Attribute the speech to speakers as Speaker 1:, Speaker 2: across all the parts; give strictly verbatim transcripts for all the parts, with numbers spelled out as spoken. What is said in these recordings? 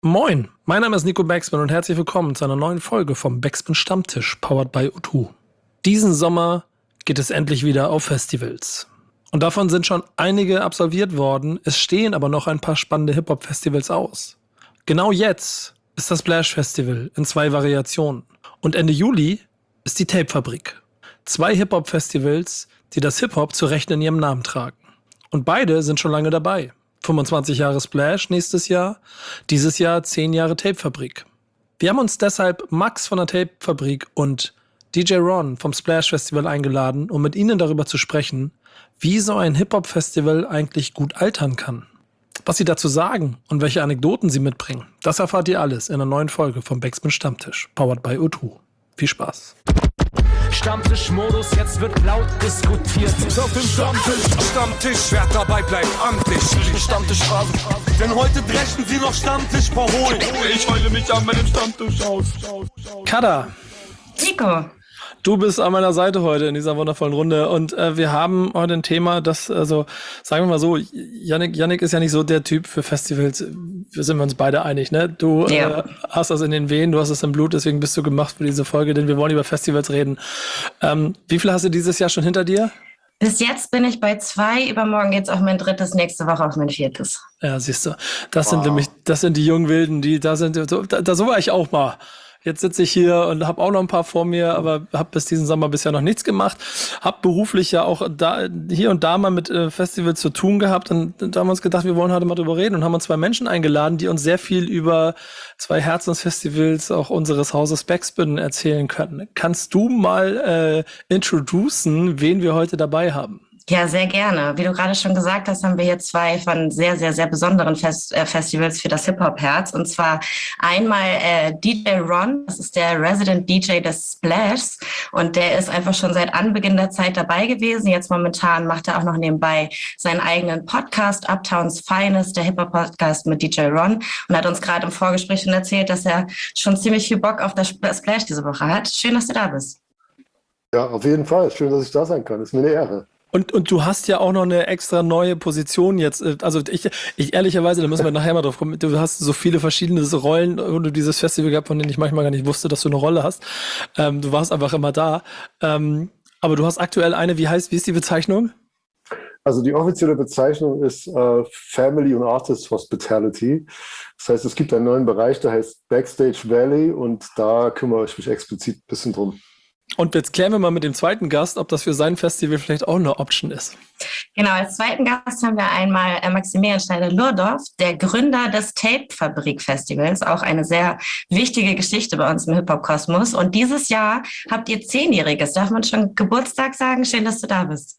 Speaker 1: Moin, mein Name ist Nico Backspin und herzlich willkommen zu einer neuen Folge vom Backspin Stammtisch, powered by U zwei. Diesen Sommer geht es endlich wieder auf Festivals. Und davon sind schon einige absolviert worden, es stehen aber noch ein paar spannende Hip-Hop-Festivals aus. Genau jetzt ist das Splash Festival in zwei Variationen. Und Ende Juli ist die Tape-Fabrik. Zwei Hip-Hop-Festivals, die das Hip-Hop zu Recht in ihrem Namen tragen. Und beide sind schon lange dabei. fünfundzwanzig Jahre Splash nächstes Jahr, dieses Jahr zehn Jahre Tape-Fabrik. Wir haben uns deshalb Max von der Tape-Fabrik und D J Ron vom Splash Festival eingeladen, um mit ihnen darüber zu sprechen, wie so ein Hip-Hop-Festival eigentlich gut altern kann. Was sie dazu sagen und welche Anekdoten sie mitbringen, das erfahrt ihr alles in einer neuen Folge vom Backspin Stammtisch, powered by U zwei. Viel Spaß.
Speaker 2: Stammtischmodus, jetzt wird laut diskutiert.
Speaker 3: Auf dem Stammtisch, Stammtisch, wer dabei bleibt, amtlich. Stammtischphase, denn heute dreschen sie noch Stammtisch verholen. Ich heule mich an meinem Stammtisch aus.
Speaker 1: Kada,
Speaker 4: Nico.
Speaker 1: du bist an meiner Seite heute in dieser wundervollen Runde und äh, wir haben heute ein Thema, das, also sagen wir mal so, Yannick, Yannick ist ja nicht so der Typ für Festivals, wir sind uns beide einig, ne? Du
Speaker 4: Ja.
Speaker 1: äh, hast das in den Venen, du hast es im Blut, deswegen bist du gemacht für diese Folge, denn wir wollen über Festivals reden. Ähm, wie viel hast du dieses Jahr schon hinter dir?
Speaker 4: Bis jetzt bin ich bei zwei, übermorgen geht's auf mein drittes, nächste Woche auf mein viertes.
Speaker 1: Ja, siehst du, das sind nämlich, das sind die jungen Wilden, die, da sind, so, da, da so war ich auch mal. Jetzt sitze ich hier und habe auch noch ein paar vor mir, aber habe bis diesen Sommer bisher noch nichts gemacht. Hab beruflich ja auch da hier und da mal mit äh, Festivals zu tun gehabt. Und da haben wir uns gedacht, wir wollen heute mal drüber reden und haben uns zwei Menschen eingeladen, die uns sehr viel über zwei Herzensfestivals auch unseres Hauses Backspin erzählen können. Kannst du mal äh, introducen, wen wir heute dabei haben?
Speaker 4: Ja, sehr gerne. Wie du gerade schon gesagt hast, haben wir hier zwei von sehr, sehr, sehr besonderen Fest äh, Festivals für das Hip-Hop-Herz. Und zwar einmal äh, D J Ron, das ist der Resident D J des Splash. Und der ist einfach schon seit Anbeginn der Zeit dabei gewesen. Jetzt momentan macht er auch noch nebenbei seinen eigenen Podcast, Uptowns Finest, der Hip-Hop-Podcast mit D J Ron. Und hat uns gerade im Vorgespräch schon erzählt, dass er schon ziemlich viel Bock auf das Splash diese Woche hat. Schön, dass du da bist.
Speaker 5: Ja, auf jeden Fall. Schön, dass ich da sein kann. Ist mir eine Ehre.
Speaker 1: Und, und du hast ja auch noch eine extra neue Position jetzt. Also ich, ich ehrlicherweise, da müssen wir nachher mal drauf kommen, du hast so viele verschiedene Rollen und du dieses Festival gehabt, von denen ich manchmal gar nicht wusste, dass du eine Rolle hast. Ähm, du warst einfach immer da. Ähm, aber du hast aktuell eine, wie heißt, wie ist die Bezeichnung?
Speaker 5: Also die offizielle Bezeichnung ist äh, Family und Artist Hospitality. Das heißt, es gibt einen neuen Bereich, der heißt Backstage Valley und da kümmere ich mich explizit ein bisschen drum.
Speaker 1: Und jetzt klären wir mal mit dem zweiten Gast, ob das für sein Festival vielleicht auch eine Option ist.
Speaker 4: Genau, als zweiten Gast haben wir einmal äh, Maximilian Schneider-Lurdorf, der Gründer des Tape-Fabrik-Festivals, auch eine sehr wichtige Geschichte bei uns im Hip-Hop-Kosmos. Und dieses Jahr habt ihr Zehnjähriges. Darf man schon Geburtstag sagen? Schön, dass du da bist.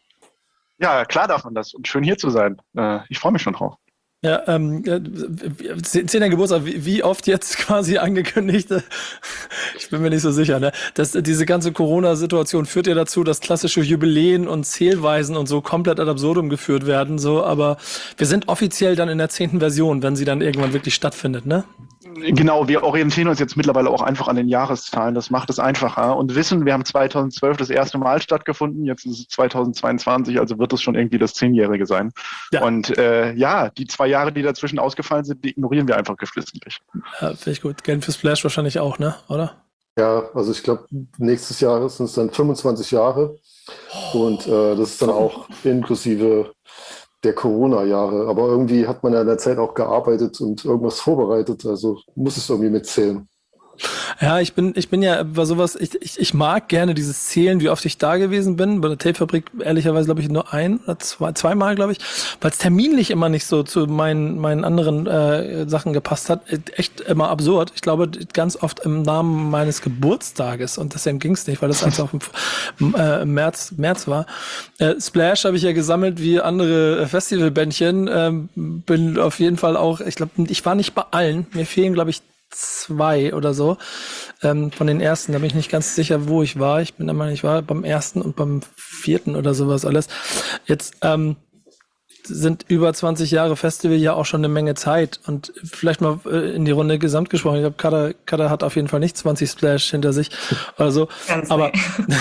Speaker 6: Ja, klar darf man das. Und schön hier zu sein. Äh, ich freue mich schon drauf.
Speaker 1: Ja, ähm, zehnter Geburtstag, wie, wie oft jetzt quasi angekündigt? Ich bin mir nicht so sicher, ne? Das, diese ganze Corona-Situation führt ja dazu, dass klassische Jubiläen und Zählweisen und so komplett ad absurdum geführt werden, so, aber wir sind offiziell dann in der zehnten Version, wenn sie dann irgendwann wirklich stattfindet, ne?
Speaker 6: Genau, wir orientieren uns jetzt mittlerweile auch einfach an den Jahreszahlen. Das macht es einfacher und wissen, wir haben zweitausendzwölf das erste Mal stattgefunden, jetzt ist es zweitausendzweiundzwanzig, also wird es schon irgendwie das Zehnjährige sein. Ja. Und äh, ja, die zwei Jahre, die dazwischen ausgefallen sind, die ignorieren wir einfach geflissentlich.
Speaker 1: Ja, finde ich gut. Geld für Splash wahrscheinlich auch, ne? Oder?
Speaker 5: Ja, also ich glaube, nächstes Jahr sind es dann fünfundzwanzig Jahre und äh, das ist dann auch inklusive der Corona-Jahre. Aber irgendwie hat man ja in der Zeit auch gearbeitet und irgendwas vorbereitet, also muss es irgendwie mitzählen.
Speaker 1: Ja, ich bin, ich bin ja bei sowas, ich, ich, ich mag gerne dieses Zählen, wie oft ich da gewesen bin. Bei der Tape-Fabrik ehrlicherweise, glaube ich, nur ein oder zwei, zweimal, glaube ich, weil es terminlich immer nicht so zu meinen, meinen anderen äh, Sachen gepasst hat. Echt immer absurd. Ich glaube, ganz oft im Namen meines Geburtstages und deswegen ging es nicht, weil das einfach im äh, März, März war. Äh, Splash habe ich ja gesammelt wie andere Festivalbändchen. Ähm, bin auf jeden Fall auch, ich glaube, ich war nicht bei allen. Mir fehlen, glaube ich, zwei oder so ähm, von den ersten. Da bin ich nicht ganz sicher, wo ich war. Ich bin immer nicht war beim ersten und beim vierten oder sowas alles. Jetzt ähm, sind über zwanzig Jahre Festival ja auch schon eine Menge Zeit und vielleicht mal äh, in die Runde gesamt gesprochen. Ich glaube, Kada, Kada hat auf jeden Fall nicht zwanzig Splash hinter sich oder so.
Speaker 4: Ganz
Speaker 1: Aber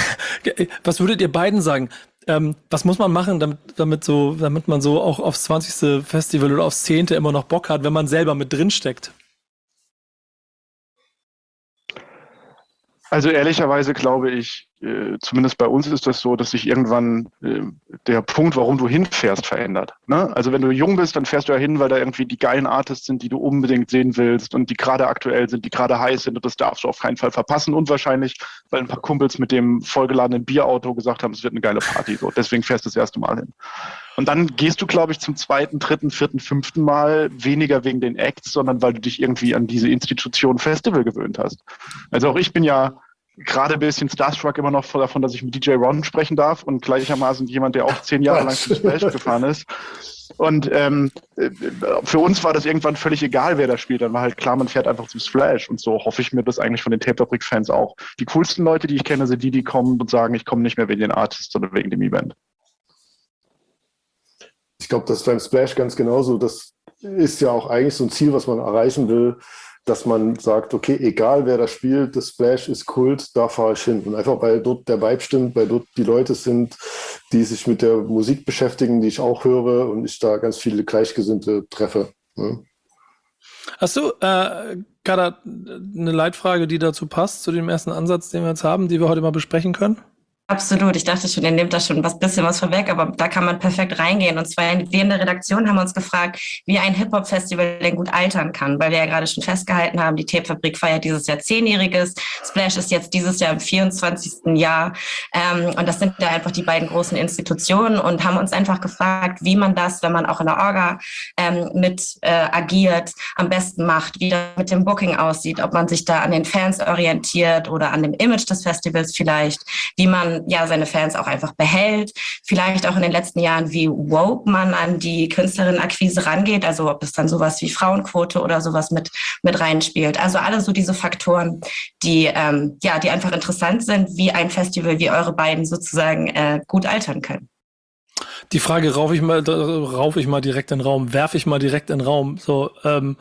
Speaker 1: was würdet ihr beiden sagen? Ähm, was muss man machen, damit, damit so, damit man so auch aufs zwanzigste Festival oder aufs zehnte immer noch Bock hat, wenn man selber mit drin steckt?
Speaker 6: Also ehrlicherweise glaube ich, äh, zumindest bei uns ist das so, dass sich irgendwann äh, der Punkt, warum du hinfährst, verändert. Ne? Also wenn du jung bist, dann fährst du ja hin, weil da irgendwie die geilen Artists sind, die du unbedingt sehen willst und die gerade aktuell sind, die gerade heiß sind und das darfst du auf keinen Fall verpassen. Und wahrscheinlich, weil ein paar Kumpels mit dem vollgeladenen Bierauto gesagt haben, es wird eine geile Party. So. Deswegen fährst du das erste Mal hin. Und dann gehst du, glaube ich, zum zweiten, dritten, vierten, fünften Mal weniger wegen den Acts, sondern weil du dich irgendwie an diese Institution Festival gewöhnt hast. Also auch ich bin ja gerade ein bisschen starstruck immer noch davon, dass ich mit D J Ron sprechen darf und gleichermaßen jemand, der auch zehn Jahre lang zum Splash gefahren ist. Und ähm, für uns war das irgendwann völlig egal, wer da spielt. Dann war halt klar, man fährt einfach zum Splash. Und so hoffe ich mir das eigentlich von den Tape-Fabrik-Fans auch. Die coolsten Leute, die ich kenne, sind die, die kommen und sagen, ich komme nicht mehr wegen den Artists oder wegen dem Event.
Speaker 5: Ich glaube, das ist beim Splash ganz genauso. Das ist ja auch eigentlich so ein Ziel, was man erreichen will, dass man sagt, okay, egal wer da spielt, das Splash ist Kult, da fahre ich hin. Und einfach, weil dort der Vibe stimmt, weil dort die Leute sind, die sich mit der Musik beschäftigen, die ich auch höre und ich da ganz viele Gleichgesinnte treffe. Ne?
Speaker 1: Hast du, äh, Kader, eine Leitfrage, die dazu passt, zu dem ersten Ansatz, den wir jetzt haben, die wir heute mal besprechen können?
Speaker 4: Absolut. Ich dachte schon, ihr nehmt da schon was bisschen was vorweg, aber da kann man perfekt reingehen. Und zwar, wir in der Redaktion haben uns gefragt, wie ein Hip-Hop-Festival denn gut altern kann, weil wir ja gerade schon festgehalten haben, die Tape-Fabrik feiert dieses Jahr zehnjähriges, Splash ist jetzt dieses Jahr im vierundzwanzigsten Jahr. Ähm, und das sind ja einfach die beiden großen Institutionen und haben uns einfach gefragt, wie man das, wenn man auch in der Orga ähm, mit äh, agiert, am besten macht, wie das mit dem Booking aussieht, ob man sich da an den Fans orientiert oder an dem Image des Festivals vielleicht, wie man ja seine Fans auch einfach behält. Vielleicht auch in den letzten Jahren, wie woke man an die Künstlerinnenakquise rangeht, also ob es dann sowas wie Frauenquote oder sowas mit mit reinspielt. Also alle so diese Faktoren, die ähm, ja, die einfach interessant sind, wie ein Festival wie eure beiden sozusagen äh, gut altern können.
Speaker 1: Die Frage rauf ich mal, rauf ich mal direkt in den Raum, werfe ich mal direkt in den Raum. So, ähm,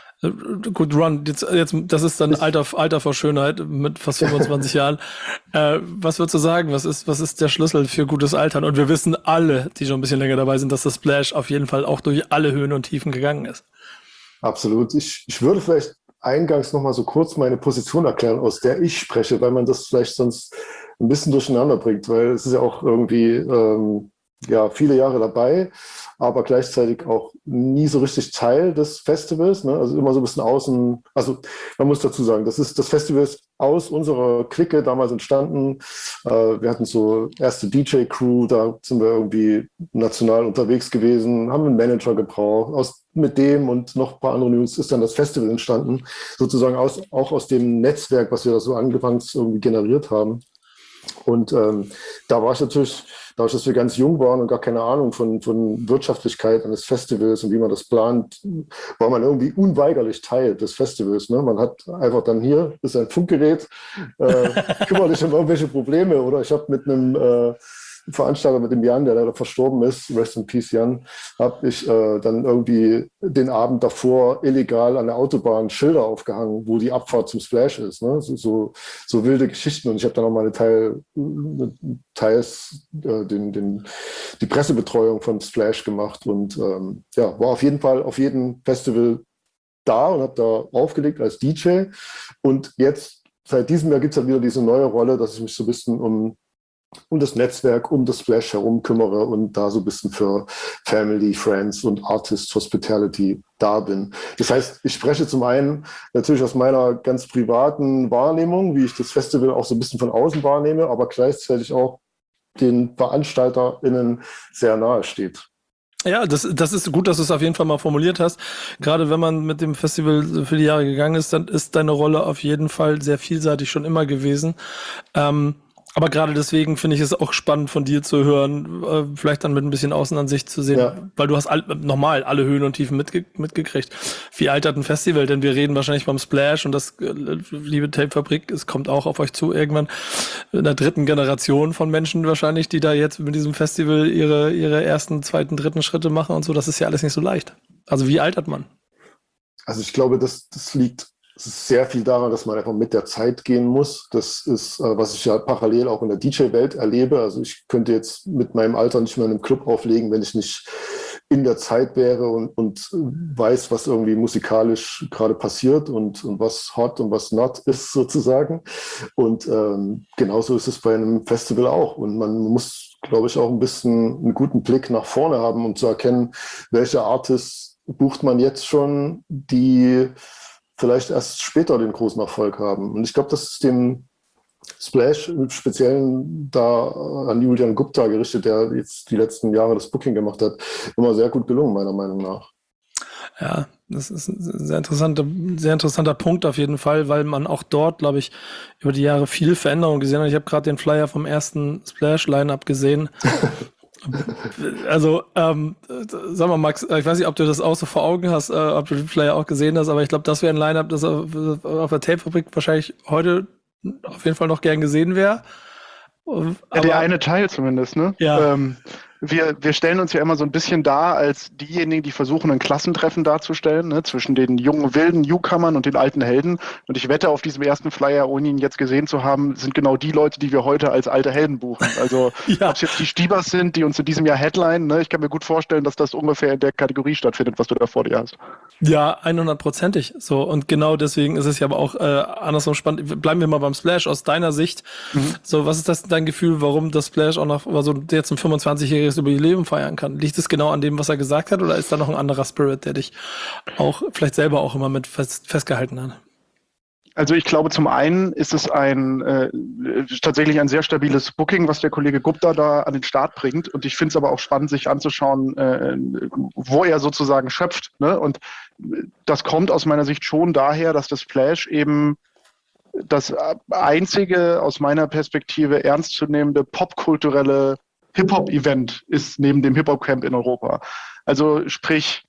Speaker 1: gut, Ron, jetzt, jetzt, das ist dann Alter, Alter vor Schönheit mit fast fünfundzwanzig Jahren. Äh, was würdest du sagen? Was ist, was ist der Schlüssel für gutes Altern? Und wir wissen alle, die schon ein bisschen länger dabei sind, dass das Splash auf jeden Fall auch durch alle Höhen und Tiefen gegangen ist.
Speaker 5: Absolut. Ich, ich würde vielleicht eingangs nochmal so kurz meine Position erklären, aus der ich spreche, weil man das vielleicht sonst ein bisschen durcheinander bringt, weil es ist ja auch irgendwie, ähm, ja, viele Jahre dabei, aber gleichzeitig auch nie so richtig Teil des Festivals, ne? Also immer so ein bisschen außen, also man muss dazu sagen, das ist das Festival ist aus unserer Clique damals entstanden. Äh, wir hatten so erste D J-Crew, da sind wir irgendwie national unterwegs gewesen, haben einen Manager gebraucht. Aus, mit dem und noch ein paar andere News ist dann das Festival entstanden, sozusagen aus, auch aus dem Netzwerk, was wir da so angefangen irgendwie generiert haben. Und ähm, da war ich natürlich, dadurch, dass wir ganz jung waren und gar keine Ahnung von, von Wirtschaftlichkeit eines Festivals und wie man das plant, war man irgendwie unweigerlich Teil des Festivals. Ne? Man hat einfach dann hier, das ist ein Funkgerät, äh, kümmere dich um irgendwelche Probleme. Oder ich habe mit einem äh, Veranstalter, mit dem Jan, der leider verstorben ist, Rest in Peace Jan, habe ich äh, dann irgendwie den Abend davor illegal an der Autobahn Schilder aufgehangen, wo die Abfahrt zum Splash ist. Ne? So, so, so wilde Geschichten. Und ich habe dann auch mal eine Teil, teils äh, den, den, die Pressebetreuung vom Splash gemacht. Und ähm, ja, war auf jeden Fall auf jedem Festival da und habe da aufgelegt als D J. Und jetzt, seit diesem Jahr gibt es halt wieder diese neue Rolle, dass ich mich so ein bisschen um um das Netzwerk, um das Splash herum kümmere und da so ein bisschen für Family, Friends und Artist Hospitality da bin. Das heißt, ich spreche zum einen natürlich aus meiner ganz privaten Wahrnehmung, wie ich das Festival auch so ein bisschen von außen wahrnehme, aber gleichzeitig auch den VeranstalterInnen sehr nahe steht.
Speaker 1: Ja, das, das ist gut, dass du es auf jeden Fall mal formuliert hast. Gerade wenn man mit dem Festival für die Jahre gegangen ist, dann ist deine Rolle auf jeden Fall sehr vielseitig schon immer gewesen. Ähm, Aber gerade deswegen finde ich es auch spannend von dir zu hören, äh, vielleicht dann mit ein bisschen Außenansicht zu sehen, ja. Weil du hast all, nochmal alle Höhen und Tiefen mitge- mitgekriegt. Wie altert ein Festival? Denn wir reden wahrscheinlich beim Splash und das, äh, liebe Tape-Fabrik, es kommt auch auf euch zu irgendwann in der dritten Generation von Menschen wahrscheinlich, die da jetzt mit diesem Festival ihre, ihre ersten, zweiten, dritten Schritte machen und so. Das ist ja alles nicht so leicht. Also wie altert man?
Speaker 5: Also ich glaube, das, das liegt Es ist sehr viel daran, dass man einfach mit der Zeit gehen muss. Das ist, äh, was ich ja parallel auch in der D J-Welt erlebe. Also ich könnte jetzt mit meinem Alter nicht mehr in einem Club auflegen, wenn ich nicht in der Zeit wäre und, und weiß, was irgendwie musikalisch gerade passiert und, und was hot und was not ist sozusagen. Und ähm, genauso ist es bei einem Festival auch. Und man muss, glaube ich, auch ein bisschen einen guten Blick nach vorne haben, um zu erkennen, welche Artists bucht man jetzt schon, die vielleicht erst später den großen Erfolg haben. Und ich glaube, das ist dem Splash im Speziellen da an Julian Gupta gerichtet, der jetzt die letzten Jahre das Booking gemacht hat, immer sehr gut gelungen, meiner Meinung nach.
Speaker 1: Ja, das ist ein sehr interessanter, sehr interessanter Punkt auf jeden Fall, weil man auch dort, glaube ich, über die Jahre viel Veränderung gesehen hat. Ich habe gerade den Flyer vom ersten Splash-Line-Up gesehen. Also, ähm, sag mal, Max, ich weiß nicht, ob du das auch so vor Augen hast, äh, ob du den Flyer auch gesehen hast, aber ich glaube, das wäre ein Line-Up, das auf, auf der Tape-Fabrik wahrscheinlich heute auf jeden Fall noch gern gesehen wäre.
Speaker 6: Ja, der eine Teil zumindest, ne?
Speaker 1: Ja.
Speaker 6: Ähm, wir, wir stellen uns ja immer so ein bisschen dar als diejenigen, die versuchen, ein Klassentreffen darzustellen, ne, zwischen den jungen, wilden Newcomern und den alten Helden. Und ich wette, auf diesem ersten Flyer, ohne ihn jetzt gesehen zu haben, sind genau die Leute, die wir heute als alte Helden buchen. Also,
Speaker 1: ja.
Speaker 6: Ob es jetzt die Stiebers sind, die uns in diesem Jahr headline, ne, ich kann mir gut vorstellen, dass das ungefähr in der Kategorie stattfindet, was du da vor dir hast.
Speaker 1: Ja, hundertprozentig. So, und genau deswegen ist es ja aber auch äh, andersrum spannend. Bleiben wir mal beim Splash aus deiner Sicht. Mhm. So, was ist das dein Gefühl, warum das Splash auch noch also jetzt ein fünfundzwanzigjähriges Jubiläum feiern kann? Liegt es genau an dem, was er gesagt hat, oder ist da noch ein anderer Spirit, der dich auch vielleicht selber auch immer mit fest, festgehalten hat?
Speaker 6: Also ich glaube, zum einen ist es ein äh, tatsächlich ein sehr stabiles Booking, was der Kollege Gupta da an den Start bringt. Und ich finde es aber auch spannend, sich anzuschauen, äh, wo er sozusagen schöpft. Ne? Und das kommt aus meiner Sicht schon daher, dass das Splash eben das einzige, aus meiner Perspektive ernstzunehmende popkulturelle Hip-Hop-Event ist neben dem Hip-Hop-Camp in Europa. Also sprich,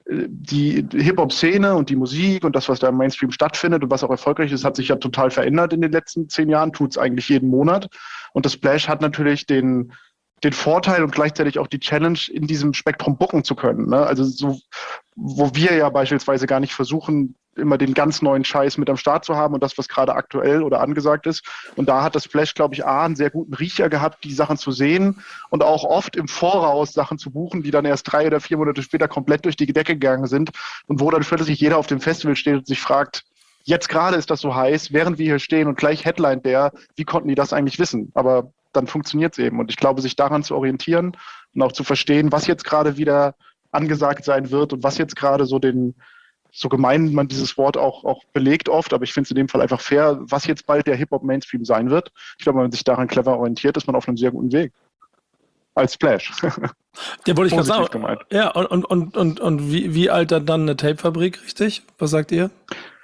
Speaker 6: die Hip-Hop-Szene und die Musik und das, was da im Mainstream stattfindet und was auch erfolgreich ist, hat sich ja total verändert in den letzten zehn Jahren, tut es eigentlich jeden Monat. Und das Splash hat natürlich den, den Vorteil und gleichzeitig auch die Challenge, in diesem Spektrum booken zu können. Ne? Also so, wo wir ja beispielsweise gar nicht versuchen, immer den ganz neuen Scheiß mit am Start zu haben und das, was gerade aktuell oder angesagt ist. Und da hat das Splash, glaube ich, A, einen sehr guten Riecher gehabt, die Sachen zu sehen und auch oft im Voraus Sachen zu buchen, die dann erst drei oder vier Monate später komplett durch die Decke gegangen sind und wo dann plötzlich jeder auf dem Festival steht und sich fragt, jetzt gerade ist das so heiß, während wir hier stehen und gleich Headline der, wie konnten die das eigentlich wissen? Aber dann funktioniert es eben. Und ich glaube, sich daran zu orientieren und auch zu verstehen, was jetzt gerade wieder angesagt sein wird und was jetzt gerade so den so gemein man dieses Wort auch, auch belegt oft, aber ich finde es in dem Fall einfach fair, was jetzt bald der Hip-Hop-Mainstream sein wird. Ich glaube, wenn man sich daran clever orientiert, ist man auf einem sehr guten Weg. Als Splash.
Speaker 1: Ja, wollte ich gerade sagen. Gemeint. Ja, und, und, und, und, und wie, wie altert dann eine Tape-Fabrik, richtig? Was sagt ihr?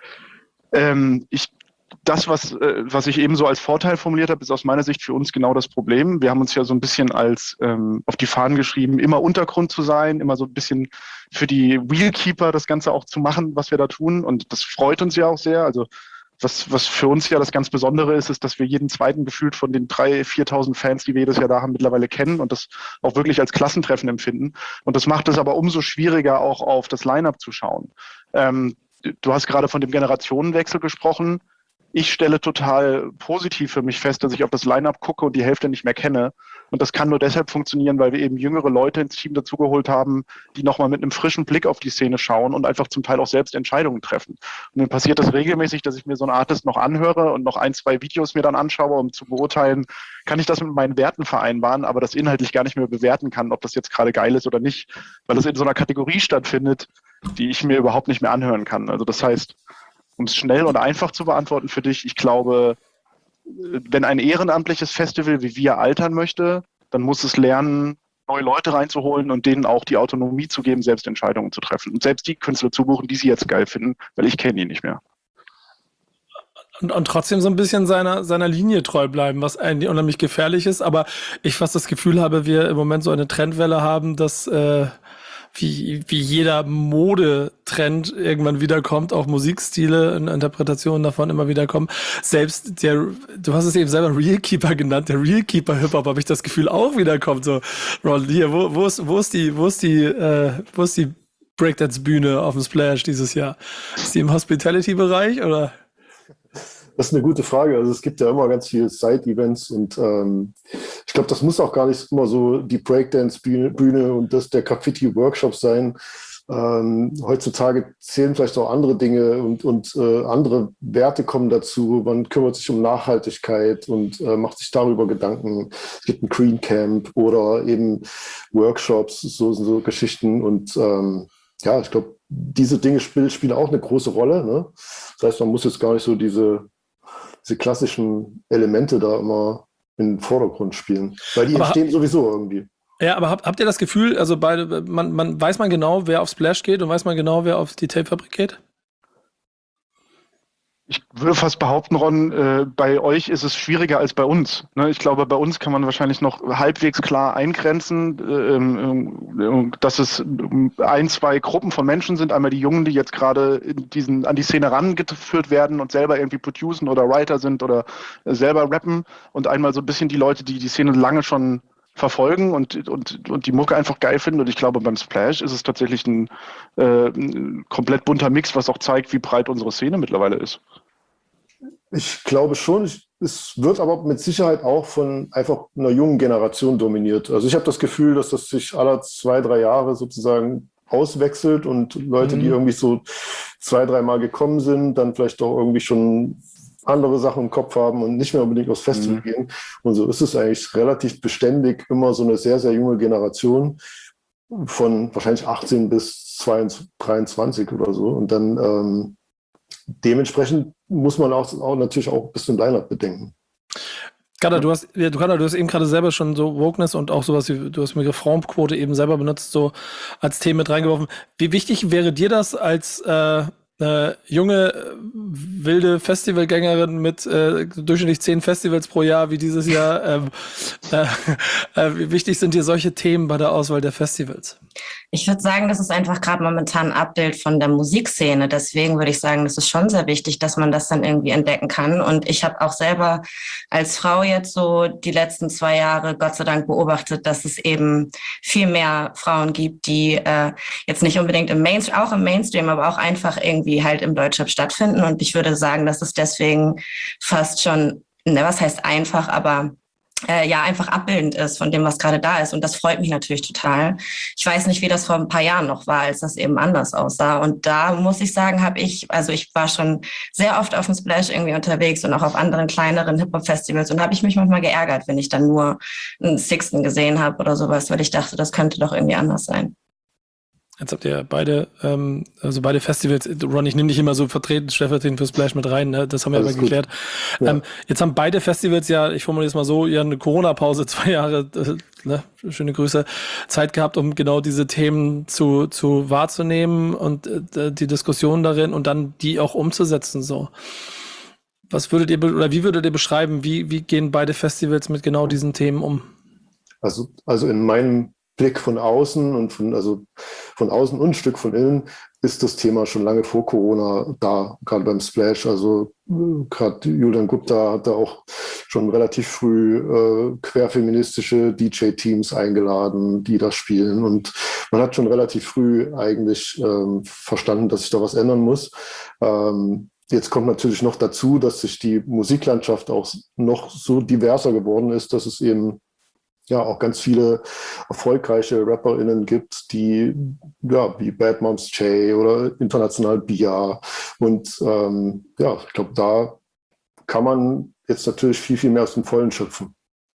Speaker 6: Ähm, ich Das, was, äh, was ich eben so als Vorteil formuliert habe, ist aus meiner Sicht für uns genau das Problem. Wir haben uns ja so ein bisschen als ähm, auf die Fahnen geschrieben, immer Untergrund zu sein, immer so ein bisschen für die Wheelkeeper das Ganze auch zu machen, was wir da tun. Und das freut uns ja auch sehr. Also was, was für uns ja das ganz Besondere ist, ist, dass wir jeden zweiten gefühlt von den dreitausend, viertausend Fans, die wir jedes Jahr da haben, mittlerweile kennen und das auch wirklich als Klassentreffen empfinden. Und das macht es aber umso schwieriger, auch auf das Line-Up zu schauen. Ähm, du hast gerade von dem Generationenwechsel gesprochen. Ich stelle total positiv für mich fest, dass ich auf das Line-Up gucke und die Hälfte nicht mehr kenne. Und das kann nur deshalb funktionieren, weil wir eben jüngere Leute ins Team dazugeholt haben, die nochmal mit einem frischen Blick auf die Szene schauen und einfach zum Teil auch selbst Entscheidungen treffen. Und dann passiert das regelmäßig, dass ich mir so einen Artist noch anhöre und noch ein, zwei Videos mir dann anschaue, um zu beurteilen, kann ich das mit meinen Werten vereinbaren, aber das inhaltlich gar nicht mehr bewerten kann, ob das jetzt gerade geil ist oder nicht, weil das in so einer Kategorie stattfindet, die ich mir überhaupt nicht mehr anhören kann. Also das heißt, um es schnell und einfach zu beantworten für dich, ich glaube, wenn ein ehrenamtliches Festival wie wir altern möchte, dann muss es lernen, neue Leute reinzuholen und denen auch die Autonomie zu geben, selbst Entscheidungen zu treffen. Und selbst die Künstler zu buchen, die sie jetzt geil finden, weil ich kenne die nicht mehr.
Speaker 1: Und, und trotzdem so ein bisschen seiner, seiner Linie treu bleiben, was eigentlich unheimlich gefährlich ist. Aber ich fast das Gefühl habe, wir im Moment so eine Trendwelle haben, dass äh, wie, wie jeder Modetrend irgendwann wiederkommt, auch Musikstile und Interpretationen davon immer wieder kommen. Selbst der, du hast es eben selber Realkeeper genannt, der Realkeeper-Hip-Hop, habe ich das Gefühl, auch wiederkommt. So, Ron, hier, wo, wo ist, wo ist die, wo ist die, äh, wo ist die Breakdance-Bühne auf dem Splash dieses Jahr? Ist die im Hospitality-Bereich oder?
Speaker 5: Das ist eine gute Frage. Also es gibt ja immer ganz viele Side-Events und ähm, ich glaube, das muss auch gar nicht immer so die Breakdance-Bühne Bühne und das der Graffiti-Workshop sein. Ähm, heutzutage zählen vielleicht auch andere Dinge und, und äh, andere Werte kommen dazu. Man kümmert sich um Nachhaltigkeit und äh, macht sich darüber Gedanken. Es gibt ein Green Camp oder eben Workshops, so, so Geschichten. Und ähm, ja, ich glaube, diese Dinge spiel, spielen auch eine große Rolle. Ne? Das heißt, man muss jetzt gar nicht so diese, diese klassischen Elemente da immer in den Vordergrund spielen, weil die
Speaker 1: Aber
Speaker 5: entstehen sowieso irgendwie.
Speaker 1: Ja, aber habt, habt ihr das Gefühl, also beide, man, man weiß man genau, wer auf Splash geht und weiß man genau, wer auf die Tapefabrik geht?
Speaker 6: Ich würde fast behaupten, Ron, äh, bei euch ist es schwieriger als bei uns. Ne? Ich glaube, bei uns kann man wahrscheinlich noch halbwegs klar eingrenzen, äh, dass es ein, zwei Gruppen von Menschen sind. Einmal die Jungen, die jetzt gerade in diesen, an die Szene rangeführt werden und selber irgendwie producen oder Writer sind oder äh, selber rappen. Und einmal so ein bisschen die Leute, die die Szene lange schon verfolgen und, und, und die Mucke einfach geil finden. Und ich glaube, beim Splash ist es tatsächlich ein, äh, ein komplett bunter Mix, was auch zeigt, wie breit unsere Szene mittlerweile ist.
Speaker 5: Ich glaube schon, ich, es wird aber mit Sicherheit auch von einfach einer jungen Generation dominiert. Also ich habe das Gefühl, dass das sich alle zwei, drei Jahre sozusagen auswechselt und Leute, mhm. die irgendwie so zwei, dreimal gekommen sind, dann vielleicht auch irgendwie schon andere Sachen im Kopf haben und nicht mehr unbedingt aufs Festival mhm. gehen. Und so ist es eigentlich relativ beständig immer so eine sehr, sehr junge Generation von wahrscheinlich achtzehn bis dreiundzwanzig oder so. Und dann ähm, dementsprechend muss man auch, auch natürlich auch ein bisschen Line-Up bedenken.
Speaker 1: Kada, du hast, ja, du, Kada, du hast eben gerade selber schon so Wokeness und auch sowas wie, du hast mir Frauenquote eben selber benutzt, so als Thema mit reingeworfen. Wie wichtig wäre dir das als äh, äh, junge, wilde Festivalgängerin mit äh, durchschnittlich zehn Festivals pro Jahr wie dieses Jahr? Ähm, äh, äh, wie wichtig sind dir solche Themen bei der Auswahl der Festivals?
Speaker 4: Ich würde sagen, das ist einfach gerade momentan ein Abbild von der Musikszene. Deswegen würde ich sagen, das ist schon sehr wichtig, dass man das dann irgendwie entdecken kann. Und ich habe auch selber als Frau jetzt so die letzten zwei Jahre Gott sei Dank beobachtet, dass es eben viel mehr Frauen gibt, die äh, jetzt nicht unbedingt im Mainstream, auch im Mainstream, aber auch einfach irgendwie halt im Deutschrap stattfinden. Und ich würde sagen, dass es deswegen fast schon, ne, was heißt einfach, aber Äh, ja, einfach abbildend ist von dem, was gerade da ist. Und das freut mich natürlich total. Ich weiß nicht, wie das vor ein paar Jahren noch war, als das eben anders aussah. Und da muss ich sagen, habe ich, also ich war schon sehr oft auf dem Splash irgendwie unterwegs und auch auf anderen kleineren Hip-Hop-Festivals und habe ich mich manchmal geärgert, wenn ich dann nur einen Sixten gesehen habe oder sowas, weil ich dachte, das könnte doch irgendwie anders sein.
Speaker 1: Jetzt habt ihr beide, ähm, also beide Festivals, Ron, ich nehme dich immer so vertreten, stellvertretend für Splash mit rein, ne? Das haben wir aber geklärt. Ja. Ähm, jetzt haben beide Festivals ja, ich formuliere es mal so, ja eine Corona-Pause, zwei Jahre, äh, ne? Schöne Grüße, Zeit gehabt, um genau diese Themen zu, zu wahrzunehmen und äh, die Diskussion darin und dann die auch umzusetzen, so. Was würdet ihr, oder wie würdet ihr beschreiben, wie, wie gehen beide Festivals mit genau diesen Themen um?
Speaker 5: Also, also in meinem Blick von außen und von, also von außen und ein Stück von innen ist das Thema schon lange vor Corona da, gerade beim Splash. Also gerade Julian Gupta hat da auch schon relativ früh äh, querfeministische D J-Teams eingeladen, die da spielen. Und man hat schon relativ früh eigentlich ähm, verstanden, dass sich da was ändern muss. Ähm, Jetzt kommt natürlich noch dazu, dass sich die Musiklandschaft auch noch so diverser geworden ist, dass es eben ja auch ganz viele erfolgreiche RapperInnen gibt, die ja wie Bad Moms J oder international Bia und ähm, ja, ich glaube, da kann man jetzt natürlich viel, viel mehr aus dem Vollen schöpfen.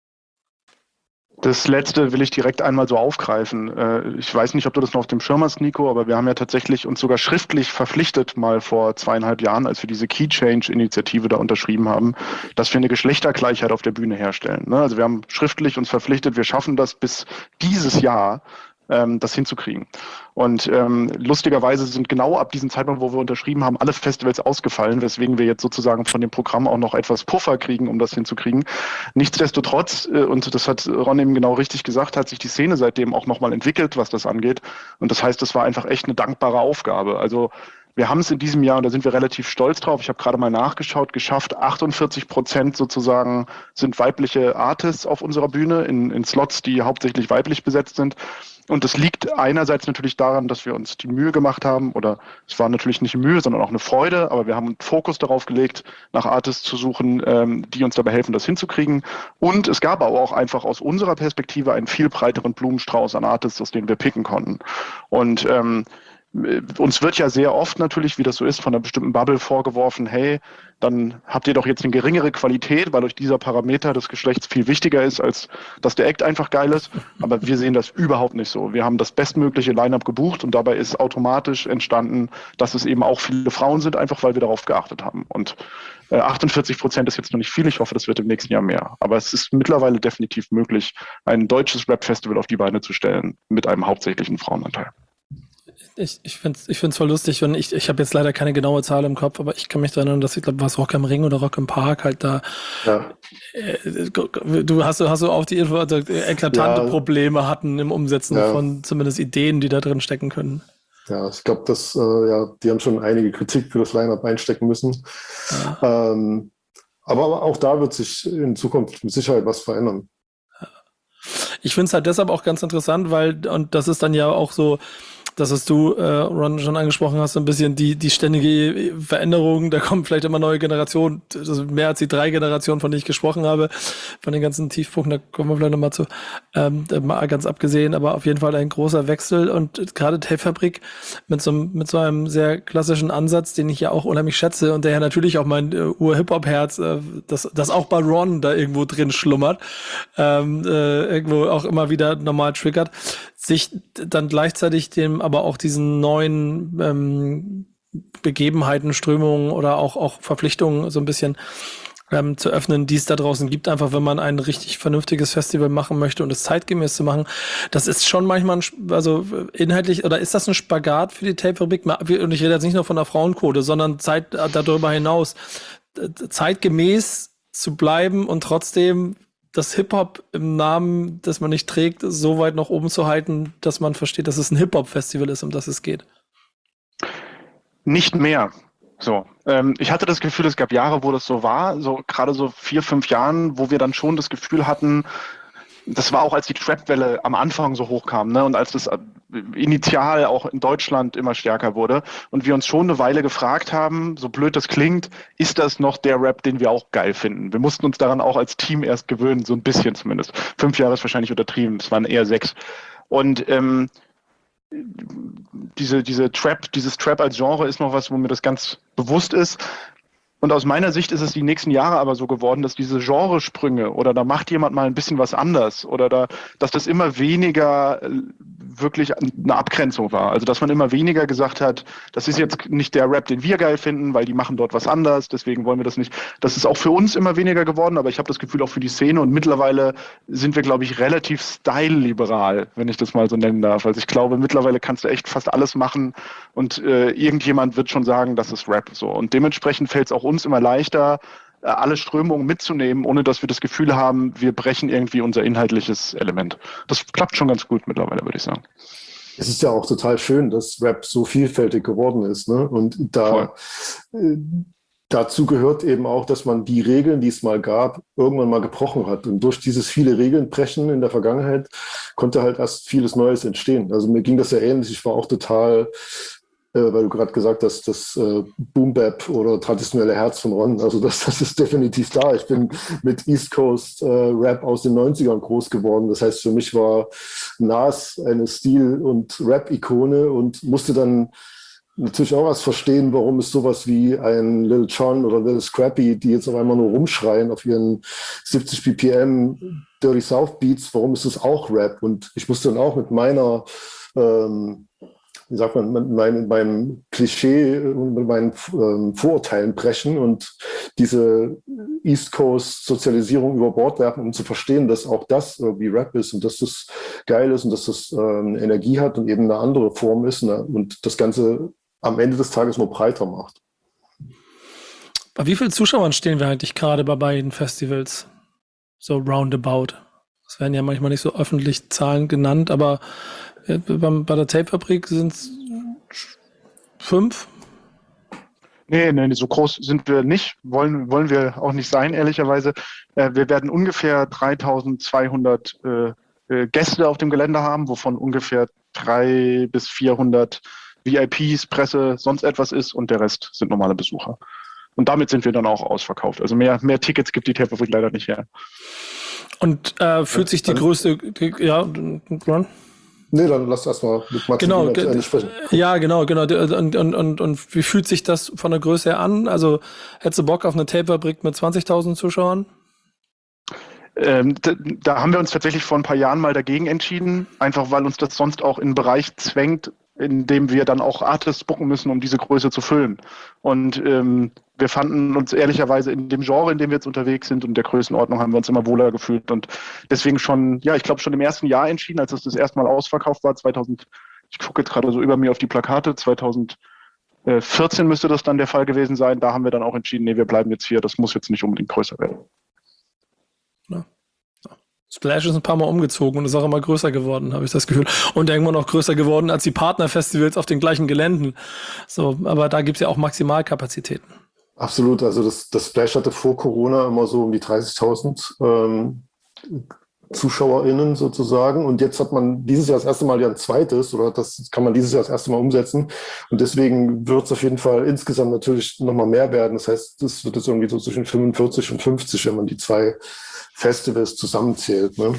Speaker 6: Das letzte will ich direkt einmal so aufgreifen. Ich weiß nicht, ob du das noch auf dem Schirm hast, Nico, aber wir haben ja tatsächlich uns sogar schriftlich verpflichtet, mal vor zweieinhalb Jahren, als wir diese Key Change-Initiative da unterschrieben haben, dass wir eine Geschlechtergleichheit auf der Bühne herstellen. Also wir haben schriftlich uns verpflichtet, wir schaffen das bis dieses Jahr, das hinzukriegen. Und ähm, lustigerweise sind genau ab diesem Zeitpunkt, wo wir unterschrieben haben, alle Festivals ausgefallen, weswegen wir jetzt sozusagen von dem Programm auch noch etwas Puffer kriegen, um das hinzukriegen. Nichtsdestotrotz, äh, und das hat Ron eben genau richtig gesagt, hat sich die Szene seitdem auch nochmal entwickelt, was das angeht. Und das heißt, es war einfach echt eine dankbare Aufgabe. Also wir haben es in diesem Jahr, und da sind wir relativ stolz drauf, ich habe gerade mal nachgeschaut, geschafft, achtundvierzig Prozent sozusagen sind weibliche Artists auf unserer Bühne in, in Slots, die hauptsächlich weiblich besetzt sind. Und das liegt einerseits natürlich daran, dass wir uns die Mühe gemacht haben, oder es war natürlich nicht Mühe, sondern auch eine Freude, aber wir haben einen Fokus darauf gelegt, nach Artists zu suchen, ähm, die uns dabei helfen, das hinzukriegen. Und es gab aber auch einfach aus unserer Perspektive einen viel breiteren Blumenstrauß an Artists, aus denen wir picken konnten. Und ähm, uns wird ja sehr oft natürlich, wie das so ist, von einer bestimmten Bubble vorgeworfen, hey, dann habt ihr doch jetzt eine geringere Qualität, weil euch dieser Parameter des Geschlechts viel wichtiger ist, als dass der Act einfach geil ist. Aber wir sehen das überhaupt nicht so. Wir haben das bestmögliche Line-Up gebucht und dabei ist automatisch entstanden, dass es eben auch viele Frauen sind, einfach weil wir darauf geachtet haben. Und äh, achtundvierzig Prozent ist jetzt noch nicht viel. Ich hoffe, das wird im nächsten Jahr mehr. Aber es ist mittlerweile definitiv möglich, ein deutsches Rap-Festival auf die Beine zu stellen mit einem hauptsächlichen Frauenanteil.
Speaker 1: Ich, ich finde es ich find's voll lustig und ich, ich habe jetzt leider keine genaue Zahl im Kopf, aber ich kann mich daran erinnern, dass ich glaube, was Rock am Ring oder Rock im Park halt da
Speaker 5: Ja.
Speaker 1: äh, du hast, hast du auch die Info, also eklatante
Speaker 5: Ja.
Speaker 1: Probleme hatten im Umsetzen
Speaker 5: Ja.
Speaker 1: von zumindest Ideen, die da drin stecken können.
Speaker 5: Ja, ich glaube, dass äh, ja, die haben schon einige Kritik für das Line-Up einstecken müssen. Ähm, aber, aber auch da wird sich in Zukunft mit Sicherheit was verändern.
Speaker 1: Ich finde es halt deshalb auch ganz interessant, weil, und das ist dann ja auch so, das, was du, äh, Ron, schon angesprochen hast, so ein bisschen die, die ständige Veränderung, da kommen vielleicht immer neue Generationen, also mehr als die drei Generationen, von denen ich gesprochen habe, von den ganzen Tiefpunkten, da kommen wir vielleicht nochmal zu, ähm, mal ganz abgesehen, aber auf jeden Fall ein großer Wechsel und gerade Tapefabrik mit so, mit so einem sehr klassischen Ansatz, den ich ja auch unheimlich schätze und der ja natürlich auch mein äh, Ur-Hip-Hop-Herz, äh, das, das auch bei Ron da irgendwo drin schlummert, ähm, äh, irgendwo auch immer wieder normal triggert, sich dann gleichzeitig dem aber auch diesen neuen ähm, Begebenheiten, Strömungen oder auch, auch Verpflichtungen so ein bisschen ähm, zu öffnen, die es da draußen gibt, einfach wenn man ein richtig vernünftiges Festival machen möchte und es zeitgemäß zu machen. Das ist schon manchmal, ein, also inhaltlich, oder ist das ein Spagat für die Tapefabrik? Und ich rede jetzt nicht nur von der Frauenquote, sondern Zeit darüber hinaus, zeitgemäß zu bleiben und trotzdem das Hip-Hop im Namen, das man nicht trägt, so weit nach oben zu halten, dass man versteht, dass es ein Hip-Hop-Festival ist, um das es geht.
Speaker 6: Nicht mehr. So, ähm, ich hatte das Gefühl, es gab Jahre, wo das so war, so gerade so vier, fünf Jahren, wo wir dann schon das Gefühl hatten, das war auch, als die Trap-Welle am Anfang so hochkam, ne, und als das initial auch in Deutschland immer stärker wurde und wir uns schon eine Weile gefragt haben, so blöd das klingt, ist das noch der Rap, den wir auch geil finden? Wir mussten uns daran auch als Team erst gewöhnen, so ein bisschen zumindest. Fünf Jahre ist wahrscheinlich untertrieben, es waren eher sechs. Und ähm, diese, diese Trap, dieses Trap als Genre ist noch was, wo mir das ganz bewusst ist. Und aus meiner Sicht ist es die nächsten Jahre aber so geworden, dass diese Genresprünge oder da macht jemand mal ein bisschen was anders oder da, dass das immer weniger wirklich eine Abgrenzung war. Also dass man immer weniger gesagt hat, das ist jetzt nicht der Rap, den wir geil finden, weil die machen dort was anders, deswegen wollen wir das nicht. Das ist auch für uns immer weniger geworden, aber ich habe das Gefühl auch für die Szene und mittlerweile sind wir, glaube ich, relativ style-liberal, wenn ich das mal so nennen darf. Also ich glaube, mittlerweile kannst du echt fast alles machen und äh, irgendjemand wird schon sagen, das ist Rap. So. Und dementsprechend fällt es auch uns immer leichter, alle Strömungen mitzunehmen, ohne dass wir das Gefühl haben, wir brechen irgendwie unser inhaltliches Element. Das klappt schon ganz gut mittlerweile, würde ich sagen.
Speaker 5: Es ist ja auch total schön, dass Rap so vielfältig geworden ist, ne? Und da äh, dazu gehört eben auch, dass man die Regeln, die es mal gab, irgendwann mal gebrochen hat. Und durch dieses viele Regeln brechen in der Vergangenheit konnte halt erst vieles Neues entstehen. Also mir ging das ja ähnlich. Ich war auch total Äh, weil du gerade gesagt hast, das äh, Boom-Bap oder traditionelle Herz von Ron, also das, das ist definitiv da. Ich bin mit East Coast äh, Rap aus den neunzigern groß geworden. Das heißt, für mich war Nas eine Stil- und Rap-Ikone und musste dann natürlich auch erst verstehen, warum es sowas wie ein Lil Jon oder Lil Scrappy, die jetzt auf einmal nur rumschreien auf ihren siebzig B P M Dirty South Beats, warum ist das auch Rap? Und ich musste dann auch mit meiner ähm, wie sagt man, mit meinem, meinem Klischee, mit meinen ähm, Vorurteilen brechen und diese East Coast Sozialisierung über Bord werfen, um zu verstehen, dass auch das irgendwie Rap ist und dass das geil ist und dass das ähm, Energie hat und eben eine andere Form ist, ne? Und das Ganze am Ende des Tages nur breiter macht.
Speaker 1: Bei wie vielen Zuschauern stehen wir eigentlich gerade bei beiden Festivals? So roundabout. Es werden ja manchmal nicht so öffentlich Zahlen genannt, aber bei der Tapefabrik sind es fünf,
Speaker 6: Nee, nee, so groß sind wir nicht, wollen, wollen wir auch nicht sein, ehrlicherweise. Äh, wir werden ungefähr dreitausendzweihundert äh, äh, Gäste auf dem Gelände haben, wovon ungefähr dreihundert bis vierhundert V I Ps, Presse, sonst etwas ist und der Rest sind normale Besucher. Und damit sind wir dann auch ausverkauft. Also mehr, mehr Tickets gibt die Tailfabrik leider nicht her.
Speaker 1: Und äh, fühlt sich die größte, die, ja, Ron?
Speaker 5: Nee, dann lass erstmal mit Max
Speaker 1: Genau,
Speaker 5: zu Ende sprechen.
Speaker 1: Ja, genau, genau. Und, und, und, und wie fühlt sich das von der Größe her an? Also hättest du Bock auf eine Tapefabrik mit zwanzigtausend Zuschauern?
Speaker 6: Ähm, da, da haben wir uns tatsächlich vor ein paar Jahren mal dagegen entschieden, einfach weil uns das sonst auch in einen Bereich zwängt, in dem wir dann auch Artists booken müssen, um diese Größe zu füllen. Und ähm, wir fanden uns ehrlicherweise in dem Genre, in dem wir jetzt unterwegs sind und der Größenordnung haben wir uns immer wohler gefühlt und deswegen schon, ja, ich glaube schon im ersten Jahr entschieden, als es das erste Mal ausverkauft war, zweitausend, ich gucke jetzt gerade so über mir auf die Plakate, zweitausendvierzehn müsste das dann der Fall gewesen sein, da haben wir dann auch entschieden, nee, wir bleiben jetzt hier, das muss jetzt nicht unbedingt größer werden.
Speaker 1: Ja. Splash ist ein paar Mal umgezogen und ist auch immer größer geworden, habe ich das Gefühl. Und irgendwann noch größer geworden als die Partnerfestivals auf den gleichen Geländen. So, aber da gibt es ja auch Maximalkapazitäten.
Speaker 5: Absolut, also das, das Splash hatte vor Corona immer so um die dreißigtausend ähm, ZuschauerInnen sozusagen und jetzt hat man dieses Jahr das erste Mal ja ein zweites oder das kann man dieses Jahr das erste Mal umsetzen und deswegen wird es auf jeden Fall insgesamt natürlich nochmal mehr werden. Das heißt, das wird jetzt irgendwie so zwischen fünfundvierzig und fünfzig, wenn man die zwei Festivals zusammenzählt. Ne?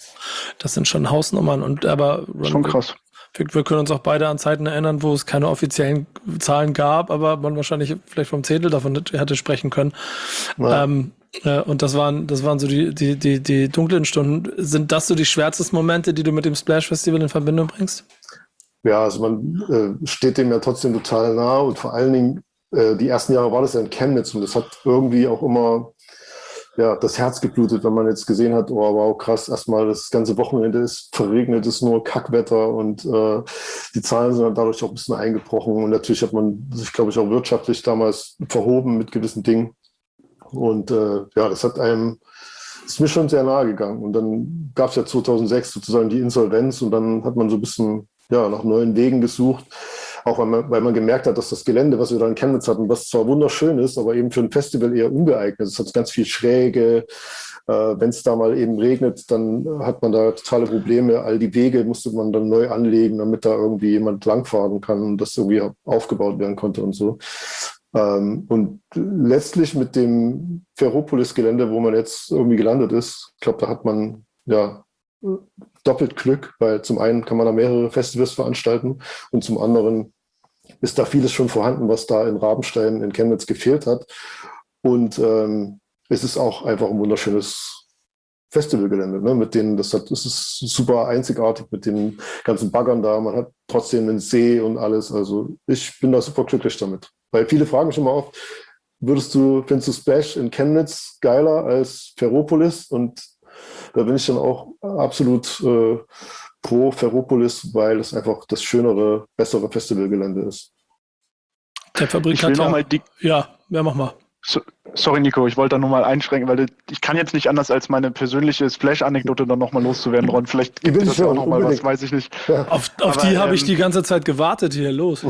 Speaker 1: Das sind schon Hausnummern und aber
Speaker 6: schon krass.
Speaker 1: Wir, wir können uns auch beide an Zeiten erinnern, wo es keine offiziellen Zahlen gab, aber man wahrscheinlich vielleicht vom Zehntel davon hätte sprechen können. Ja. Ähm, äh, und das waren, das waren so die, die, die, die dunklen Stunden. Sind das so die schwärzesten Momente, die du mit dem Splash Festival in Verbindung bringst?
Speaker 5: Ja, also man äh, steht dem ja trotzdem total nah und vor allen Dingen äh, die ersten Jahre war das ja in Chemnitz und das hat irgendwie auch immer ja, das Herz geblutet, wenn man jetzt gesehen hat, oh wow, krass, erstmal das ganze Wochenende ist verregnet, ist nur Kackwetter und äh, die Zahlen sind dann dadurch auch ein bisschen eingebrochen und natürlich hat man sich, glaube ich, auch wirtschaftlich damals verhoben mit gewissen Dingen und äh, ja, das hat einem, das ist mir schon sehr nahe gegangen und dann gab es ja zweitausendsechs sozusagen die Insolvenz und dann hat man so ein bisschen ja, nach neuen Wegen gesucht, auch weil man, weil man gemerkt hat, dass das Gelände, was wir da in Chemnitz hatten, was zwar wunderschön ist, aber eben für ein Festival eher ungeeignet. Es hat ganz viel Schräge. Äh, wenn es da mal eben regnet, dann hat man da totale Probleme. All die Wege musste man dann neu anlegen, damit da irgendwie jemand langfahren kann und das irgendwie aufgebaut werden konnte und so. Ähm, und letztlich mit dem Ferropolis-Gelände, wo man jetzt irgendwie gelandet ist, ich glaube, da hat man ja doppelt Glück, weil zum einen kann man da mehrere Festivals veranstalten und zum anderen ist da vieles schon vorhanden, was da in Rabenstein in Chemnitz gefehlt hat. Und ähm, es ist auch einfach ein wunderschönes Festivalgelände, ne? Mit denen, das hat, das ist super einzigartig mit den ganzen Baggern da. Man hat trotzdem einen See und alles. Also ich bin da super glücklich damit. Weil viele fragen mich immer oft, würdest du, findest du Splash in Chemnitz geiler als Ferropolis? Und da bin ich dann auch absolut äh, pro Ferropolis, weil es einfach das schönere, bessere Festivalgelände ist.
Speaker 1: Der Fabrik hat ja, die, ja, ja, mach mal.
Speaker 6: So, sorry, Nico, ich wollte da nur mal einschränken, weil ich kann jetzt nicht anders, als meine persönliche Splash-Anekdote dann nochmal loszuwerden, Ron. Vielleicht gibt es ja auch nochmal was, weiß ich nicht.
Speaker 1: Ja. Auf, auf Aber, die habe ähm, ich die ganze Zeit gewartet hier, los.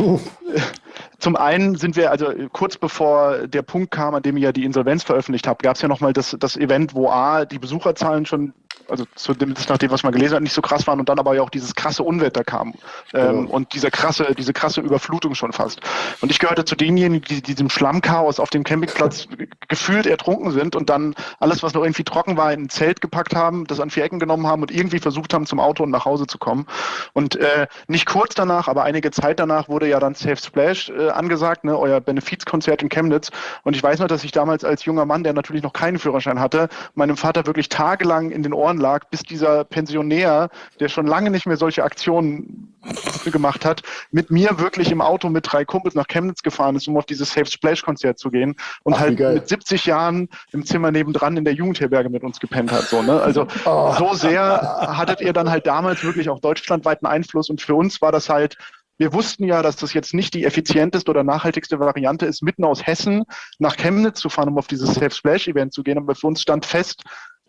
Speaker 6: Zum einen sind wir, also kurz bevor der Punkt kam, an dem ihr ja die Insolvenz veröffentlicht habt, gab es ja nochmal das, das Event, wo A, die Besucherzahlen schon, also zu dem, nach dem, was man gelesen hat, nicht so krass waren und dann aber ja auch dieses krasse Unwetter kam ähm, ja. und diese krasse, diese krasse Überflutung schon fast. Und ich gehörte zu denjenigen, die diesem Schlammchaos auf dem Campingplatz gefühlt ertrunken sind und dann alles, was noch irgendwie trocken war, in ein Zelt gepackt haben, das an vier Ecken genommen haben und irgendwie versucht haben, zum Auto und nach Hause zu kommen. Und äh, nicht kurz danach, aber einige Zeit danach wurde ja dann Safe Splash äh, angesagt, ne, euer Benefizkonzert in Chemnitz. Und ich weiß noch, dass ich damals als junger Mann, der natürlich noch keinen Führerschein hatte, meinem Vater wirklich tagelang in den Ohren lag, bis dieser Pensionär, der schon lange nicht mehr solche Aktionen gemacht hat, mit mir wirklich im Auto mit drei Kumpels nach Chemnitz gefahren ist, um auf dieses Safe Splash Konzert zu gehen und Ach, halt mit siebzig Jahren im Zimmer nebendran in der Jugendherberge mit uns gepennt hat. So, ne? Also oh. so sehr hattet ihr dann halt damals wirklich auch deutschlandweiten Einfluss und für uns war das halt, wir wussten ja, dass das jetzt nicht die effizienteste oder nachhaltigste Variante ist, mitten aus Hessen nach Chemnitz zu fahren, um auf dieses Safe Splash Event zu gehen, aber für uns stand fest,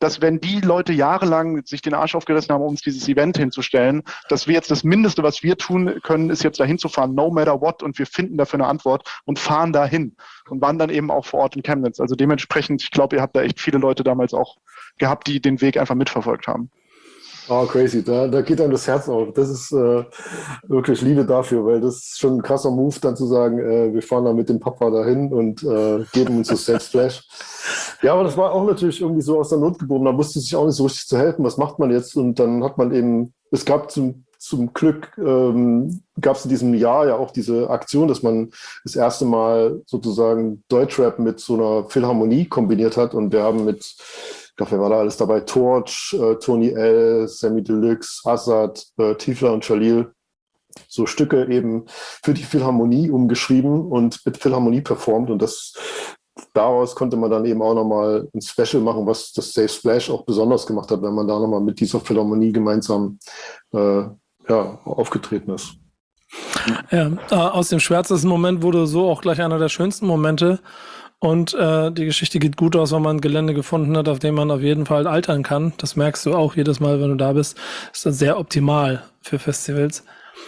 Speaker 6: dass wenn die Leute jahrelang sich den Arsch aufgerissen haben, um uns dieses Event hinzustellen, dass wir jetzt das Mindeste, was wir tun können, ist jetzt dahin zu fahren, no matter what, und wir finden dafür eine Antwort und fahren dahin und waren dann eben auch vor Ort in Chemnitz. Also dementsprechend, ich glaube, ihr habt da echt viele Leute damals auch gehabt, die den Weg einfach mitverfolgt haben.
Speaker 5: Oh, crazy. Da, da geht einem das Herz auf. Das ist äh, wirklich Liebe dafür, weil das ist schon ein krasser Move, dann zu sagen, äh, wir fahren da mit dem Papa dahin und äh, geben uns das Selbstflash. Ja, aber das war auch natürlich irgendwie so aus der Not geboren. Da wusste sich auch nicht so richtig zu helfen. Was macht man jetzt? Und dann hat man eben, es gab zum, zum Glück, ähm, gab es in diesem Jahr ja auch diese Aktion, dass man das erste Mal sozusagen Deutschrap mit so einer Philharmonie kombiniert hat. Und wir haben mit, ich glaube, wer war da alles dabei? Torch, äh, Tony L, Sammy Deluxe, Assad, äh, Tiefler und Jalil. So Stücke eben für die Philharmonie umgeschrieben und mit Philharmonie performt. Und das, daraus konnte man dann eben auch nochmal ein Special machen, was das Safe Splash auch besonders gemacht hat, wenn man da nochmal mit dieser Philharmonie gemeinsam äh, ja, aufgetreten ist.
Speaker 1: Ja, äh, aus dem schwärzesten Moment wurde so auch gleich einer der schönsten Momente. Und äh, die Geschichte geht gut aus, weil man ein Gelände gefunden hat, auf dem man auf jeden Fall altern kann. Das merkst du auch jedes Mal, wenn du da bist. Das ist dann sehr optimal für Festivals.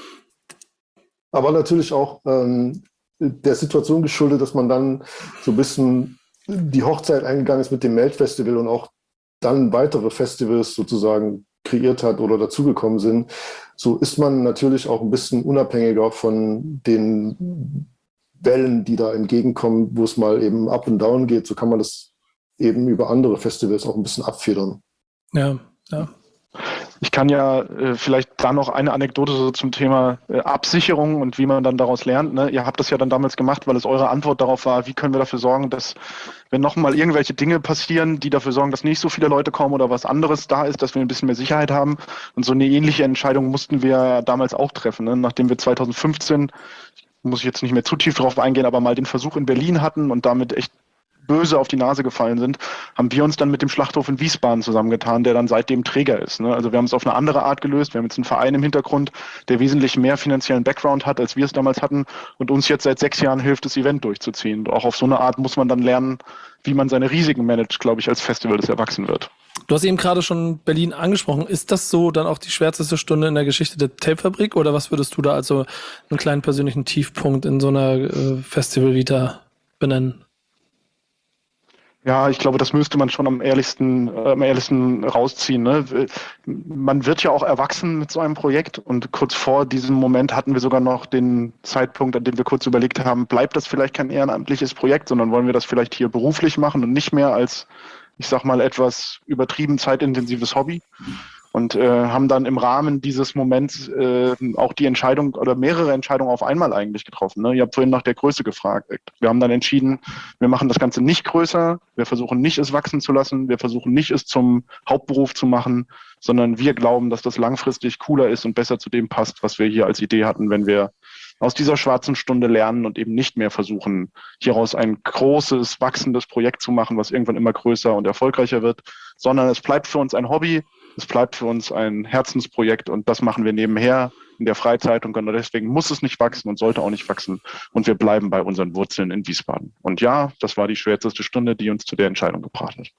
Speaker 5: Aber natürlich auch ähm, der Situation geschuldet, dass man dann so ein bisschen die Hochzeit eingegangen ist mit dem Melt-Festival und auch dann weitere Festivals sozusagen kreiert hat oder dazugekommen sind. So ist man natürlich auch ein bisschen unabhängiger von den Wellen, die da entgegenkommen, wo es mal eben up and down geht. So kann man das eben über andere Festivals auch ein bisschen abfedern.
Speaker 1: Ja, ja.
Speaker 6: Ich kann ja äh, vielleicht da noch eine Anekdote so zum Thema äh, Absicherung und wie man dann daraus lernt. Ne? Ihr habt das ja dann damals gemacht, weil es eure Antwort darauf war, wie können wir dafür sorgen, dass, wenn nochmal irgendwelche Dinge passieren, die dafür sorgen, dass nicht so viele Leute kommen oder was anderes da ist, dass wir ein bisschen mehr Sicherheit haben. Und so eine ähnliche Entscheidung mussten wir damals auch treffen, ne? Nachdem wir zwanzig fünfzehn, muss ich jetzt nicht mehr zu tief drauf eingehen, aber mal den Versuch in Berlin hatten und damit echt böse auf die Nase gefallen sind, haben wir uns dann mit dem Schlachthof in Wiesbaden zusammengetan, der dann seitdem Träger ist. Ne? Also wir haben es auf eine andere Art gelöst. Wir haben jetzt einen Verein im Hintergrund, der wesentlich mehr finanziellen Background hat, als wir es damals hatten und uns jetzt seit sechs Jahren hilft, das Event durchzuziehen. Und auch auf so eine Art muss man dann lernen, wie man seine Risiken managt, glaube ich, als Festival, das erwachsen wird.
Speaker 1: Du hast eben gerade schon Berlin angesprochen. Ist das so dann auch die schwärzeste Stunde in der Geschichte der Tapefabrik oder was würdest du da also einen kleinen persönlichen Tiefpunkt in so einer äh, Festival-Vita benennen?
Speaker 6: Ja, ich glaube, das müsste man schon am ehrlichsten, äh, am ehrlichsten rausziehen. Ne? Man wird ja auch erwachsen mit so einem Projekt und kurz vor diesem Moment hatten wir sogar noch den Zeitpunkt, an dem wir kurz überlegt haben, bleibt das vielleicht kein ehrenamtliches Projekt, sondern wollen wir das vielleicht hier beruflich machen und nicht mehr als, ich sag mal, etwas übertrieben zeitintensives Hobby. Und äh, haben dann im Rahmen dieses Moments äh, auch die Entscheidung oder mehrere Entscheidungen auf einmal eigentlich getroffen. Ne? Ihr habt vorhin nach der Größe gefragt. Wir haben dann entschieden, wir machen das Ganze nicht größer, wir versuchen nicht, es wachsen zu lassen, wir versuchen nicht, es zum Hauptberuf zu machen, sondern wir glauben, dass das langfristig cooler ist und besser zu dem passt, was wir hier als Idee hatten, wenn wir aus dieser schwarzen Stunde lernen und eben nicht mehr versuchen, hieraus ein großes, wachsendes Projekt zu machen, was irgendwann immer größer und erfolgreicher wird, sondern es bleibt für uns ein Hobby, es bleibt für uns ein Herzensprojekt und das machen wir nebenher in der Freizeit und genau deswegen muss es nicht wachsen und sollte auch nicht wachsen und wir bleiben bei unseren Wurzeln in Wiesbaden. Und ja, das war die schwärzeste Stunde, die uns zu der Entscheidung gebracht hat.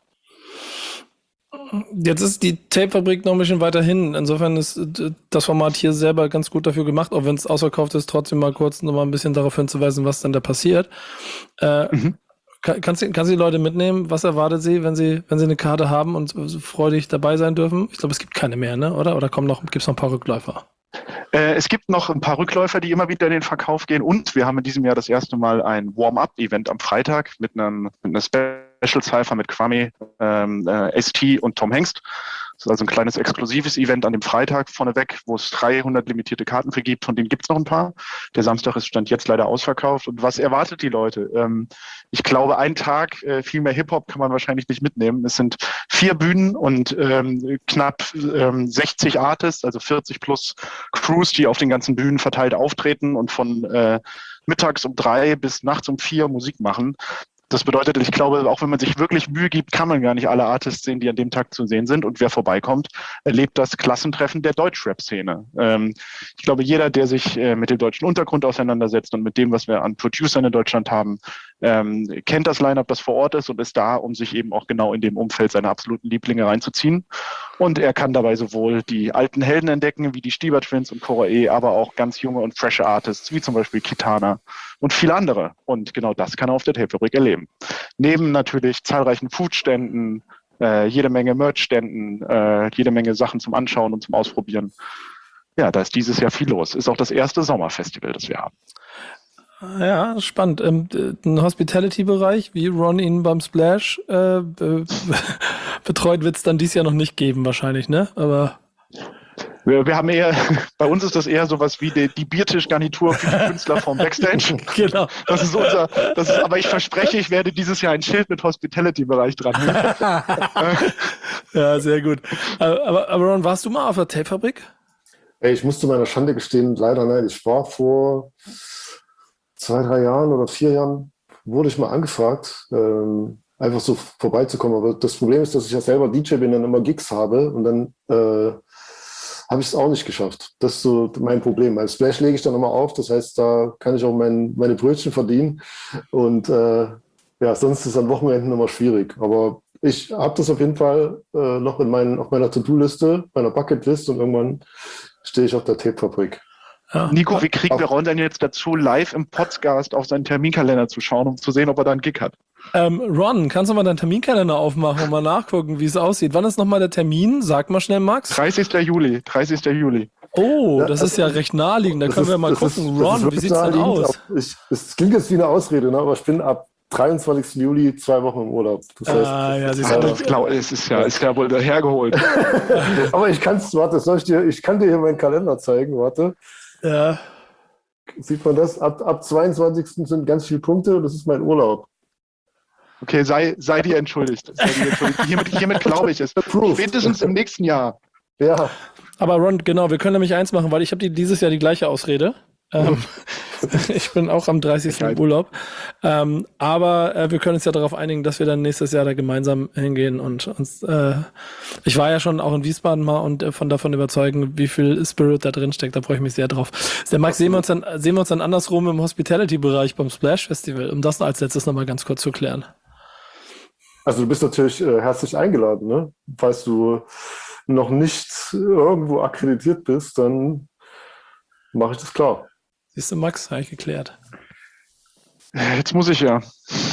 Speaker 1: Jetzt ist die Tapefabrik noch ein bisschen weiter hin. Insofern ist das Format hier selber ganz gut dafür gemacht, auch wenn es ausverkauft ist, trotzdem mal kurz noch mal ein bisschen darauf hinzuweisen, was dann da passiert. Äh, mhm. kann, kannst, du, kannst du die Leute mitnehmen? Was erwartet sie, wenn sie, wenn sie eine Karte haben und so freudig dabei sein dürfen? Ich glaube, es gibt keine mehr, ne? Oder? Oder kommen noch, gibt es noch ein paar Rückläufer?
Speaker 6: Äh, es gibt noch ein paar Rückläufer, die immer wieder in den Verkauf gehen und wir haben in diesem Jahr das erste Mal ein Warm-Up-Event am Freitag mit, einem, mit einer Special-Cypher mit Kwame, ähm, äh, S T und Tom Hengst. Das ist also ein kleines exklusives Event an dem Freitag vorneweg, wo es dreihundert limitierte Karten für gibt. Von denen gibt es noch ein paar. Der Samstag ist Stand jetzt leider ausverkauft. Und was erwartet die Leute? Ähm, ich glaube, ein Tag, äh, viel mehr Hip-Hop kann man wahrscheinlich nicht mitnehmen. Es sind vier Bühnen und ähm, knapp ähm, sechzig Artists, also vierzig plus Crews, die auf den ganzen Bühnen verteilt auftreten und von äh, mittags um drei bis nachts um vier Musik machen. Das bedeutet, ich glaube, auch wenn man sich wirklich Mühe gibt, kann man gar nicht alle Artists sehen, die an dem Tag zu sehen sind. Und wer vorbeikommt, erlebt das Klassentreffen der Deutschrap-Szene. Ähm, ich glaube, jeder, der sich äh, mit dem deutschen Untergrund auseinandersetzt und mit dem, was wir an Producern in Deutschland haben, ähm, kennt das Line-Up, das vor Ort ist und ist da, um sich eben auch genau in dem Umfeld seine absoluten Lieblinge reinzuziehen. Und er kann dabei sowohl die alten Helden entdecken, wie die Stieber Twins und Cora E., aber auch ganz junge und frische Artists, wie zum Beispiel Kitana und viele andere. Und genau das kann er auf der Tapefabrik erleben. Neben natürlich zahlreichen Foodständen, äh, jede Menge Merchständen, äh, jede Menge Sachen zum Anschauen und zum Ausprobieren. Ja, da ist dieses Jahr viel los. Ist auch das erste Sommerfestival, das wir haben.
Speaker 1: Ja, spannend. Ähm, ein Hospitality-Bereich, wie Ron ihn beim Splash äh, be betreut, wird es dann dieses Jahr noch nicht geben wahrscheinlich, ne? Aber
Speaker 6: Wir, wir haben eher, bei uns ist das eher sowas wie die, die Biertischgarnitur für die Künstler vom Backstage.
Speaker 1: Genau.
Speaker 6: Das ist unser, das ist, aber ich verspreche, ich werde dieses Jahr ein Schild mit Hospitality-Bereich dran.
Speaker 1: Ja, sehr gut. Aber, aber Ron, warst du mal auf der Tapefabrik?
Speaker 5: Ey, ich muss zu meiner Schande gestehen, leider nein. Ich war vor zwei, drei Jahren oder vier Jahren, wurde ich mal angefragt, ähm, einfach so vorbeizukommen. Aber das Problem ist, dass ich ja selber D J bin und immer Gigs habe und dann äh, habe ich es auch nicht geschafft. Das ist so mein Problem. Als Splash lege ich dann immer auf, das heißt, da kann ich auch mein, meine Brötchen verdienen und äh, ja, sonst ist es an Wochenenden immer schwierig. Aber ich habe das auf jeden Fall äh, noch in mein, auf meiner To-Do-Liste, meiner Bucketlist und irgendwann stehe ich auf der Tapefabrik.
Speaker 1: Ja.
Speaker 6: Nico, wie kriegen wir Ron denn jetzt dazu, live im Podcast auf seinen Terminkalender zu schauen, um zu sehen, ob er da einen Gig hat?
Speaker 1: Ähm, Ron, kannst du mal deinen Terminkalender aufmachen und mal nachgucken, wie es aussieht? Wann ist nochmal der Termin? Sag mal schnell, Max.
Speaker 6: dreißigster Juli. dreißigster Juli.
Speaker 1: Oh,
Speaker 5: Ja,
Speaker 1: das
Speaker 5: also,
Speaker 1: ist ja recht naheliegend. Da können
Speaker 5: ist,
Speaker 1: wir mal gucken.
Speaker 5: Ist,
Speaker 1: Ron, wie sieht's denn aus?
Speaker 5: Ich, es klingt jetzt wie eine Ausrede, ne? Aber ich bin ab dreiundzwanzigsten Juli zwei Wochen im Urlaub. Das heißt,
Speaker 1: ah, ja,
Speaker 6: ja, das glaub, es ist ja, ist ja wohl dahergeholt.
Speaker 5: Aber ich kann es, warte, soll ich dir, ich kann dir hier meinen Kalender zeigen, warte.
Speaker 1: Ja.
Speaker 5: Sieht man das? Ab, ab zweiundzwanzigsten sind ganz viele Punkte und das ist mein Urlaub.
Speaker 6: Okay, sei, sei dir entschuldigt. Sei dir entschuldigt. Hiermit, hiermit glaube ich es. Spätestens im nächsten Jahr.
Speaker 5: Ja.
Speaker 1: Aber Ron, genau, wir können nämlich eins machen, weil ich habe die, dieses Jahr die gleiche Ausrede. Ähm, ich bin auch am dreißigsten im Urlaub. Ähm, aber äh, wir können uns ja darauf einigen, dass wir dann nächstes Jahr da gemeinsam hingehen und uns, äh, ich war ja schon auch in Wiesbaden mal und äh, von davon überzeugen, wie viel Spirit da drin steckt. Da freue ich mich sehr drauf. Der Max, sehen wir uns dann, sehen wir uns dann andersrum im Hospitality-Bereich beim Splash Festival, um das als letztes nochmal ganz kurz zu klären.
Speaker 5: Also du bist natürlich äh, herzlich eingeladen, ne? Falls du noch nicht irgendwo akkreditiert bist, dann mache ich das klar.
Speaker 1: Siehst du, Max, habe ich geklärt.
Speaker 6: Jetzt muss ich ja.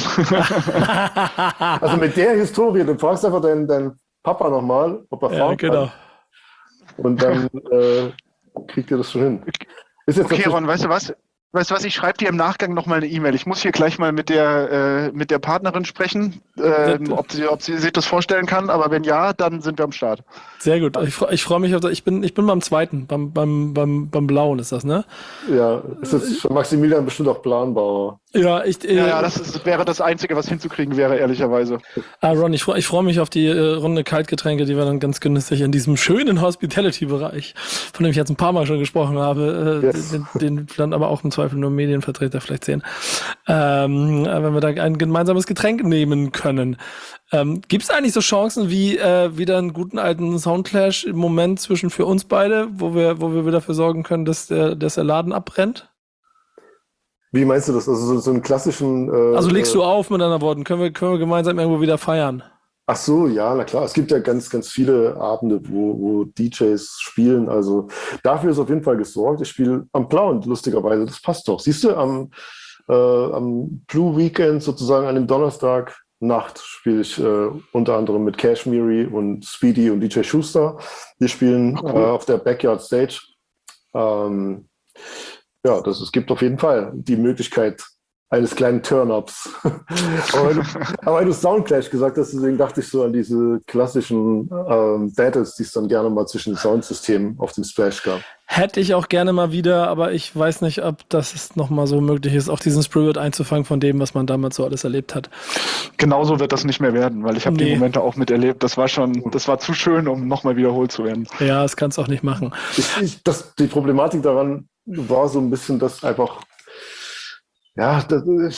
Speaker 5: Also mit der Historie, du fragst einfach deinen, deinen Papa nochmal, ob er fahren
Speaker 1: Ja, genau.
Speaker 5: kann. Und dann äh, kriegt ihr das schon hin. Ist jetzt
Speaker 6: Okay, Ron, weißt du was? Weißt du was, ich schreibe dir im Nachgang nochmal eine E-Mail. Ich muss hier gleich mal mit der, äh, mit der Partnerin sprechen, äh, ob sie, ob sie sich das vorstellen kann, aber wenn ja, dann sind wir am Start.
Speaker 1: Sehr gut. Ich, fre- ich freue mich auf das. Ich bin, ich bin beim zweiten, beim, beim, beim, beim Blauen ist das, ne?
Speaker 5: Ja, ist jetzt für Maximilian bestimmt auch planbar.
Speaker 1: Ja, ich, äh,
Speaker 6: Ja, ja, das ist, wäre das Einzige, was hinzukriegen wäre, ehrlicherweise.
Speaker 1: ah, Ron, ich freue ich freu mich auf die äh, Runde Kaltgetränke, die wir dann ganz genüsslich in diesem schönen Hospitality-Bereich, von dem ich jetzt ein paar Mal schon gesprochen habe, äh,
Speaker 5: Yes.
Speaker 1: den, den dann aber auch im Zweifel nur Medienvertreter vielleicht sehen, ähm, äh, wenn wir da ein gemeinsames Getränk nehmen können. Ähm, Gibt es eigentlich so Chancen wie äh, wieder einen guten alten Soundclash im Moment zwischen für uns beide, wo wir, wo wir wieder dafür sorgen können, dass der, dass der Laden abbrennt?
Speaker 5: Wie meinst du das? Also so, so einen klassischen... Äh,
Speaker 1: Also legst
Speaker 5: äh,
Speaker 1: du auf mit anderen Worten, können wir, können wir gemeinsam irgendwo wieder feiern?
Speaker 5: Ach so, ja, na klar. Es gibt ja ganz, ganz viele Abende, wo, wo D Js spielen. Also dafür ist auf jeden Fall gesorgt. Ich spiele am Blauen, lustigerweise. Das passt doch. Siehst du, am, äh, am Blue Weekend sozusagen an dem Donnerstag Nacht spiele ich äh, unter anderem mit Cashmere und Speedy und D J Schuster. Wir spielen
Speaker 6: Cool.
Speaker 5: äh, auf der Backyard Stage. Ähm, ja, das, es gibt auf jeden Fall die Möglichkeit eines kleinen Turn-Ups. aber, weil du, aber weil du Soundclash gesagt hast, deswegen dachte ich so an diese klassischen ähm, Battles, die es dann gerne mal zwischen den Soundsystemen auf dem Splash gab.
Speaker 1: Hätte ich auch gerne mal wieder, aber ich weiß nicht, ob das nochmal so möglich ist, auch diesen Spirit einzufangen von dem, was man damals so alles erlebt hat.
Speaker 6: Genauso wird das nicht mehr werden, weil ich habe
Speaker 1: Nee.
Speaker 6: die Momente auch miterlebt. Das war schon, das war zu schön, um nochmal wiederholt zu werden.
Speaker 1: Ja, das kannst du auch nicht machen.
Speaker 5: Ich, ich, das, die Problematik daran war so ein bisschen, dass einfach, ja, das, ich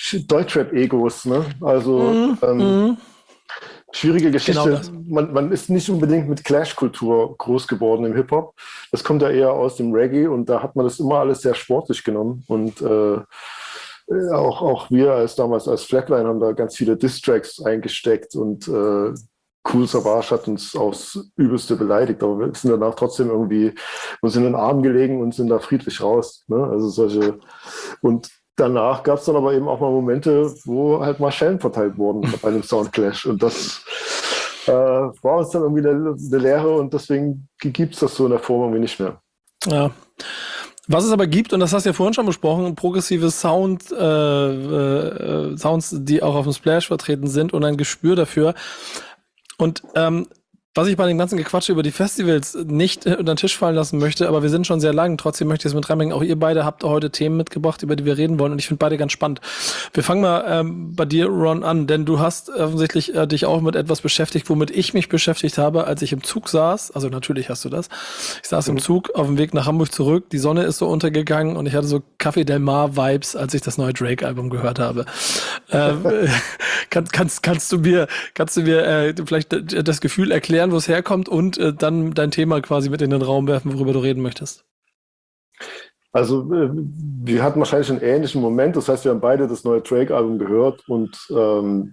Speaker 5: Deutschrap-Egos, ne? Also
Speaker 1: Mhm.
Speaker 5: ähm,
Speaker 1: Mhm.
Speaker 5: schwierige Geschichte.
Speaker 1: Genau das.
Speaker 5: man, man ist nicht unbedingt mit Clash-Kultur groß geworden im Hip-Hop. Das kommt ja eher aus dem Reggae und da hat man das immer alles sehr sportlich genommen. Und äh, auch, auch wir als damals als Flatline haben da ganz viele Diss-Tracks eingesteckt und äh, Kool Savas hat uns aufs Übelste beleidigt, aber wir sind danach trotzdem irgendwie uns in den Arm gelegen und sind da friedlich raus. Ne? Also solche und danach gab es dann aber eben auch mal Momente, wo halt mal Schellen verteilt wurden bei einem Soundclash. Und das äh, war uns dann irgendwie eine, eine Lehre und deswegen gibt es das so in der Form irgendwie nicht mehr.
Speaker 1: Ja. Was es aber gibt, und das hast du ja vorhin schon besprochen, progressive Sound, äh, äh, Sounds, die auch auf dem Splash vertreten sind und ein Gespür dafür. Und ähm, was ich bei dem ganzen Gequatsche über die Festivals nicht äh, unter den Tisch fallen lassen möchte, aber wir sind schon sehr lang, trotzdem möchte ich es mit reinbringen. Auch ihr beide habt heute Themen mitgebracht, über die wir reden wollen und ich finde beide ganz spannend. Wir fangen mal ähm, bei dir, Ron, an, denn du hast offensichtlich äh, dich auch mit etwas beschäftigt, womit ich mich beschäftigt habe, als ich im Zug saß. Also natürlich hast du das. Ich saß mhm. im Zug auf dem Weg nach Hamburg zurück, die Sonne ist so untergegangen und ich hatte so Café Del Mar Vibes, als ich das neue Drake-Album gehört habe. ähm, kann, kannst, kannst du mir, kannst du mir äh, vielleicht das Gefühl erklären, wo es herkommt und äh, dann dein Thema quasi mit in den Raum werfen, worüber du reden möchtest?
Speaker 5: Also äh, wir hatten wahrscheinlich einen ähnlichen Moment, das heißt, wir haben beide das neue Drake-Album gehört und ähm,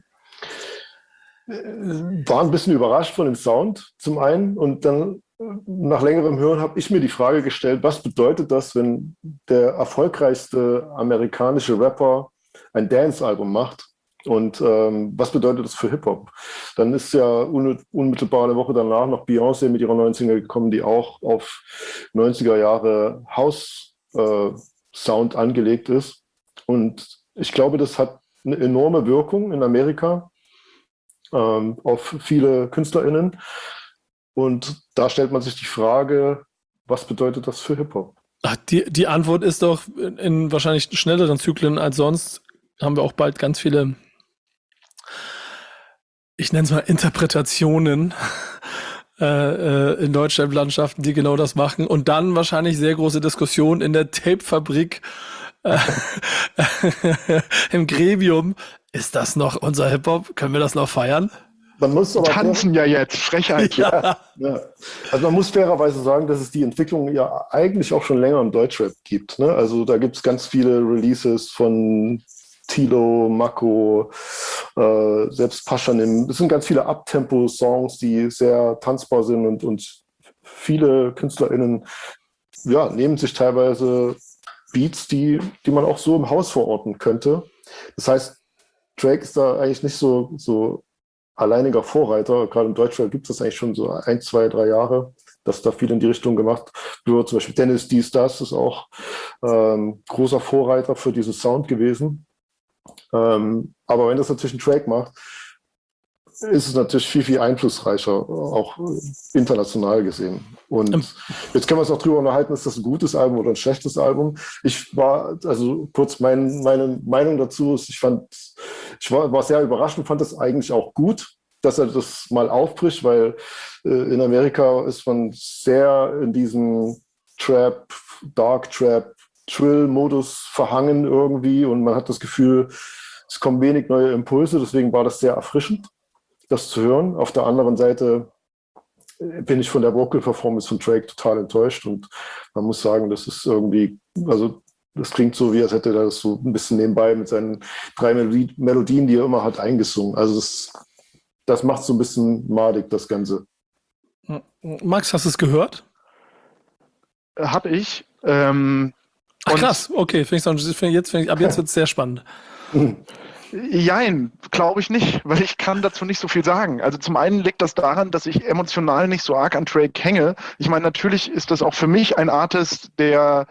Speaker 5: waren ein bisschen überrascht von dem Sound zum einen und dann nach längerem Hören habe ich mir die Frage gestellt, was bedeutet das, wenn der erfolgreichste amerikanische Rapper ein Dance-Album macht? Und ähm, was bedeutet das für Hip-Hop? Dann ist ja un- unmittelbar eine Woche danach noch Beyoncé mit ihrer neuen Single gekommen, die auch auf neunziger Jahre House-Sound äh, angelegt ist. Und ich glaube, das hat eine enorme Wirkung in Amerika ähm, auf viele KünstlerInnen. Und da stellt man sich die Frage, was bedeutet das für Hip-Hop?
Speaker 1: Ach, die, die Antwort ist doch in, in wahrscheinlich schnelleren Zyklen als sonst. Haben wir auch bald ganz viele, ich nenne es mal Interpretationen äh, äh, in Deutschrap-Landschaften, die genau das machen. Und dann wahrscheinlich sehr große Diskussionen in der Tape-Fabrik äh, im Gremium. Ist das noch unser Hip-Hop? Können wir das noch feiern?
Speaker 5: Man muss aber
Speaker 6: tanzen ja jetzt, Frechheit.
Speaker 1: Ja.
Speaker 5: Ja. Also man muss fairerweise sagen, dass es die Entwicklung ja eigentlich auch schon länger im Deutschrap gibt. Ne? Also da gibt es ganz viele Releases von Tilo, Mako, äh, selbst Paschanim. Es sind ganz viele Uptempo-Songs, die sehr tanzbar sind und, und viele KünstlerInnen ja, nehmen sich teilweise Beats, die, die man auch so im Haus verorten könnte. Das heißt, Drake ist da eigentlich nicht so, so alleiniger Vorreiter. Gerade im Deutschrap gibt es das eigentlich schon so ein, zwei, drei Jahre, dass da viel in die Richtung gemacht wird. Zum Beispiel Dennis Dies, das ist auch ähm, großer Vorreiter für diesen Sound gewesen. Ähm, aber wenn das natürlich ein Drake macht, ist es natürlich viel, viel einflussreicher, auch international gesehen. Und ähm. jetzt können wir uns auch drüber unterhalten, ist das ein gutes Album oder ein schlechtes Album? Ich war, also kurz mein, meine Meinung dazu ist, ich fand, ich war, war sehr überrascht und fand das eigentlich auch gut, dass er das mal aufbricht, weil äh, in Amerika ist man sehr in diesem Trap, Dark Trap, Trill-Modus verhangen irgendwie und man hat das Gefühl, es kommen wenig neue Impulse, deswegen war das sehr erfrischend, das zu hören. Auf der anderen Seite bin ich von der Vocal-Performance von Drake total enttäuscht und man muss sagen, das ist irgendwie, also das klingt so, wie als hätte er das so ein bisschen nebenbei mit seinen drei Melodien, die er immer hat, eingesungen. Also das, das macht so ein bisschen madig, das Ganze.
Speaker 1: Max, hast du es gehört?
Speaker 6: Hab ich. Ähm
Speaker 1: Ach krass, okay, find ich, find, jetzt, find ich, ab jetzt wird es sehr spannend.
Speaker 6: Jein, glaube ich nicht, weil ich kann dazu nicht so viel sagen. Also zum einen liegt das daran, dass ich emotional nicht so arg an Drake hänge. Ich meine, natürlich ist das auch für mich ein Artist, der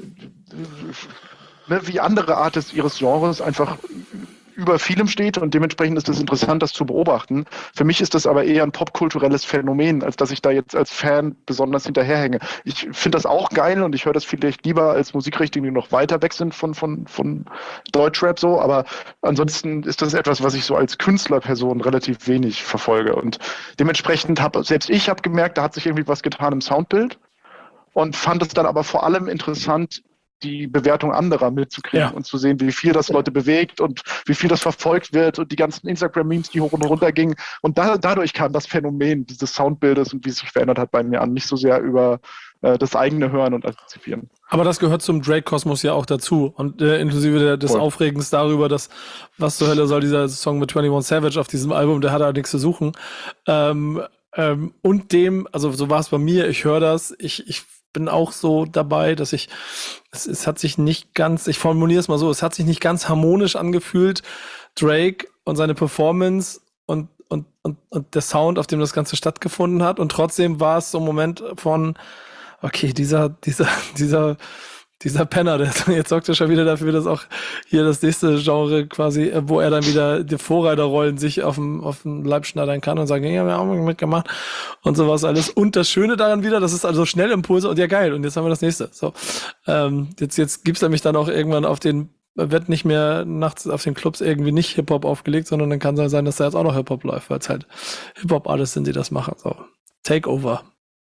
Speaker 6: ne, wie andere Artists ihres Genres einfach über vielem steht und dementsprechend ist es interessant, das zu beobachten. Für mich ist das aber eher ein popkulturelles Phänomen, als dass ich da jetzt als Fan besonders hinterherhänge. Ich finde das auch geil und ich höre das vielleicht lieber als Musikrichtungen, die noch weiter weg sind von, von, von Deutschrap so, aber ansonsten ist das etwas, was ich so als Künstlerperson relativ wenig verfolge und dementsprechend habe selbst ich habe gemerkt, da hat sich irgendwie was getan im Soundbild und fand es dann aber vor allem interessant, die Bewertung anderer mitzukriegen
Speaker 1: Ja.
Speaker 6: und zu sehen, wie viel das Leute bewegt und wie viel das verfolgt wird und die ganzen Instagram-Memes, die hoch und runter gingen. Und da, dadurch kam das Phänomen dieses Soundbildes und wie es sich verändert hat bei mir an, nicht so sehr über äh, das eigene Hören und Antizipieren.
Speaker 1: Aber das gehört zum Drake-Kosmos ja auch dazu. Und äh, inklusive der, des
Speaker 6: Voll.
Speaker 1: Aufregens darüber, dass, was zur Hölle soll dieser Song mit einundzwanzig Savage auf diesem Album, der hat da nichts zu suchen. Ähm, ähm, und dem, also so war es bei mir, ich höre das, ich, ich bin auch so dabei, dass ich, es, es hat sich nicht ganz, ich formuliere es mal so, es hat sich nicht ganz harmonisch angefühlt, Drake und seine Performance und, und, und, und der Sound, auf dem das Ganze stattgefunden hat. Und trotzdem war es so ein Moment von, okay, dieser, dieser, dieser, dieser Penner, der jetzt sorgt er schon wieder dafür, dass auch hier das nächste Genre quasi, wo er dann wieder die Vorreiterrollen sich auf dem, auf dem Leib schneidern kann und sagen, ja, wir haben mitgemacht und sowas alles. Und das Schöne daran wieder, das ist also schnell Impulse und ja geil, und jetzt haben wir das nächste. So, ähm, jetzt, jetzt gibt's nämlich dann auch irgendwann auf den, wird nicht mehr nachts auf den Clubs irgendwie nicht Hip-Hop aufgelegt, sondern dann kann es sein, dass da jetzt auch noch Hip-Hop läuft, weil es halt Hip-Hop-Artists sind, die das machen. So, Takeover.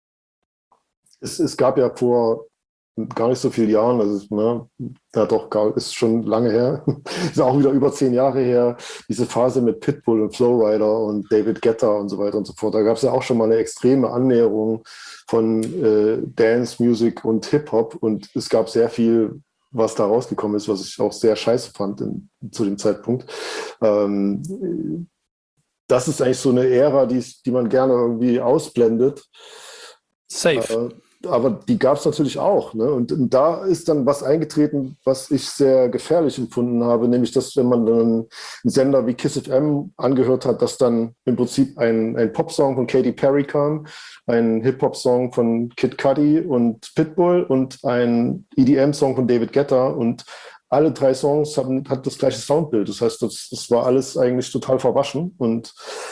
Speaker 5: Es, es gab ja vor gar nicht so vielen Jahren, also ne, ja doch, gar, ist schon lange her, ist auch wieder über zehn Jahre her, diese Phase mit Pitbull und Flowrider und David Guetta und so weiter und so fort. Da gab es ja auch schon mal eine extreme Annäherung von äh, Dance, Music und Hip-Hop, und es gab sehr viel, was da rausgekommen ist, was ich auch sehr scheiße fand in, zu dem Zeitpunkt. Ähm, das ist eigentlich so eine Ära, die, die man gerne irgendwie ausblendet.
Speaker 1: Safe.
Speaker 5: Äh, aber die gab es natürlich auch. Ne? Und, und da ist dann was eingetreten, was ich sehr gefährlich empfunden habe, nämlich, dass, wenn man dann einen Sender wie Kiss F M angehört hat, dass dann im Prinzip ein, ein Popsong von Katy Perry kam, ein Hip-Hop-Song von Kid Cudi und Pitbull und ein E D M-Song von David Guetta, und alle drei Songs haben, hatten das gleiche Soundbild. Das heißt, das, das war alles eigentlich total verwaschen, und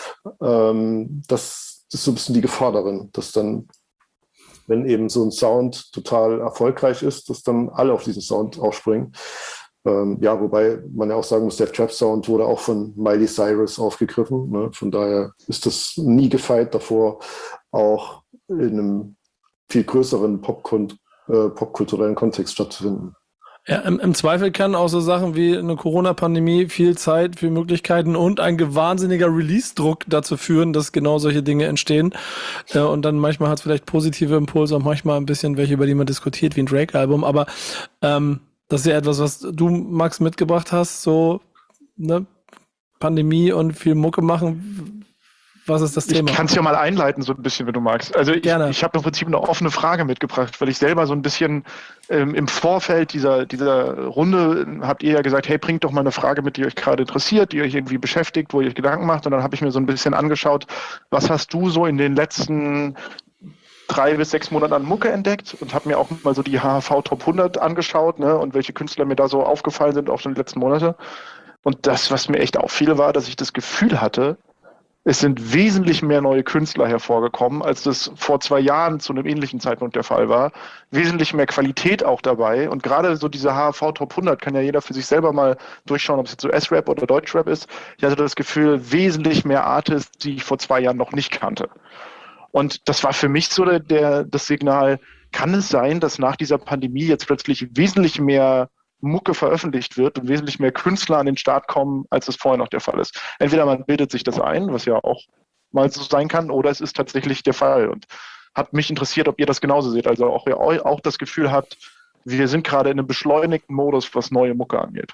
Speaker 5: ähm, das, das ist so ein bisschen die Gefahr darin, dass dann, wenn eben so ein Sound total erfolgreich ist, dass dann alle auf diesen Sound aufspringen. Ähm, ja, wobei man ja auch sagen muss, der Trap-Sound wurde auch von Miley Cyrus aufgegriffen. Ne? Von daher ist das nie gefeit davor, auch in einem viel größeren Popkon- äh, popkulturellen Kontext stattzufinden.
Speaker 1: Ja, im, im Zweifel kann auch so Sachen wie eine Corona-Pandemie viel Zeit, viel Möglichkeiten und ein wahnsinniger Release-Druck dazu führen, dass genau solche Dinge entstehen. Äh, und dann manchmal hat es vielleicht positive Impulse und manchmal ein bisschen welche, über die man diskutiert, wie ein Drake-Album. Aber ähm, das ist ja etwas, was du, Max, mitgebracht hast, so ne, Pandemie und viel Mucke machen. Was ist das Thema?
Speaker 6: Ich kann es ja mal einleiten, so ein bisschen, wenn du magst. Also ich,
Speaker 1: Gerne.
Speaker 6: ich habe im Prinzip eine offene Frage mitgebracht, weil ich selber so ein bisschen ähm, im Vorfeld dieser, dieser Runde habt ihr ja gesagt, hey, bringt doch mal eine Frage mit, die euch gerade interessiert, die euch irgendwie beschäftigt, wo ihr euch Gedanken macht. Und dann habe ich mir so ein bisschen angeschaut, was hast du so in den letzten drei bis sechs Monaten an Mucke entdeckt, und habe mir auch mal so die H H V Top hundert angeschaut, ne, und welche Künstler mir da so aufgefallen sind, auch schon die letzten Monate. Und das, was mir echt auffiel, war, dass ich das Gefühl hatte, es sind wesentlich mehr neue Künstler hervorgekommen, als das vor zwei Jahren zu einem ähnlichen Zeitpunkt der Fall war. Wesentlich mehr Qualität auch dabei. Und gerade so diese H H V Top hundert kann ja jeder für sich selber mal durchschauen, ob es jetzt so S-Rap oder Deutschrap ist. Ich hatte das Gefühl, wesentlich mehr Artists, die ich vor zwei Jahren noch nicht kannte. Und das war für mich so der, der, das Signal, kann es sein, dass nach dieser Pandemie jetzt plötzlich wesentlich mehr Mucke veröffentlicht wird und wesentlich mehr Künstler an den Start kommen, als es vorher noch der Fall ist. Entweder man bildet sich das ein, was ja auch mal so sein kann, oder es ist tatsächlich der Fall. Und hat mich interessiert, ob ihr das genauso seht. Also auch ihr auch das Gefühl habt, wir sind gerade in einem beschleunigten Modus, was neue Mucke angeht.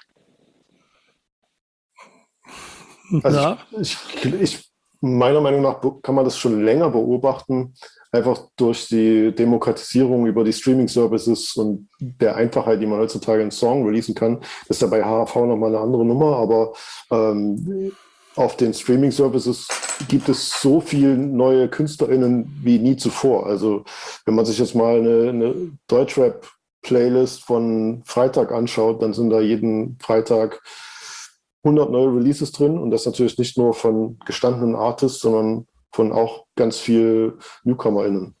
Speaker 5: Also
Speaker 1: Ja.
Speaker 5: ich, ich, ich, meiner Meinung nach kann man das schon länger beobachten, einfach durch die Demokratisierung über die Streaming-Services und der Einfachheit, die man heutzutage einen Song releasen kann. Das ist ja bei H H V nochmal eine andere Nummer, aber ähm, auf den Streaming-Services gibt es so viele neue KünstlerInnen wie nie zuvor. Also wenn man sich jetzt mal eine, eine Deutschrap-Playlist von Freitag anschaut, dann sind da jeden Freitag hundert neue Releases drin, und das natürlich nicht nur von gestandenen Artists, sondern von auch ganz viel NewcomerInnen.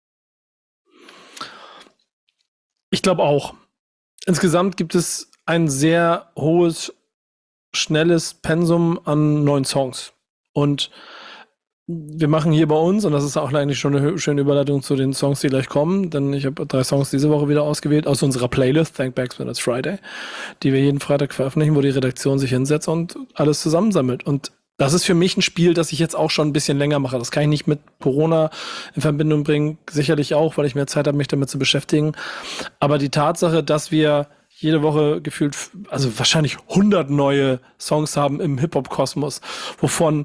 Speaker 1: Ich glaube auch. Insgesamt gibt es ein sehr hohes, schnelles Pensum an neuen Songs. Und wir machen hier bei uns, und das ist auch eigentlich schon eine schöne Überleitung zu den Songs, die gleich kommen, denn ich habe drei Songs diese Woche wieder ausgewählt aus unserer Playlist, Thank Backspin, It's Friday, die wir jeden Freitag veröffentlichen, wo die Redaktion sich hinsetzt und alles zusammensammelt. Und das ist für mich ein Spiel, das ich jetzt auch schon ein bisschen länger mache. Das kann ich nicht mit Corona in Verbindung bringen, sicherlich auch, weil ich mehr Zeit habe, mich damit zu beschäftigen. Aber die Tatsache, dass wir jede Woche gefühlt, also wahrscheinlich hundert neue Songs haben im Hip-Hop-Kosmos, wovon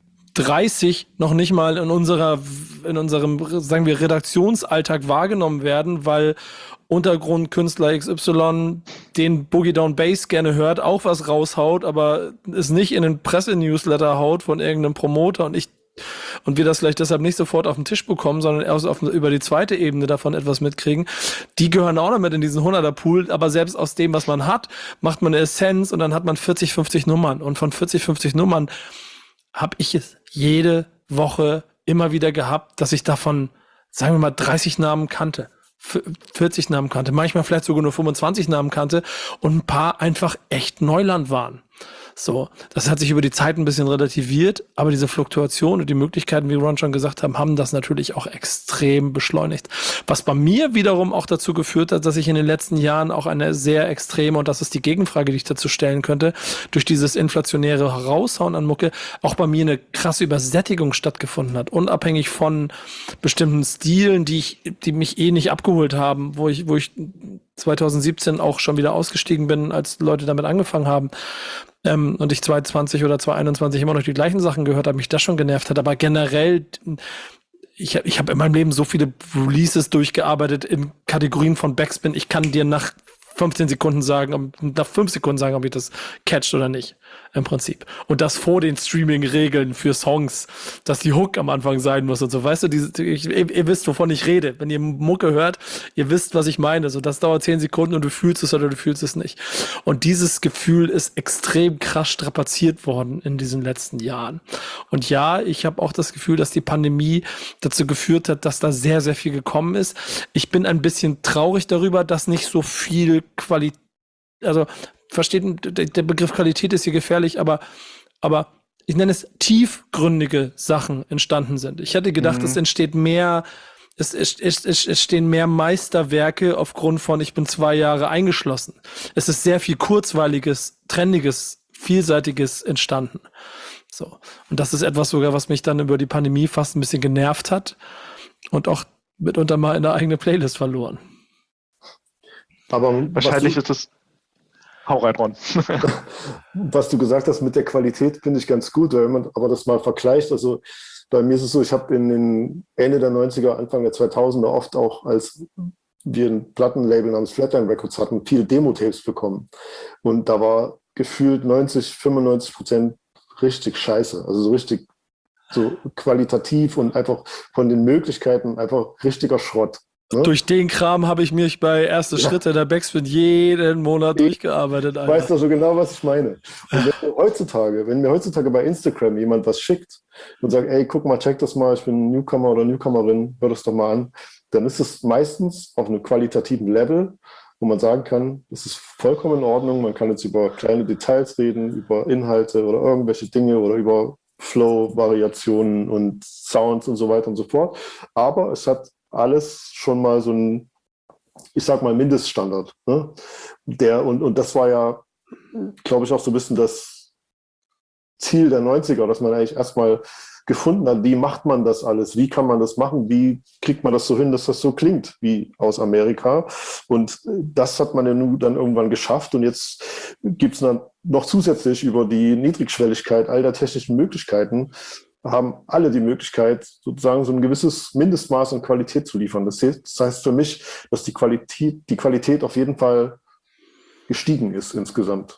Speaker 1: dreißig noch nicht mal in unserer, in unserem, sagen wir, Redaktionsalltag wahrgenommen werden, weil Untergrundkünstler X Y, den Boogie Down Bass gerne hört, auch was raushaut, aber es nicht in den Presse-Newsletter haut von irgendeinem Promoter und ich und wir das vielleicht deshalb nicht sofort auf den Tisch bekommen, sondern erst auf, über die zweite Ebene davon etwas mitkriegen. Die gehören auch noch mit in diesen hunderter-Pool, aber selbst aus dem, was man hat, macht man eine Essenz und dann hat man vierzig, fünfzig Nummern. Und von vierzig, fünfzig Nummern habe ich es jede Woche immer wieder gehabt, dass ich davon, sagen wir mal, dreißig Namen kannte, vierzig Namen kannte, manchmal vielleicht sogar nur fünfundzwanzig Namen kannte und ein paar einfach echt Neuland waren. So, das hat sich über die Zeit ein bisschen relativiert, aber diese Fluktuation und die Möglichkeiten, wie Ron schon gesagt haben, haben das natürlich auch extrem beschleunigt. Was bei mir wiederum auch dazu geführt hat, dass ich in den letzten Jahren auch eine sehr extreme, und das ist die Gegenfrage, die ich dazu stellen könnte, durch dieses inflationäre Raushauen an Mucke, auch bei mir eine krasse Übersättigung stattgefunden hat, unabhängig von bestimmten Stilen, die ich, die mich eh nicht abgeholt haben, wo ich, wo ich zwanzig siebzehn auch schon wieder ausgestiegen bin, als Leute damit angefangen haben. Ähm, und ich zwanzig zwanzig oder zwanzig einundzwanzig immer noch die gleichen Sachen gehört habe, mich das schon genervt hat. Aber generell, ich, ich habe in meinem Leben so viele Releases durchgearbeitet in Kategorien von Backspin. Ich kann dir nach fünfzehn Sekunden sagen, nach fünf Sekunden sagen, ob ich das catcht oder nicht, im Prinzip. Und das vor den Streaming-Regeln für Songs, dass die Hook am Anfang sein muss und so. Weißt du, diese, ich, ihr, ihr wisst, wovon ich rede. Wenn ihr Mucke hört, ihr wisst, was ich meine. So, das dauert zehn Sekunden und du fühlst es oder du fühlst es nicht. Und dieses Gefühl ist extrem krass strapaziert worden in diesen letzten Jahren. Und ja, ich habe auch das Gefühl, dass die Pandemie dazu geführt hat, dass da sehr, sehr viel gekommen ist. Ich bin ein bisschen traurig darüber, dass nicht so viel Qualität, also versteht, der Begriff Qualität ist hier gefährlich, aber, aber ich nenne es tiefgründige Sachen entstanden sind. Ich hätte gedacht, mhm. es entsteht mehr, es, es, es, es, es stehen mehr Meisterwerke aufgrund von, ich bin zwei Jahre eingeschlossen. Es ist sehr viel kurzweiliges, trendiges, vielseitiges entstanden. So. Und das ist etwas sogar, was mich dann über die Pandemie fast ein bisschen genervt hat und auch mitunter mal in der eigenen Playlist verloren.
Speaker 5: Aber
Speaker 6: wahrscheinlich
Speaker 5: du,
Speaker 6: ist das. Hau rein, Ron.
Speaker 5: Was du gesagt hast mit der Qualität, finde ich ganz gut, wenn man aber das mal vergleicht. Also bei mir ist es so, ich habe in den Ende der neunziger, Anfang der zweitausender oft auch, als wir ein Plattenlabel namens Flatline Records hatten, viele Demo-Tapes bekommen. Und da war gefühlt neunzig, fünfundneunzig Prozent richtig scheiße. Also so richtig so qualitativ und einfach von den Möglichkeiten einfach richtiger Schrott. Ne?
Speaker 1: Durch den Kram habe ich mich bei Erste ja. Schritte der Backspin jeden Monat ich durchgearbeitet.
Speaker 5: Alter. Weißt du so genau, was ich meine. Und wenn mir heutzutage, wenn mir heutzutage bei Instagram jemand was schickt und sagt, ey, guck mal, check das mal, ich bin Newcomer oder Newcomerin, hör das doch mal an, dann ist es meistens auf einem qualitativen Level, wo man sagen kann, es ist vollkommen in Ordnung, man kann jetzt über kleine Details reden, über Inhalte oder irgendwelche Dinge oder über Flow-Variationen und Sounds und so weiter und so fort. Aber es hat alles schon mal so ein, ich sag mal, Mindeststandard. Ne? Der, und, und das war ja, glaube ich, auch so ein bisschen das Ziel der neunziger, dass man eigentlich erstmal gefunden hat, wie macht man das alles, wie kann man das machen, wie kriegt man das so hin, dass das so klingt wie aus Amerika. Und das hat man ja nun dann irgendwann geschafft und jetzt gibt es dann noch zusätzlich über die Niedrigschwelligkeit all der technischen Möglichkeiten, haben alle die Möglichkeit, sozusagen so ein gewisses Mindestmaß an Qualität zu liefern. Das heißt für mich, dass die Qualität, die Qualität auf jeden Fall gestiegen ist insgesamt.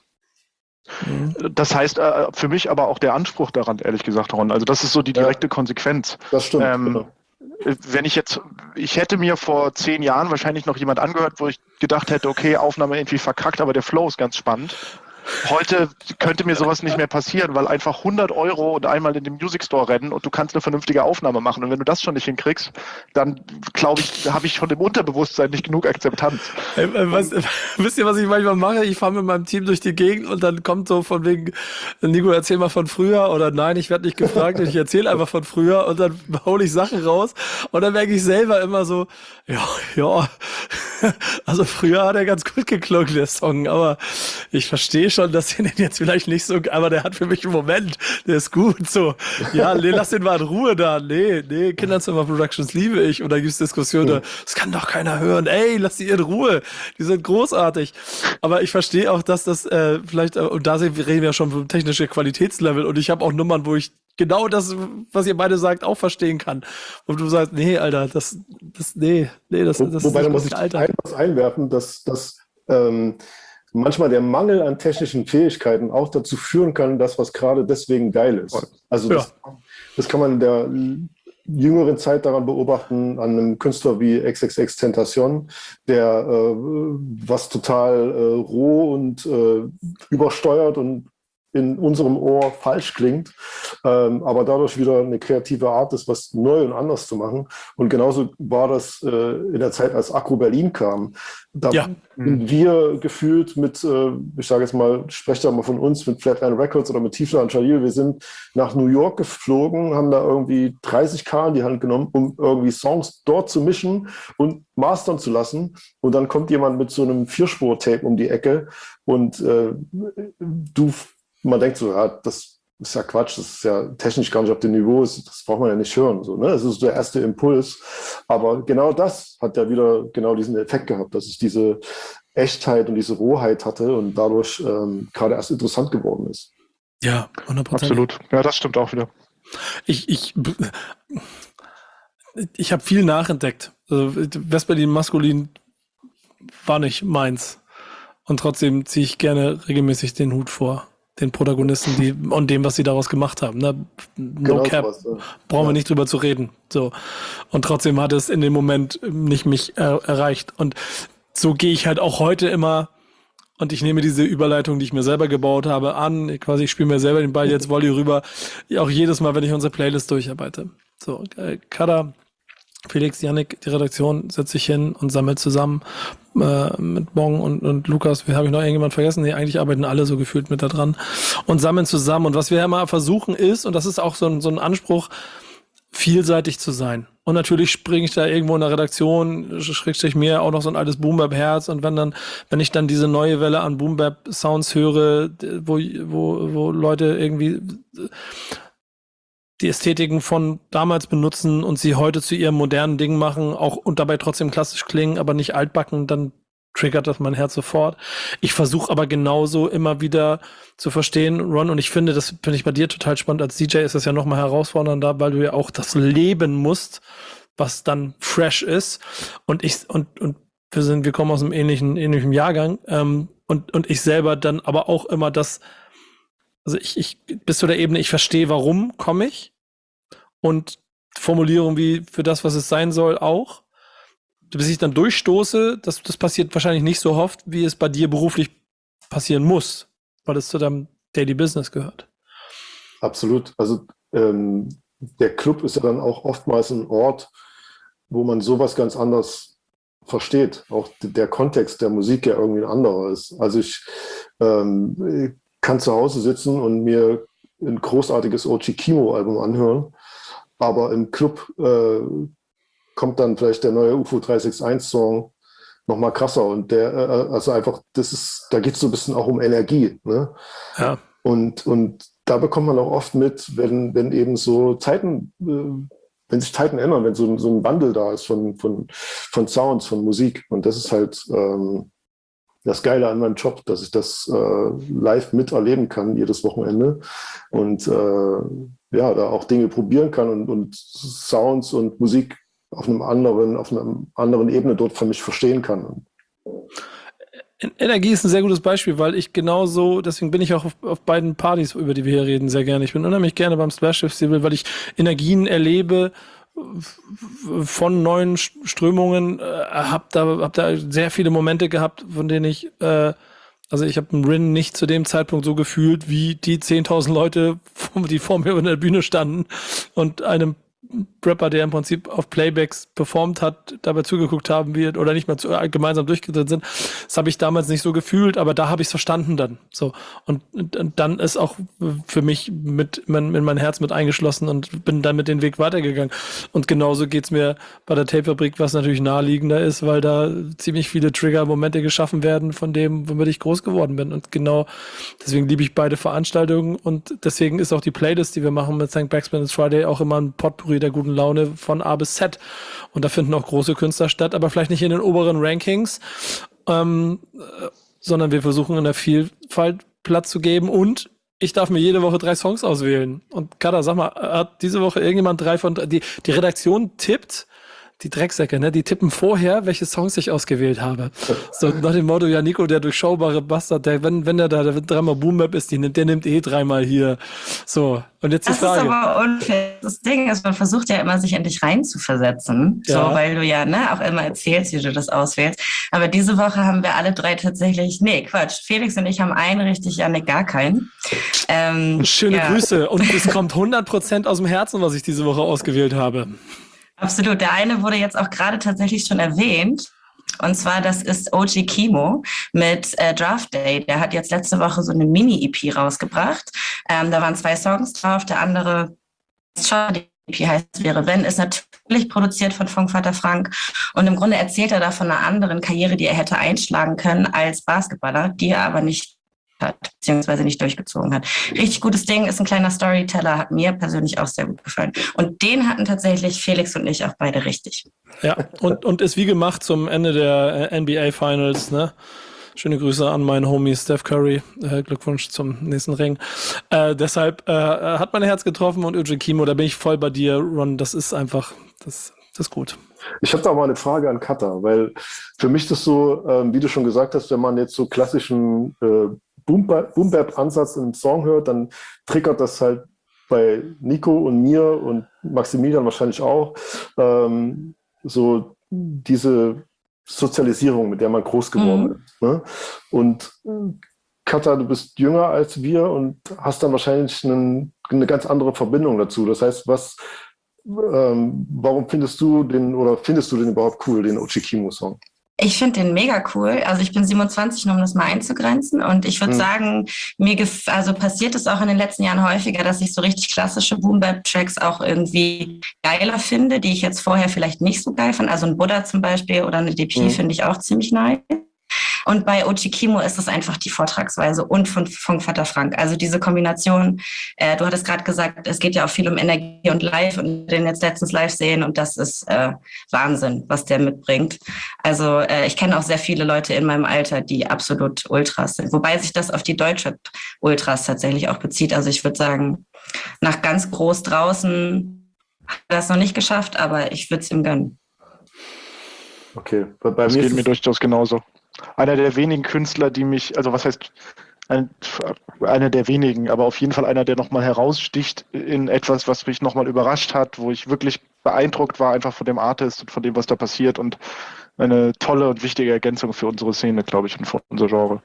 Speaker 6: Das heißt äh, für mich aber auch der Anspruch daran, ehrlich gesagt, Ron. Also das ist so die direkte ja, Konsequenz.
Speaker 5: Das stimmt.
Speaker 6: Ähm,
Speaker 5: genau.
Speaker 6: Wenn ich jetzt, ich hätte mir vor zehn Jahren wahrscheinlich noch jemand angehört, wo ich gedacht hätte, okay, Aufnahme irgendwie verkackt, aber der Flow ist ganz spannend. Heute könnte mir sowas nicht mehr passieren, weil einfach hundert Euro und einmal in den Music Store rennen und du kannst eine vernünftige Aufnahme machen. Und wenn du das schon nicht hinkriegst, dann glaube ich, habe ich schon im Unterbewusstsein nicht genug Akzeptanz.
Speaker 1: Ey, äh, was, wisst ihr, was ich manchmal mache? Ich fahre mit meinem Team durch die Gegend und dann kommt so von wegen, Nico, erzähl mal von früher oder nein, ich werde nicht gefragt, ich erzähle einfach von früher und dann hole ich Sachen raus und dann merke ich selber immer so, ja, ja, also früher hat er ganz gut geklungen, der Song, aber ich verstehe schon, dass ihr den jetzt vielleicht nicht so, aber der hat für mich einen Moment, der ist gut, so, ja, nee, lass den mal in Ruhe da, nee, nee, Kinderzimmer Productions liebe ich und da gibt's Diskussionen, das kann doch keiner hören, ey, lass die in Ruhe, die sind großartig, aber ich verstehe auch, dass das äh, vielleicht, äh, und da reden wir ja schon vom technischen Qualitätslevel und ich habe auch Nummern, wo ich genau das, was ihr beide sagt, auch verstehen kann. Und du sagst, nee, Alter, das, das, nee, nee, das, das
Speaker 5: Wobei,
Speaker 1: ist
Speaker 5: da muss ich
Speaker 1: Alter.
Speaker 5: ein, was einwerfen, dass, dass ähm, manchmal der Mangel an technischen Fähigkeiten auch dazu führen kann, dass was gerade deswegen geil ist. Also das, ja. das kann man in der jüngeren Zeit daran beobachten, an einem Künstler wie X X X Tentacion, der äh, was total äh, roh und äh, übersteuert und in unserem Ohr falsch klingt, ähm, aber dadurch wieder eine kreative Art ist, was neu und anders zu machen. Und genauso war das äh, in der Zeit, als Akro Berlin kam. Da
Speaker 1: ja.
Speaker 5: sind wir gefühlt mit, äh, ich sage jetzt mal, sprecht da mal von uns, mit Flatline Records oder mit Tifla und Jalil, wir sind nach New York geflogen, haben da irgendwie dreißig K in die Hand genommen, um irgendwie Songs dort zu mischen und mastern zu lassen. Und dann kommt jemand mit so einem Vierspur-Tape um die Ecke und äh, du man denkt so, ja, das ist ja Quatsch, das ist ja technisch gar nicht auf dem Niveau, das braucht man ja nicht hören. So, ne? Das ist der erste Impuls. Aber genau das hat ja wieder genau diesen Effekt gehabt, dass ich diese Echtheit und diese Rohheit hatte und dadurch ähm, gerade erst interessant geworden ist.
Speaker 1: Ja, hundert Prozent.
Speaker 6: Absolut. Ja, das stimmt auch wieder.
Speaker 1: Ich, ich, ich habe viel nachentdeckt. Also, West-Berlin maskulin war nicht meins. Und trotzdem ziehe ich gerne regelmäßig den Hut vor. Den Protagonisten, die und dem, was sie daraus gemacht haben. Ne? No
Speaker 5: genau
Speaker 1: cap,
Speaker 5: sowas, ja.
Speaker 1: brauchen
Speaker 5: ja.
Speaker 1: wir nicht drüber zu reden. So. Und trotzdem hat es in dem Moment nicht mich äh, erreicht. Und so gehe ich halt auch heute immer und ich nehme diese Überleitung, die ich mir selber gebaut habe, an. Ich quasi, ich spiele mir selber den Ball jetzt Volley rüber. Auch jedes Mal, wenn ich unsere Playlist durcharbeite. So, äh, Kada, Felix, Yannick, die Redaktion, setzt sich hin und sammelt zusammen äh, mit Bong und, und Lukas. Habe ich noch irgendjemand vergessen? Nee, eigentlich arbeiten alle so gefühlt mit da dran und sammeln zusammen. Und was wir ja mal versuchen ist, und das ist auch so ein, so ein Anspruch, vielseitig zu sein. Und natürlich springe ich da irgendwo in der Redaktion, schrägstrich mir auch noch so ein altes Boom-Bap-Herz. Und wenn dann, wenn ich dann diese neue Welle an Boom-Bap-Sounds höre, wo, wo, wo Leute irgendwie die Ästhetiken von damals benutzen und sie heute zu ihrem modernen Ding machen, auch und dabei trotzdem klassisch klingen, aber nicht altbacken, dann triggert das mein Herz sofort. Ich versuche aber genauso immer wieder zu verstehen, Ron, und ich finde, das finde ich bei dir total spannend. Als D J ist das ja noch mal herausfordernder, weil du ja auch das leben musst, was dann fresh ist. Und ich und und wir sind, wir kommen aus einem ähnlichen ähnlichen Jahrgang ähm, und und ich selber dann aber auch immer das. Also ich, ich bis zu der Ebene, ich verstehe, warum komme ich und Formulierung wie für das, was es sein soll, auch. Bis ich dann durchstoße, das, das passiert wahrscheinlich nicht so oft, wie es bei dir beruflich passieren muss, weil es zu deinem Daily Business gehört.
Speaker 5: Absolut. Also ähm, der Club ist ja dann auch oftmals ein Ort, wo man sowas ganz anders versteht. Auch der Kontext der Musik ja irgendwie ein anderer ist. Also ich ähm, kann zu Hause sitzen und mir ein großartiges O G Kimo-Album anhören, aber im Club äh, kommt dann vielleicht der neue U F O drei sechs eins Song noch mal krasser und der, äh, also einfach, das ist, da geht es so ein bisschen auch um Energie, ne?
Speaker 1: Ja.
Speaker 5: Und, und da bekommt man auch oft mit, wenn, wenn eben so Zeiten, äh, wenn sich Zeiten ändern, wenn so, so ein Wandel da ist von, von, von Sounds, von Musik und das ist halt ähm, das Geile an meinem Job, dass ich das äh, live miterleben kann, jedes Wochenende und äh, ja, da auch Dinge probieren kann und, und Sounds und Musik auf einem anderen, auf einer anderen Ebene dort für mich verstehen kann.
Speaker 1: Energie ist ein sehr gutes Beispiel, weil ich genauso, deswegen bin ich auch auf, auf beiden Partys, über die wir hier reden, sehr gerne. Ich bin unheimlich gerne beim Splash Festival, weil ich Energien erlebe von neuen Strömungen, äh, hab da, hab da sehr viele Momente gehabt, von denen ich äh, Also ich habe einen Rin nicht zu dem Zeitpunkt so gefühlt, wie die zehntausend Leute, die vor mir in der Bühne standen und einem Rapper, der im Prinzip auf Playbacks performt hat, dabei zugeguckt haben, wie oder nicht mal zu, äh, gemeinsam durchgetreten sind. Das habe ich damals nicht so gefühlt, aber da habe ich es verstanden dann. So und, und, und dann ist auch für mich mit mein, in mein Herz mit eingeschlossen und bin dann mit den Weg weitergegangen. Und genauso geht's mir bei der Tapefabrik, was natürlich naheliegender ist, weil da ziemlich viele Trigger-Momente geschaffen werden von dem, womit ich groß geworden bin. Und genau deswegen liebe ich beide Veranstaltungen und deswegen ist auch die Playlist, die wir machen mit Sankt Backspin It's Friday, auch immer ein Potpourri der guten Laune von A bis Z. Und da finden auch große Künstler statt, aber vielleicht nicht in den oberen Rankings, ähm, sondern wir versuchen in der Vielfalt Platz zu geben und ich darf mir jede Woche drei Songs auswählen. Und Kada, sag mal, hat diese Woche irgendjemand drei von drei, die, die Redaktion tippt, die Drecksäcke, ne, die tippen vorher, welche Songs ich ausgewählt habe. So nach dem Motto, ja, Nico, der durchschaubare Bastard, der, wenn, wenn der da der dreimal Boom-Bap ist, die, der nimmt eh dreimal hier. So, und jetzt die
Speaker 4: Das
Speaker 1: Frage.
Speaker 4: ist aber unfair. Das Ding ist, man versucht ja immer, sich in dich reinzuversetzen.
Speaker 1: Ja.
Speaker 4: So, weil du ja ne, auch immer erzählst, wie du das auswählst. Aber diese Woche haben wir alle drei tatsächlich, nee, Quatsch. Felix und ich haben einen richtig, Janik gar keinen. Ähm,
Speaker 1: Schöne
Speaker 4: ja.
Speaker 1: Grüße. Und es kommt hundert Prozent aus dem Herzen, was ich diese Woche ausgewählt habe.
Speaker 4: Absolut. Der eine wurde jetzt auch gerade tatsächlich schon erwähnt. Und zwar, das ist O G Kimo mit äh, Draft Day. Der hat jetzt letzte Woche so eine Mini-E P rausgebracht. Ähm, da waren zwei Songs drauf. Der andere, die E P heißt Wäre Wenn, ist natürlich produziert von Funkvater Frank. Und im Grunde erzählt er da von einer anderen Karriere, die er hätte einschlagen können als Basketballer, die er aber nicht hat, beziehungsweise nicht durchgezogen hat. Richtig gutes Ding, ist ein kleiner Storyteller, hat mir persönlich auch sehr gut gefallen. Und den hatten tatsächlich Felix und ich auch beide richtig.
Speaker 1: Ja, und, und ist wie gemacht zum Ende der N B A Finals, ne? Schöne Grüße an meinen Homie Steph Curry. Äh, Glückwunsch zum nächsten Ring. Äh, deshalb äh, hat mein Herz getroffen und O G Kimo, da bin ich voll bei dir, Ron. Das ist einfach, das, das ist gut.
Speaker 5: Ich habe da mal eine Frage an Kata, weil für mich das so, ähm, wie du schon gesagt hast, wenn man jetzt so klassischen äh, Boom-Bap-Ansatz in einem Song hört, dann triggert das halt bei Nico und mir und Maximilian wahrscheinlich auch ähm, so diese Sozialisierung, mit der man groß geworden mhm. ist. Ne? Und Kata, du bist jünger als wir und hast dann wahrscheinlich einen, eine ganz andere Verbindung dazu. Das heißt, was, ähm, warum findest du den oder findest du den überhaupt cool, den O G Kimo-Song?
Speaker 4: Ich finde den mega cool. Also ich bin siebenundzwanzig, nur um das mal einzugrenzen. Und ich würde hm. sagen, mir gef- also passiert es auch in den letzten Jahren häufiger, dass ich so richtig klassische Boom-Bap-Tracks auch irgendwie geiler finde, die ich jetzt vorher vielleicht nicht so geil fand. Also ein Buddha zum Beispiel oder eine D P hm. finde ich auch ziemlich nice. Und bei O G Kimo ist es einfach die Vortragsweise und von Funkvater Frank. Also diese Kombination, äh, du hattest gerade gesagt, es geht ja auch viel um Energie und Live und den jetzt letztens live sehen und das ist äh, Wahnsinn, was der mitbringt. Also äh, ich kenne auch sehr viele Leute in meinem Alter, die absolut Ultras sind. Wobei sich das auf die deutsche Ultras tatsächlich auch bezieht. Also ich würde sagen, nach ganz groß draußen hat er das noch nicht geschafft, aber ich würde es ihm gönnen.
Speaker 5: Okay, bei, bei
Speaker 6: das
Speaker 5: mir
Speaker 6: geht
Speaker 5: ist
Speaker 6: mir durchaus genauso. Einer der wenigen Künstler, die mich, also was heißt, ein, einer der wenigen, aber auf jeden Fall einer, der nochmal heraussticht in etwas, was mich nochmal überrascht hat, wo ich wirklich beeindruckt war, einfach von dem Artist und von dem, was da passiert und eine tolle und wichtige Ergänzung für unsere Szene, glaube ich, und für unser Genre.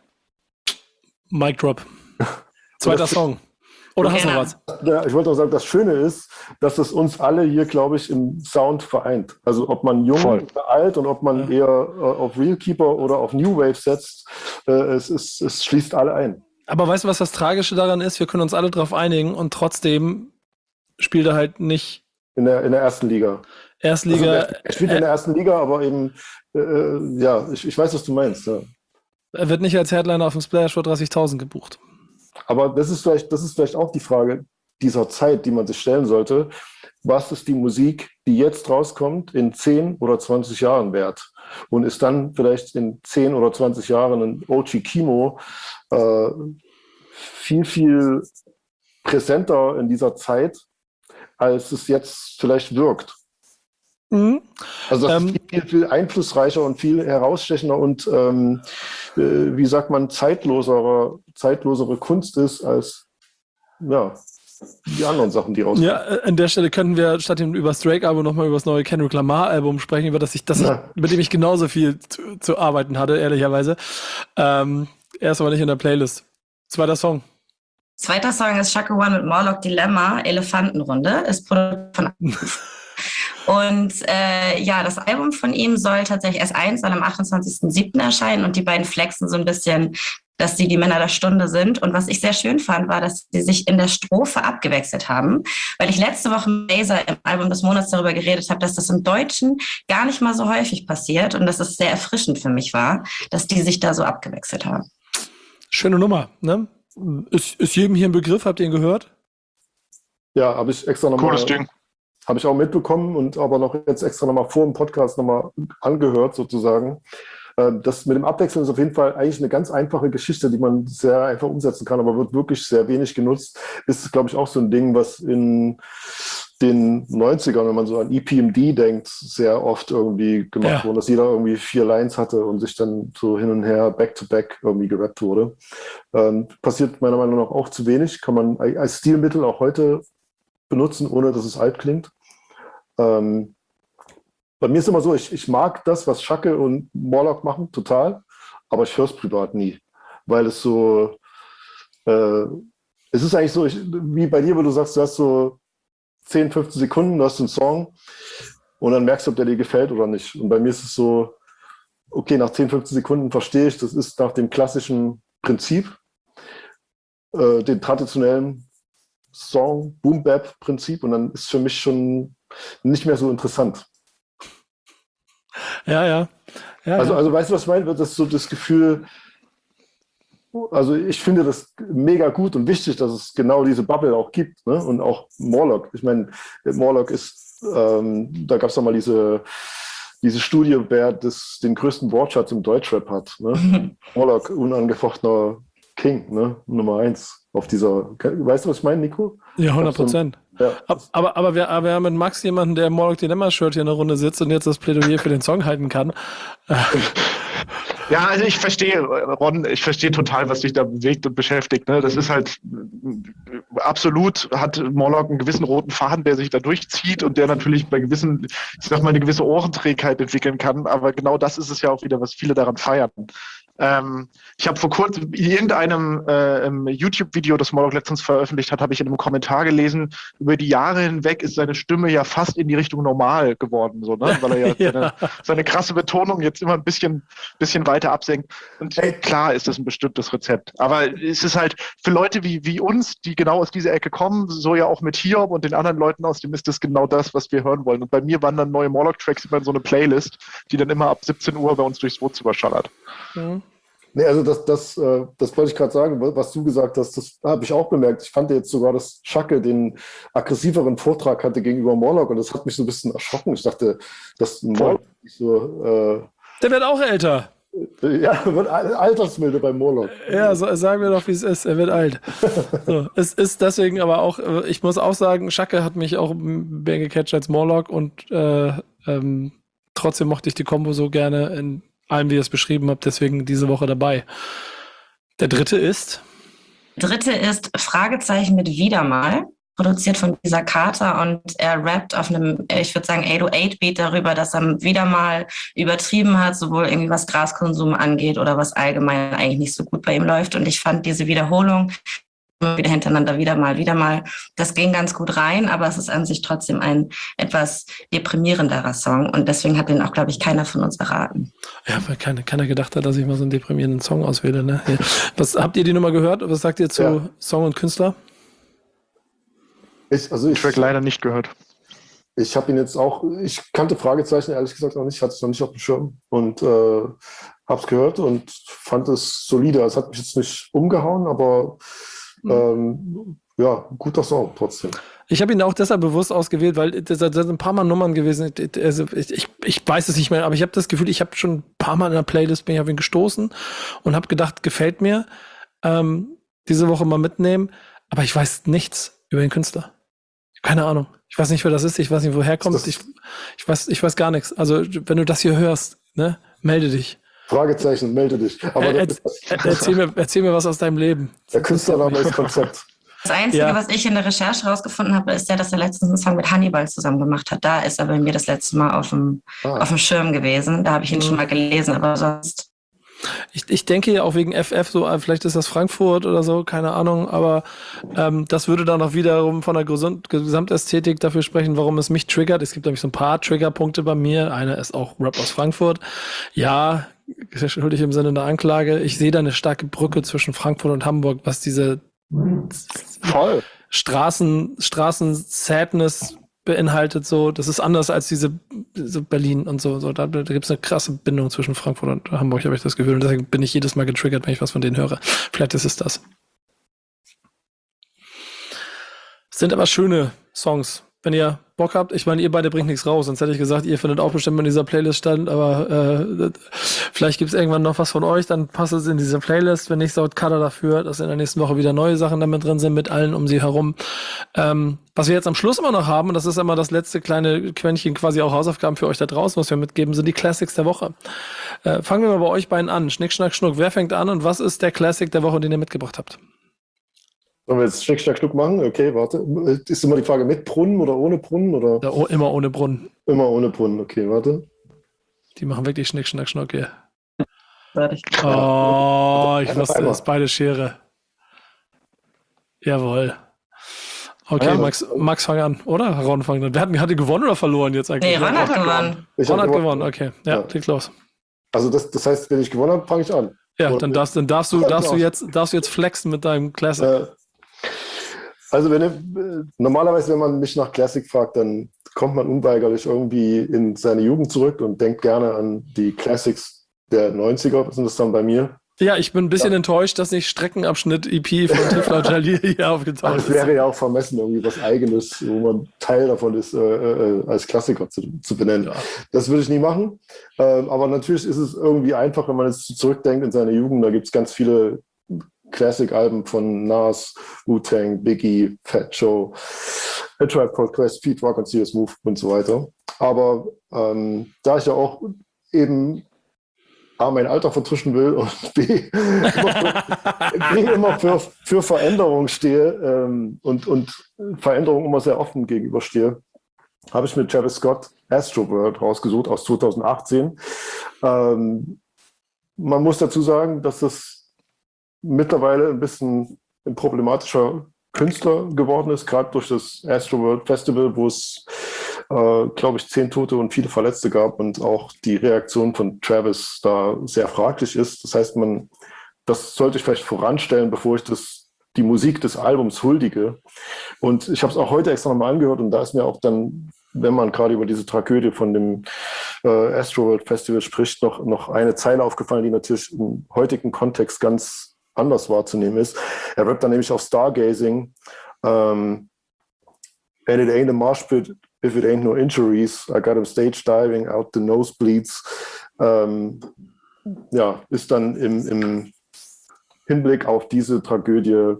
Speaker 1: Mic Drop. Zweiter Song. Oder hast du noch was?
Speaker 5: Ja, ich wollte auch sagen, das Schöne ist, dass es uns alle hier, glaube ich, im Sound vereint. Also ob man jung
Speaker 6: Voll.
Speaker 5: oder alt und ob man eher äh, auf Realkeeper oder auf New Wave setzt, äh, es, ist, es schließt alle ein.
Speaker 1: Aber weißt du, was das Tragische daran ist? Wir können uns alle drauf einigen und trotzdem spielt er halt nicht
Speaker 5: In der, in der ersten Liga.
Speaker 1: Erstliga.
Speaker 5: Also er spielt in der ersten Liga, aber eben, äh, ja, ich, ich weiß, was du meinst. Ja.
Speaker 1: Er wird nicht als Headliner auf dem Splash für dreißigtausend gebucht.
Speaker 5: Aber das ist vielleicht, das ist vielleicht auch die Frage dieser Zeit, die man sich stellen sollte. Was ist die Musik, die jetzt rauskommt, in zehn oder zwanzig Jahren wert? Und ist dann vielleicht in zehn oder zwanzig Jahren ein O G Kimo äh, viel, viel präsenter in dieser Zeit, als es jetzt vielleicht wirkt?
Speaker 1: Mhm.
Speaker 5: Also das
Speaker 1: ähm,
Speaker 5: ist viel, viel einflussreicher und viel herausstechender und ähm, äh, wie sagt man, zeitloserer, zeitlosere Kunst ist als ja, die anderen Sachen, die rauskommen.
Speaker 1: Ja, an der Stelle könnten wir statt dem über das Drake-Album nochmal über das neue Kendrick Lamar-Album sprechen, über das ich, das
Speaker 5: Ja.
Speaker 1: ich, mit dem ich genauso viel zu, zu arbeiten hatte, ehrlicherweise. Ähm, Er ist aber nicht in der Playlist. Zweiter Song.
Speaker 4: Zweiter Song ist Chaka One mit Morlock Dilemma, Elefantenrunde, ist produziert von und äh, ja, das Album von ihm soll tatsächlich erst eins, soll am achtundzwanzigsten siebten erscheinen und die beiden flexen so ein bisschen, dass sie die Männer der Stunde sind. Und was ich sehr schön fand, war, dass sie sich in der Strophe abgewechselt haben, weil ich letzte Woche mit Laser im Album des Monats darüber geredet habe, dass das im Deutschen gar nicht mal so häufig passiert und dass es sehr erfrischend für mich war, dass die sich da so abgewechselt haben.
Speaker 1: Schöne Nummer, ne? Ist, ist jedem hier ein Begriff? Habt ihr ihn gehört?
Speaker 5: Ja, habe ich extra nochmal.
Speaker 6: Cooles Ding.
Speaker 5: Habe ich auch mitbekommen und aber noch jetzt extra nochmal vor dem Podcast nochmal angehört sozusagen. Das mit dem Abwechseln ist auf jeden Fall eigentlich eine ganz einfache Geschichte, die man sehr einfach umsetzen kann, aber wird wirklich sehr wenig genutzt. Ist, glaube ich, auch so ein Ding, was in den neunzigern, wenn man so an E P M D denkt, sehr oft irgendwie gemacht
Speaker 1: Ja.
Speaker 5: wurde, dass jeder irgendwie vier Lines hatte und sich dann so hin und her back-to-back irgendwie gerappt wurde. Ähm, passiert meiner Meinung nach auch zu wenig, kann man als Stilmittel auch heute benutzen, ohne dass es alt klingt. Ähm, Bei mir ist immer so, ich, ich mag das, was Schacke und Morlock machen, total, aber ich höre es privat nie, weil es so, äh, es ist eigentlich so, ich, wie bei dir, wo du sagst, du hast so zehn, fünfzehn Sekunden, du hast einen Song und dann merkst du, ob der dir gefällt oder nicht. Und bei mir ist es so, okay, nach zehn, fünfzehn Sekunden verstehe ich, das ist nach dem klassischen Prinzip, äh, den traditionellen Song, Boom-Bap-Prinzip und dann ist für mich schon nicht mehr so interessant.
Speaker 1: Ja, ja. ja
Speaker 5: Also,
Speaker 1: ja.
Speaker 5: also weißt du, was ich meine? Das ist so das Gefühl, also ich finde das mega gut und wichtig, dass es genau diese Bubble auch gibt, ne? Und auch Morlock. Ich meine, Morlock ist, ähm, da gab es doch mal diese, diese Studie, wer das, den größten Wortschatz im Deutschrap hat. Ne? Morlock, unangefochtener King, ne? Nummer eins auf dieser, weißt du, was ich meine, Nico?
Speaker 1: Ja, hundert Prozent.
Speaker 5: Ja.
Speaker 1: Aber, aber, wir, aber wir haben mit Max jemanden, der im Morlock Dilemma-Shirt hier in der Runde sitzt und jetzt das Plädoyer für den Song halten kann.
Speaker 6: Ja, also ich verstehe, Ron, ich verstehe total, was dich da bewegt und beschäftigt. Ne? Das ist halt absolut, hat Morlock einen gewissen roten Faden, der sich da durchzieht und der natürlich bei gewissen, ich sag mal, eine gewisse Ohrenträgheit entwickeln kann. Aber genau das ist es ja auch wieder, was viele daran feiern. Ähm, ich habe vor kurzem in irgendeinem äh, YouTube-Video, das Morlock letztens veröffentlicht hat, habe ich in einem Kommentar gelesen, über die Jahre hinweg ist seine Stimme ja fast in die Richtung normal geworden, so, ne? Weil er ja,
Speaker 1: Ja.
Speaker 6: Seine, seine krasse Betonung jetzt immer ein bisschen, bisschen weiter absenkt. Und
Speaker 5: Ey.
Speaker 6: klar ist das ein bestimmtes Rezept. Aber es ist halt für Leute wie, wie uns, die genau aus dieser Ecke kommen, so ja auch mit Hiob und den anderen Leuten aus dem ist das genau das, was wir hören wollen. Und bei mir wandern neue Morlock-Tracks immer in so eine Playlist, die dann immer ab siebzehn Uhr bei uns durchs Wohnzimmer schallert.
Speaker 1: Mhm.
Speaker 5: Nee, also das, das, äh, das wollte ich gerade sagen, was du gesagt hast, das habe ich auch bemerkt. Ich fand jetzt sogar, dass Schacke den aggressiveren Vortrag hatte gegenüber Morlock und das hat mich so ein bisschen erschrocken. Ich dachte, dass Morlock nicht so, äh,
Speaker 1: Der wird auch älter.
Speaker 5: ja, wird al- altersmilde bei Morlock.
Speaker 1: Ja, so, sagen wir doch, wie es ist. Er wird alt. So, es ist deswegen aber auch, äh, ich muss auch sagen, Schacke hat mich auch mehr gecatcht als Morlock und äh, ähm, trotzdem mochte ich die Kombo so gerne in allem, wie ihr es beschrieben habt, deswegen diese Woche dabei. Der dritte ist?
Speaker 4: Dritte ist Fragezeichen mit Wieder mal, produziert von Lisa Carter und er rappt auf einem, ich würde sagen, acht null acht Beat darüber, dass er wieder mal übertrieben hat, sowohl irgendwie was Graskonsum angeht oder was allgemein eigentlich nicht so gut bei ihm läuft. Und ich fand diese Wiederholung wieder hintereinander, wieder mal, wieder mal, das ging ganz gut rein, aber es ist an sich trotzdem ein etwas deprimierenderer Song und deswegen hat den auch, glaube ich, keiner von uns erraten.
Speaker 1: Ja, weil keiner, keiner gedacht hat, dass ich mal so einen deprimierenden Song auswähle. Ne? Ja. Was, habt ihr die Nummer gehört? Was sagt ihr zu
Speaker 5: Ja.
Speaker 1: Song und Künstler?
Speaker 5: Ich, also ich,
Speaker 6: Track leider nicht gehört.
Speaker 5: ich habe ihn jetzt auch, ich kannte Fragezeichen ehrlich gesagt noch nicht, hatte es noch nicht auf dem Schirm und äh, habe es gehört und fand es solide. Es hat mich jetzt nicht umgehauen, aber ähm, ja, guter Song trotzdem.
Speaker 1: Ich habe ihn auch deshalb bewusst ausgewählt, weil das, das sind ein paar Mal Nummern gewesen. Also ich, ich weiß es nicht mehr, aber ich habe das Gefühl, ich habe schon ein paar Mal in der Playlist bin ich auf ihn gestoßen und habe gedacht, gefällt mir. Ähm, diese Woche mal mitnehmen, aber ich weiß nichts über den Künstler. Keine Ahnung. Ich weiß nicht, wer das ist. Ich weiß nicht, woher kommt.
Speaker 5: Das-
Speaker 1: Ich, ich weiß, ich weiß gar nichts. Also wenn du das hier hörst, ne, melde dich.
Speaker 5: Fragezeichen, melde dich. Aber
Speaker 1: Er,
Speaker 5: der,
Speaker 1: er, erzähl mir, erzähl mir was aus deinem Leben.
Speaker 5: der Künstlername ist Konzept.
Speaker 4: Das Einzige,
Speaker 1: Ja.
Speaker 4: was ich in der Recherche rausgefunden habe, ist ja, dass er letztens einen Song mit Hannibal zusammen gemacht hat. Da ist er bei mir das letzte Mal auf dem,
Speaker 5: Ah.
Speaker 4: auf dem Schirm gewesen. Da habe ich ihn
Speaker 1: Mhm.
Speaker 4: schon mal gelesen, aber sonst.
Speaker 1: Ich, ich denke ja auch wegen F F, so, vielleicht ist das Frankfurt oder so, keine Ahnung, aber ähm, das würde dann auch wiederum von der Gesund- Gesamtästhetik dafür sprechen, warum es mich triggert. Es gibt nämlich so ein paar Triggerpunkte bei mir. Einer ist auch Rap aus Frankfurt. Ja, schuldig im Sinne der Anklage. Ich sehe da eine starke Brücke zwischen Frankfurt und Hamburg, was diese
Speaker 5: Voll.
Speaker 1: Straßen, Straßen-Sadness beinhaltet, so, das ist anders als diese so Berlin und so, so da, da gibt es eine krasse Bindung zwischen Frankfurt und Hamburg, habe ich das Gefühl, und deswegen bin ich jedes Mal getriggert, wenn ich was von denen höre. Vielleicht ist es das. Es sind aber schöne Songs, wenn ihr Bock habt. Ich meine, ihr beide bringt nichts raus, sonst hätte ich gesagt, ihr findet auch bestimmt in dieser Playlist stand, aber äh, vielleicht gibt es irgendwann noch was von euch, dann passt es in diese Playlist, wenn nicht, saut Cutter dafür, dass in der nächsten Woche wieder neue Sachen damit drin sind, mit allen um sie herum. Ähm, was wir jetzt am Schluss immer noch haben, und das ist immer das letzte kleine Quäntchen, quasi auch Hausaufgaben für euch da draußen, was wir mitgeben, sind die Classics der Woche. Äh, fangen wir mal bei euch beiden an. Schnick, Schnack, Schnuck. Wer fängt an und was ist der Classic der Woche, den ihr mitgebracht habt?
Speaker 5: Sollen wir jetzt Schnick, Schnack, Schnuck machen? Okay, warte. Ist immer die Frage mit Brunnen oder ohne Brunnen? Oder?
Speaker 1: Ja, oh, immer ohne Brunnen.
Speaker 5: Immer ohne Brunnen, okay, warte.
Speaker 1: Die machen wirklich Schnick, Schnack, Schnuck hier.
Speaker 4: Warte, ich
Speaker 1: Oh, ich
Speaker 5: Einfach
Speaker 1: wusste
Speaker 5: einmal.
Speaker 1: es, beide Schere. Jawohl. Okay,
Speaker 5: Ja,
Speaker 1: Max, Max fang an, oder? Ron fang an. Wer hat, hat die gewonnen oder verloren jetzt eigentlich?
Speaker 4: Nee, Ron hat gewonnen.
Speaker 5: Ich
Speaker 1: Ron
Speaker 5: hab
Speaker 1: hat
Speaker 5: gewonnen.
Speaker 1: gewonnen, okay. Ja,
Speaker 5: Ja.
Speaker 1: leg los.
Speaker 5: Also das, das heißt, wenn ich gewonnen habe, fange ich an.
Speaker 1: Ja,
Speaker 5: Oder-
Speaker 1: dann darfst, dann darfst du, darfst du jetzt, darfst du jetzt flexen mit deinem Classic.
Speaker 5: Äh, Also wenn ihr, normalerweise, wenn man mich nach Classic fragt, dann kommt man unweigerlich irgendwie in seine Jugend zurück und denkt gerne an die Classics der neunziger. Was sind das dann bei mir?
Speaker 1: Ja, ich bin ein bisschen enttäuscht, dass nicht Streckenabschnitt-E P von Tifla Jalil hier aufgetaucht
Speaker 5: Das
Speaker 1: ist.
Speaker 5: wäre ja auch vermessen, irgendwie was Eigenes, wo man Teil davon ist, äh, äh, als Klassiker zu, zu benennen.
Speaker 1: Ja.
Speaker 5: Das würde ich nie machen. Ähm, aber natürlich ist es irgendwie einfach, wenn man jetzt zurückdenkt in seine Jugend. Da gibt es ganz viele Classic-Alben von Nas, Wu-Tang, Biggie, Fat Joe, A Tribe Called Quest, Pete Rock und Serious Move und so weiter. Aber ähm, da ich ja auch eben A, mein Alter vertuschen will und B, immer, B immer für, für Veränderung stehe ähm, und, und Veränderung immer sehr offen gegenüberstehe, habe ich mit Travis Scott Astroworld rausgesucht aus zweitausendachtzehn. Ähm, man muss dazu sagen, dass das mittlerweile ein bisschen ein problematischer Künstler geworden ist, gerade durch das Astroworld Festival, wo es, äh, glaube ich, zehn Tote und viele Verletzte gab und auch die Reaktion von Travis da sehr fraglich ist. Das heißt, man, das sollte ich vielleicht voranstellen, bevor ich das, die Musik des Albums huldige. Und ich habe es auch heute extra nochmal angehört und da ist mir auch dann, wenn man gerade über diese Tragödie von dem äh, Astroworld Festival spricht, noch, noch eine Zeile aufgefallen, die natürlich im heutigen Kontext ganz anders wahrzunehmen ist. Er rappt dann nämlich auf Stargazing. Um, and it ain't a mosh pit if it ain't no injuries. I got him stage diving out the nosebleeds. Um, ja, ist dann im, im Hinblick auf diese Tragödie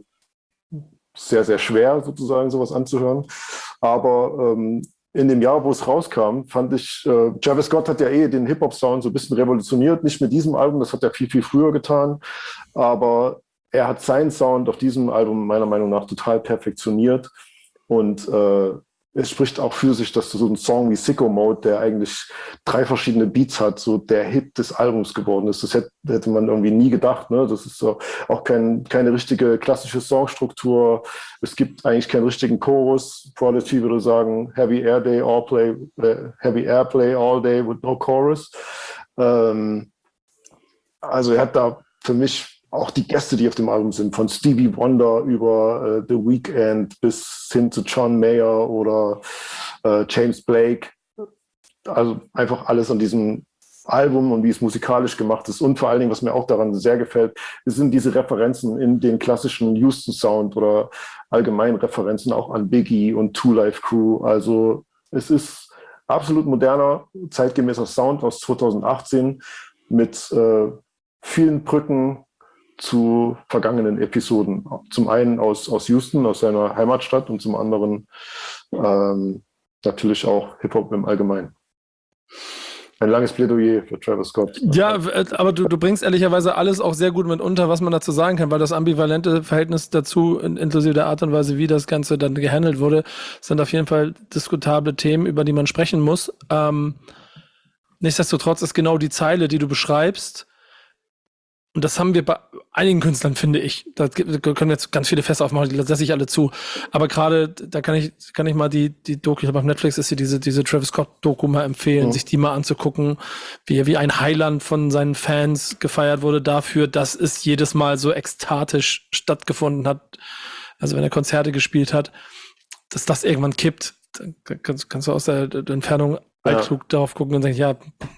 Speaker 5: sehr, sehr schwer, sozusagen sowas anzuhören. Aber ähm, in dem Jahr, wo es rauskam, fand ich, äh, Travis Scott hat ja eh den Hip-Hop-Sound so ein bisschen revolutioniert, nicht mit diesem Album, das hat er viel, viel früher getan, aber er hat seinen Sound auf diesem Album meiner Meinung nach total perfektioniert und äh, es spricht auch für sich, dass so ein Song wie Sicko Mode, der eigentlich drei verschiedene Beats hat, so der Hit des Albums geworden ist. Das hätte, hätte man irgendwie nie gedacht. Ne? Das ist so auch kein, keine richtige klassische Songstruktur. Es gibt eigentlich keinen richtigen Chorus. Prodigy würde sagen, Heavy Air Day, all play, uh, Heavy Airplay all day with no chorus. Ähm, also er hat da für mich auch die Gäste, die auf dem Album sind, von Stevie Wonder über äh, The Weeknd bis hin zu John Mayer oder äh, James Blake. Also einfach alles an diesem Album und wie es musikalisch gemacht ist. Und vor allen Dingen, was mir auch daran sehr gefällt, sind diese Referenzen in den klassischen Houston-Sound oder allgemein Referenzen auch an Biggie und Two Live Crew. Also es ist absolut moderner, zeitgemäßer Sound aus zweitausendachtzehn mit äh, vielen Brücken zu vergangenen Episoden. Zum einen aus, aus Houston, aus seiner Heimatstadt und zum anderen ähm, natürlich auch Hip-Hop im Allgemeinen. Ein langes Plädoyer für Travis Scott.
Speaker 1: Ja, aber du, du bringst ehrlicherweise alles auch sehr gut mit unter, was man dazu sagen kann, weil das ambivalente Verhältnis dazu, inklusive der Art und Weise, wie das Ganze dann gehandelt wurde, sind auf jeden Fall diskutable Themen, über die man sprechen muss. Ähm, nichtsdestotrotz ist genau die Zeile, die du beschreibst, Und das haben wir bei einigen Künstlern, finde ich. Da können wir jetzt ganz viele Fässer aufmachen, die lasse ich alle zu. Aber gerade, da kann ich, kann ich mal die, die Doku, ich habe auf Netflix ist hier diese, diese Travis Scott-Doku mal empfehlen, mhm. sich die mal anzugucken, wie, wie ein Heiland von seinen Fans gefeiert wurde dafür, dass es jedes Mal so ekstatisch stattgefunden hat. Also wenn er Konzerte gespielt hat, dass das irgendwann kippt, dann kannst, kannst du aus der, der Entfernung altklug ja. darauf gucken und sagen, ja,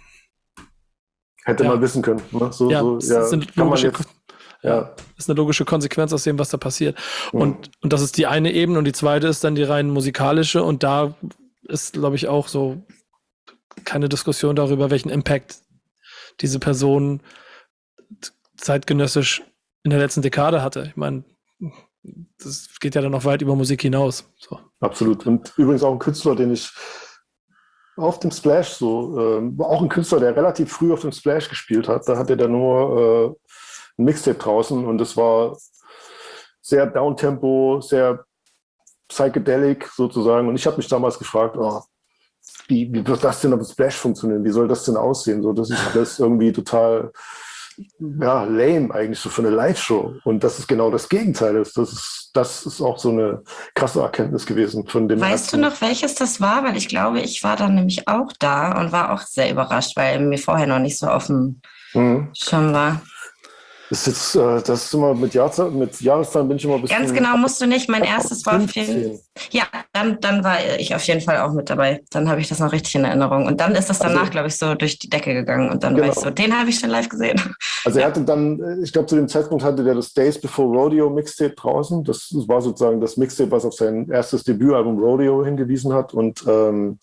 Speaker 5: hätte
Speaker 1: ja.
Speaker 5: man wissen können. Ne? So,
Speaker 1: ja,
Speaker 5: so, ja,
Speaker 1: das ist,
Speaker 5: kann man
Speaker 1: logische,
Speaker 5: jetzt,
Speaker 1: ja.
Speaker 5: ja.
Speaker 1: ist eine logische Konsequenz aus dem, was da passiert. Mhm. Und, und das ist die eine Ebene und die zweite ist dann die rein musikalische und da ist, glaube ich, auch so keine Diskussion darüber, welchen Impact diese Person zeitgenössisch in der letzten Dekade hatte. Ich meine, das geht ja dann noch weit über Musik hinaus. So.
Speaker 5: Absolut. Und übrigens auch ein Künstler, den ich auf dem Splash so, äh, auch ein Künstler, der relativ früh auf dem Splash gespielt hat, da hatte der nur äh, ein Mixtape draußen und es war sehr Downtempo, sehr psychedelic sozusagen und ich habe mich damals gefragt, oh, wie, wie wird das denn auf dem Splash funktionieren, wie soll das denn aussehen, so, das ist alles irgendwie total ja, lame eigentlich so für eine Live-Show und das ist genau das Gegenteil ist, das ist, das ist auch so eine krasse Erkenntnis gewesen von dem.
Speaker 4: Weißt du noch, welches das war? Weil ich glaube, ich war dann nämlich auch da und war auch sehr überrascht, weil mir vorher noch nicht so auf dem mhm. Schirm war.
Speaker 5: Das ist jetzt, äh, das ist immer mit, Jahrzahl, mit Jahreszahlen bin ich immer ein bisschen...
Speaker 4: Ganz genau musst du nicht. Mein erstes war viel. Ja, dann, dann war ich auf jeden Fall auch mit dabei. Dann habe ich das noch richtig in Erinnerung. Und dann ist das danach, also, glaube ich, so durch die Decke gegangen. Und dann genau. war ich so, den habe ich schon live gesehen.
Speaker 5: Also er hatte dann, ich glaube, zu dem Zeitpunkt hatte der das Days Before Rodeo Mixtape draußen. Das war sozusagen das Mixtape, was auf sein erstes Debütalbum Rodeo hingewiesen hat. Und ähm,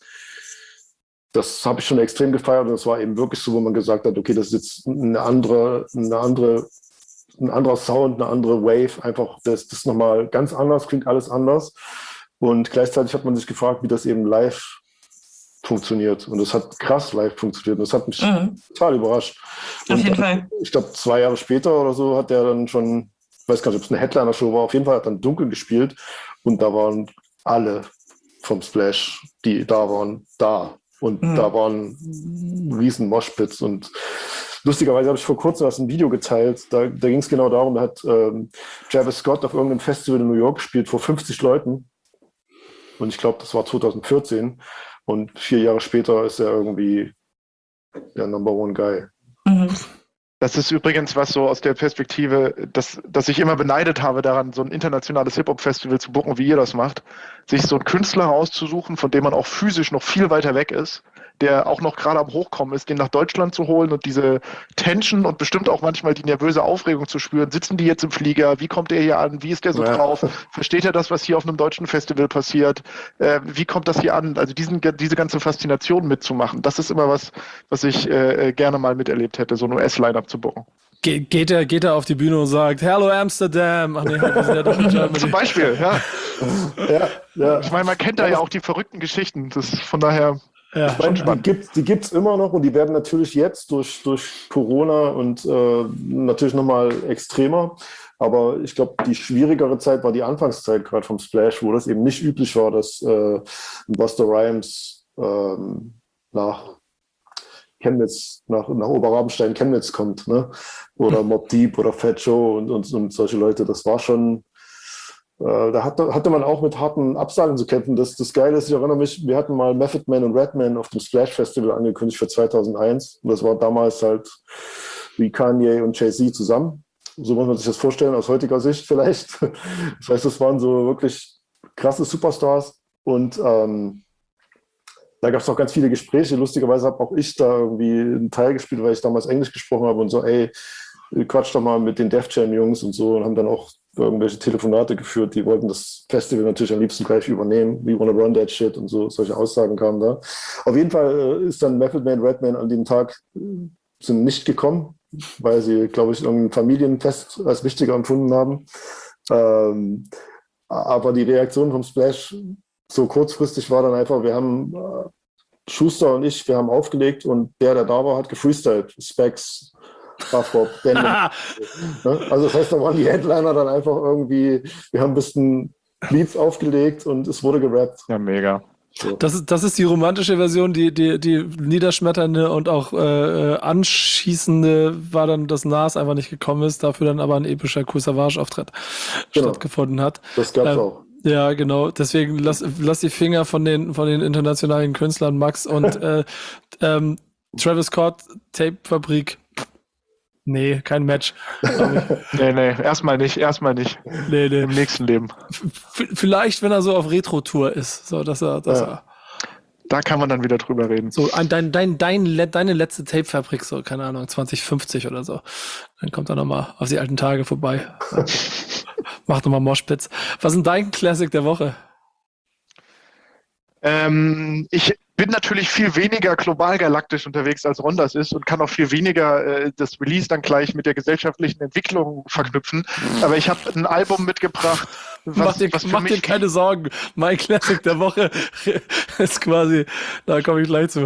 Speaker 5: das habe ich schon extrem gefeiert und es war eben wirklich so, wo man gesagt hat, okay, das ist jetzt eine andere, eine andere, ein anderer Sound, eine andere Wave, einfach das, das nochmal ganz anders, klingt alles anders und gleichzeitig hat man sich gefragt, wie das eben live funktioniert und das hat krass live funktioniert und das hat mich mhm. total überrascht.
Speaker 4: Auf
Speaker 5: und
Speaker 4: jeden
Speaker 5: dann,
Speaker 4: Fall.
Speaker 5: Ich glaube, zwei Jahre später oder so hat der dann schon, ich weiß gar nicht, ob es eine Headliner-Show war, auf jeden Fall hat dann dunkel gespielt und da waren alle vom Splash, die da waren, da. Und mhm. da waren riesen Moshpits und lustigerweise habe ich vor kurzem was ein Video geteilt, da, da ging es genau darum, da hat ähm, Travis Scott auf irgendeinem Festival in New York gespielt vor fünfzig Leuten und ich glaube, das war zwanzig vierzehn und vier Jahre später ist er irgendwie der Number One Guy.
Speaker 4: Mhm.
Speaker 6: Das ist übrigens was so aus der Perspektive, dass, dass ich immer beneidet habe daran, so ein internationales Hip-Hop-Festival zu booken, wie ihr das macht, sich so einen Künstler rauszusuchen, von dem man auch physisch noch viel weiter weg ist, der auch noch gerade am Hochkommen ist, den nach Deutschland zu holen und diese Tension und bestimmt auch manchmal die nervöse Aufregung zu spüren. Sitzen die jetzt im Flieger? Wie kommt er hier an? Wie ist der so ja. drauf? Versteht er das, was hier auf einem deutschen Festival passiert? Äh, wie kommt das hier an? Also diesen, diese ganze Faszination mitzumachen, das ist immer was, was ich äh, gerne mal miterlebt hätte, so ein U S-Line-Up zu booken.
Speaker 1: Ge- geht, er, geht er auf die Bühne und sagt, Hello Amsterdam. Ach nee, wir sind ja doch in Germany.
Speaker 6: Zum Beispiel, ja.
Speaker 5: ja, ja.
Speaker 6: Ich meine, man kennt da ja auch die verrückten Geschichten. Das ist von daher...
Speaker 5: Ja, ich meine, die gibt die gibt's immer noch und die werden natürlich jetzt durch, durch Corona und äh, natürlich nochmal extremer. Aber ich glaube, die schwierigere Zeit war die Anfangszeit gerade vom Splash, wo das eben nicht üblich war, dass äh, Busta Rhymes ähm, nach Chemnitz, nach, nach Oberrabenstein Chemnitz kommt, ne? Oder Mobb Deep oder Fat Joe und, und, und solche Leute. Das war schon... Da hatte, hatte man auch mit harten Absagen zu kämpfen. Das, das Geile ist, ich erinnere mich, wir hatten mal Method Man und Redman auf dem Splash Festival angekündigt für zweitausendeins. Und das war damals halt wie Kanye und Jay-Z zusammen. So muss man sich das vorstellen, aus heutiger Sicht vielleicht. Das heißt, das waren so wirklich krasse Superstars. Und ähm, da gab es auch ganz viele Gespräche. Lustigerweise habe auch ich da irgendwie einen Teil gespielt, weil ich damals Englisch gesprochen habe und so, ey, quatsch doch mal mit den Def Jam Jungs und so und haben dann auch irgendwelche Telefonate geführt, die wollten das Festival natürlich am liebsten gleich übernehmen, we wanna run that shit und so, solche Aussagen kamen da. Auf jeden Fall ist dann Method Man, Redman an dem Tag sind nicht gekommen, weil sie, glaube ich, irgendein Familienfest als wichtiger empfunden haben. Ähm, aber die Reaktion vom Splash so kurzfristig war dann einfach, wir haben äh, Schuster und ich, wir haben aufgelegt und der, der da war, hat gefreestylt. Specs, Buffrock, also das heißt, da waren die Headliner dann einfach irgendwie, wir haben ein bisschen Beats aufgelegt und es wurde gerappt.
Speaker 6: Ja, mega.
Speaker 5: So.
Speaker 1: Das ist, das ist die romantische Version, die, die, die niederschmetternde und auch äh, anschießende war dann, dass Nas einfach nicht gekommen ist, dafür dann aber ein epischer Kool Savas-Auftritt
Speaker 5: Genau.
Speaker 1: stattgefunden hat.
Speaker 5: Das gab's
Speaker 1: Ähm,
Speaker 5: auch.
Speaker 1: Ja, genau. Deswegen lass, lass die Finger von den, von den internationalen Künstlern, Max und äh, ähm, Travis Scott, Tape-Fabrik. Nee, kein Match. glaub ich.
Speaker 6: Nee, nee, erstmal nicht, erstmal nicht.
Speaker 1: Nee, nee.
Speaker 6: Im nächsten Leben.
Speaker 1: V- Vielleicht, wenn er so auf Retro-Tour ist, so dass er, dass
Speaker 5: Ja.
Speaker 1: er
Speaker 6: Da kann man dann wieder drüber reden.
Speaker 1: so ein, dein, dein, dein, le- deine letzte Tape-Fabrik, so, keine Ahnung, zwanzig fünfzig oder so. Dann kommt er nochmal auf die alten Tage vorbei. Macht nochmal Moshpits. Was ist denn dein Classic der Woche?
Speaker 6: Ähm, ich bin natürlich viel weniger global galaktisch unterwegs als Ron das ist und kann auch viel weniger äh, das Release dann gleich mit der gesellschaftlichen Entwicklung verknüpfen. Aber ich habe ein Album mitgebracht, was,
Speaker 1: mach dir,
Speaker 6: was für
Speaker 1: mach
Speaker 6: mich
Speaker 1: dir keine Sorgen. Mein Classic der Woche ist quasi, da komme ich gleich zu.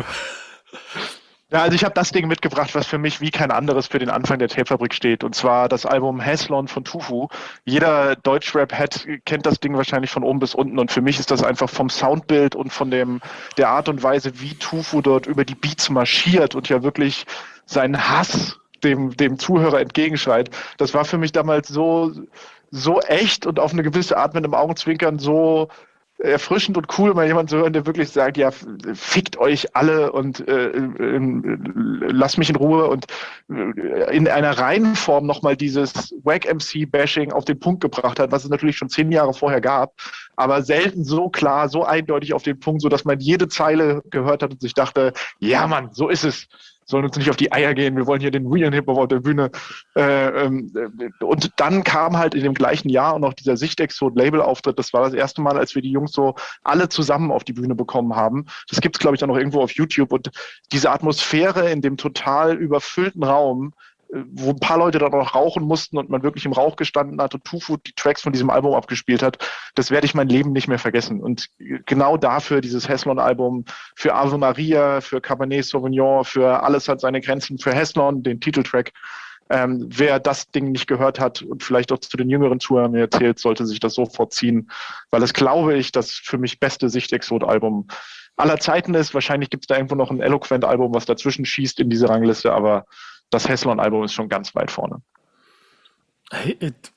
Speaker 6: Ja, also ich habe das Ding mitgebracht, was für mich wie kein anderes für den Anfang der Tapefabrik steht. Und zwar das Album Heslon von Tufu. Jeder Deutschrap-Head kennt das Ding wahrscheinlich von oben bis unten. Und für mich ist das einfach vom Soundbild und von dem der Art und Weise, wie Tufu dort über die Beats marschiert und ja wirklich seinen Hass dem, dem Zuhörer entgegenschreit. Das war für mich damals so, so echt und auf eine gewisse Art mit einem Augenzwinkern so erfrischend und cool, mal jemand zu hören, der wirklich sagt, ja, fickt euch alle und äh, äh, lasst mich in Ruhe und äh, in einer reinen Form nochmal dieses Wack-M C-Bashing auf den Punkt gebracht hat, was es natürlich schon zehn Jahre vorher gab, aber selten so klar, so eindeutig auf den Punkt, so dass man jede Zeile gehört hat und sich dachte, ja Mann, so ist es. Sollen uns nicht auf die Eier gehen, wir wollen hier den realen Hip-Hop auf der Bühne. Äh, ähm, und dann kam halt in dem gleichen Jahr auch noch dieser Sichtexot-Label-Auftritt. Das war das erste Mal, als wir die Jungs so alle zusammen auf die Bühne bekommen haben. Das gibt's, glaube ich, auch noch irgendwo auf YouTube. Und diese Atmosphäre in dem total überfüllten Raum, wo ein paar Leute dann auch rauchen mussten und man wirklich im Rauch gestanden hat und Tufu die Tracks von diesem Album abgespielt hat, das werde ich mein Leben nicht mehr vergessen. Und genau dafür dieses Heslon-Album, für Ave Maria, für Cabernet Sauvignon, für Alles hat seine Grenzen, für Heslon, den Titeltrack. Ähm, wer das Ding nicht gehört hat und vielleicht auch zu den jüngeren Zuhörern mir erzählt, sollte sich das sofort ziehen, weil es, glaube ich, das für mich beste Sichtexot-Album aller Zeiten ist. Wahrscheinlich gibt es da irgendwo noch ein Eloquent-Album, was dazwischen schießt in diese Rangliste, aber das Heslon-Album ist schon ganz weit vorne.
Speaker 1: Hey, it.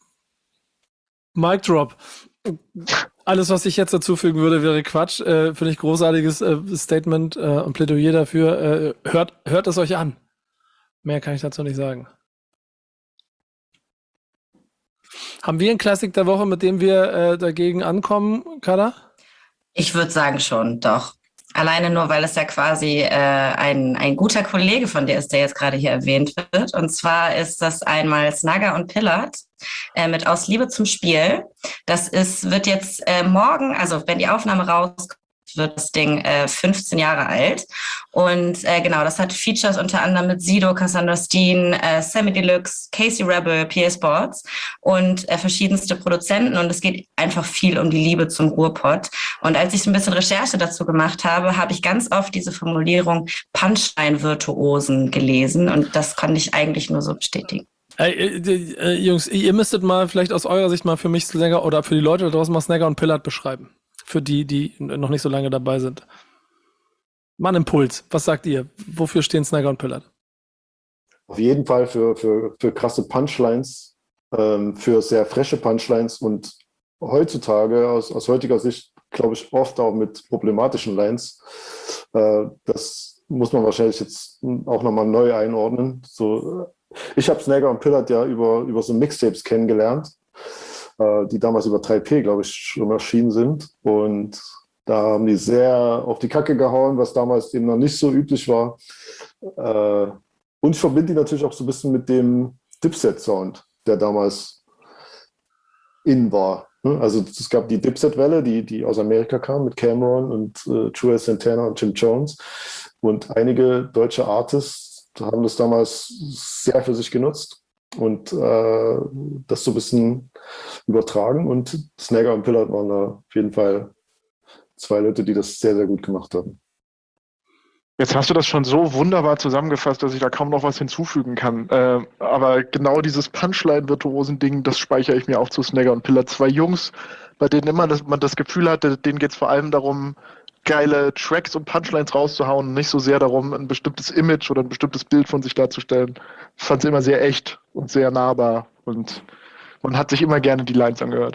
Speaker 1: Mic Drop. Alles, was ich jetzt dazufügen würde, wäre Quatsch. Äh, Finde ich großartiges äh, Statement äh, und Plädoyer dafür. Äh, hört, hört es euch an. Mehr kann ich dazu nicht sagen. Haben wir einen Classic der Woche, mit dem wir äh, dagegen ankommen, Kada?
Speaker 4: Ich würde sagen schon, doch. Alleine nur, weil es ja quasi äh, ein, ein guter Kollege von dir ist, der jetzt gerade hier erwähnt wird. Und zwar ist das einmal Snagger und Pillard äh, mit Aus Liebe zum Spiel. Das ist, wird jetzt äh, morgen, also wenn die Aufnahme rauskommt, wird das Ding äh, fünfzehn Jahre alt. Und äh, genau, das hat Features unter anderem mit Sido, Cassandra Steen, äh, Sammy Deluxe, Casey Rebel, P A Sports und äh, verschiedenste Produzenten. Und es geht einfach viel um die Liebe zum Ruhrpott. Und als ich so ein bisschen Recherche dazu gemacht habe, habe ich ganz oft diese Formulierung Punchline-Virtuosen gelesen. Und das konnte ich eigentlich nur so bestätigen.
Speaker 1: Ey, äh, äh, Jungs, ihr müsstet mal vielleicht aus eurer Sicht mal für mich Snagger oder für die Leute da draußen mal Snagger und Pillard beschreiben. Für die, die noch nicht so lange dabei sind. Mal einen Impuls. Was sagt ihr? Wofür stehen Snagger und Pillard?
Speaker 5: Auf jeden Fall für, für, für krasse Punchlines, ähm, für sehr frische Punchlines und heutzutage, aus, aus heutiger Sicht, glaube ich, oft auch mit problematischen Lines. Äh, das muss man wahrscheinlich jetzt auch nochmal neu einordnen. So, ich habe Snagger und Pillard ja über, über so Mixtapes kennengelernt, die damals über drei P, glaube ich, schon erschienen sind. Und da haben die sehr auf die Kacke gehauen, was damals eben noch nicht so üblich war. Und ich verbinde die natürlich auch so ein bisschen mit dem Dipset-Sound, der damals in war. Also es gab die Dipset-Welle, die, die aus Amerika kam mit Cameron und äh, Joel Santana und Jim Jones. Und einige deutsche Artists haben das damals sehr für sich genutzt und äh, das so ein bisschen übertragen. Und Snagger und Pillard waren da auf jeden Fall zwei Leute, die das sehr, sehr gut gemacht haben.
Speaker 6: Jetzt hast du das schon so wunderbar zusammengefasst, dass ich da kaum noch was hinzufügen kann. Äh, aber genau dieses Punchline-Virtuosen-Ding, das speichere ich mir auch zu Snagger und Pillard. Zwei Jungs, bei denen immer das, man das Gefühl hatte, denen geht es vor allem darum, geile Tracks und Punchlines rauszuhauen und nicht so sehr darum, ein bestimmtes Image oder ein bestimmtes Bild von sich darzustellen. Ich fand es immer sehr echt und sehr nahbar und man hat sich immer gerne die Lines angehört.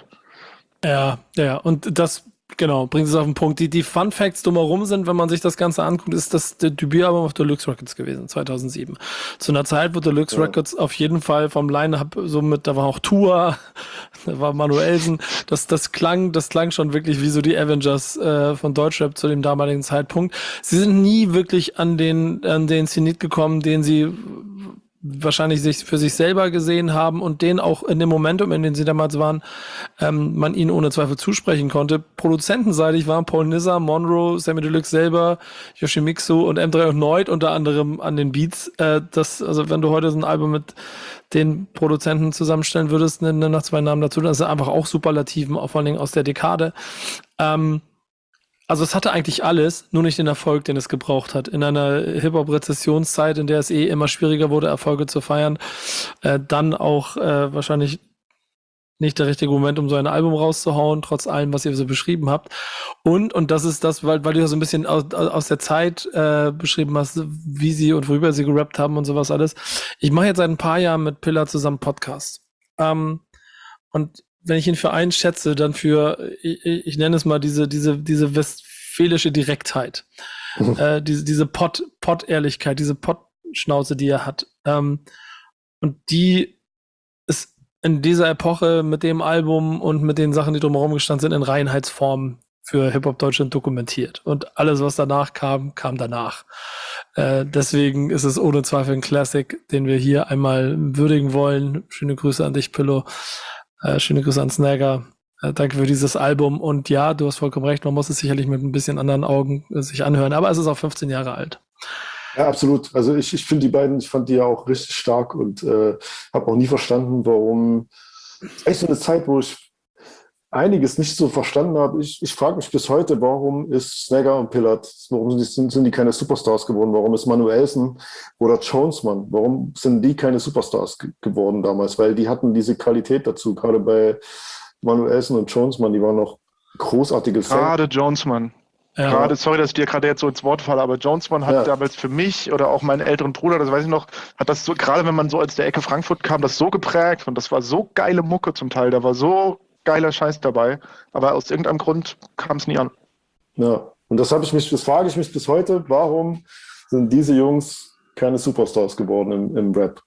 Speaker 1: Ja, ja, und das, genau, bringt es auf den Punkt. Die, die Fun Facts drumherum sind, wenn man sich das Ganze anguckt, ist das der Debütalbum auf Deluxe Records gewesen, zweitausendsieben. Zu einer Zeit, wo Deluxe
Speaker 5: Ja.
Speaker 1: Records auf jeden Fall vom Line-Up so mit, da war auch Tour, da war Manuelsen, das, das klang, das klang schon wirklich wie so die Avengers äh, von Deutschrap zu dem damaligen Zeitpunkt. Sie sind nie wirklich an den, an den Zenit gekommen, den sie wahrscheinlich sich für sich selber gesehen haben und den auch in dem Momentum, in dem sie damals waren, ähm, man ihnen ohne Zweifel zusprechen konnte. Produzentenseitig waren Paul Nizar, Monroe, Sammy Deluxe selber, Yoshimitsu und M drei und Noid unter anderem an den Beats. Äh, das, also wenn du heute so ein Album mit den Produzenten zusammenstellen würdest, nimm noch zwei Namen dazu, das ist einfach auch Superlativen, auch vor allen Dingen aus der Dekade. Ähm, Also es hatte eigentlich alles, nur nicht den Erfolg, den es gebraucht hat. In einer Hip-Hop-Rezessionszeit, in der es eh immer schwieriger wurde, Erfolge zu feiern, äh, dann auch äh, wahrscheinlich nicht der richtige Moment, um so ein Album rauszuhauen, trotz allem, was ihr so beschrieben habt. Und, und das ist das, weil, weil du ja so ein bisschen aus, aus der Zeit äh, beschrieben hast, wie sie und worüber sie gerappt haben und sowas alles. Ich mache jetzt seit ein paar Jahren mit Pillar zusammen Podcast. Ähm, und wenn ich ihn für einen schätze, dann für, ich, ich nenne es mal diese, diese, diese westfälische Direktheit, mhm. äh, diese, diese Pott, Pott-Ehrlichkeit, diese Pott-Schnauze, die er hat. Ähm, und die ist in dieser Epoche mit dem Album und mit den Sachen, die drumherum gestanden sind, in Reinheitsform für Hip-Hop Deutschland dokumentiert. Und alles, was danach kam, kam danach. Äh, deswegen ist es ohne Zweifel ein Classic, den wir hier einmal würdigen wollen. Schöne Grüße an dich, Pillow. Äh, schöne Grüße an Snagger. Äh, danke für dieses Album. Und ja, du hast vollkommen recht, man muss es sicherlich mit ein bisschen anderen Augen äh, sich anhören. Aber es ist auch fünfzehn Jahre alt.
Speaker 5: Ja, absolut. Also ich, ich finde die beiden, ich fand die ja auch richtig stark und äh, habe auch nie verstanden, warum. Es ist echt so eine Zeit, wo ich einiges nicht so verstanden habe. Ich, ich frage mich bis heute, warum ist Snagger und Pillard, warum sind, sind die keine Superstars geworden? Warum ist Manuelsen oder Jonesman, warum sind die keine Superstars ge- geworden damals? Weil die hatten diese Qualität dazu. Gerade bei Manuelsen und Jonesman, die waren noch großartige Sänger.
Speaker 6: Gerade Jonesman.
Speaker 1: Ja.
Speaker 6: Gerade, sorry, dass ich dir gerade jetzt so ins Wort falle, aber Jonesman hat
Speaker 5: Ja.
Speaker 6: damals für mich oder auch meinen älteren Bruder, das weiß ich noch, hat das so, gerade wenn man so aus der Ecke Frankfurt kam, das so geprägt und das war so geile Mucke zum Teil, da war so geiler Scheiß dabei, aber aus irgendeinem Grund kam es nie an.
Speaker 5: Ja, und das habe ich mich, das frage ich mich bis heute, warum sind diese Jungs keine Superstars geworden im, im Rap?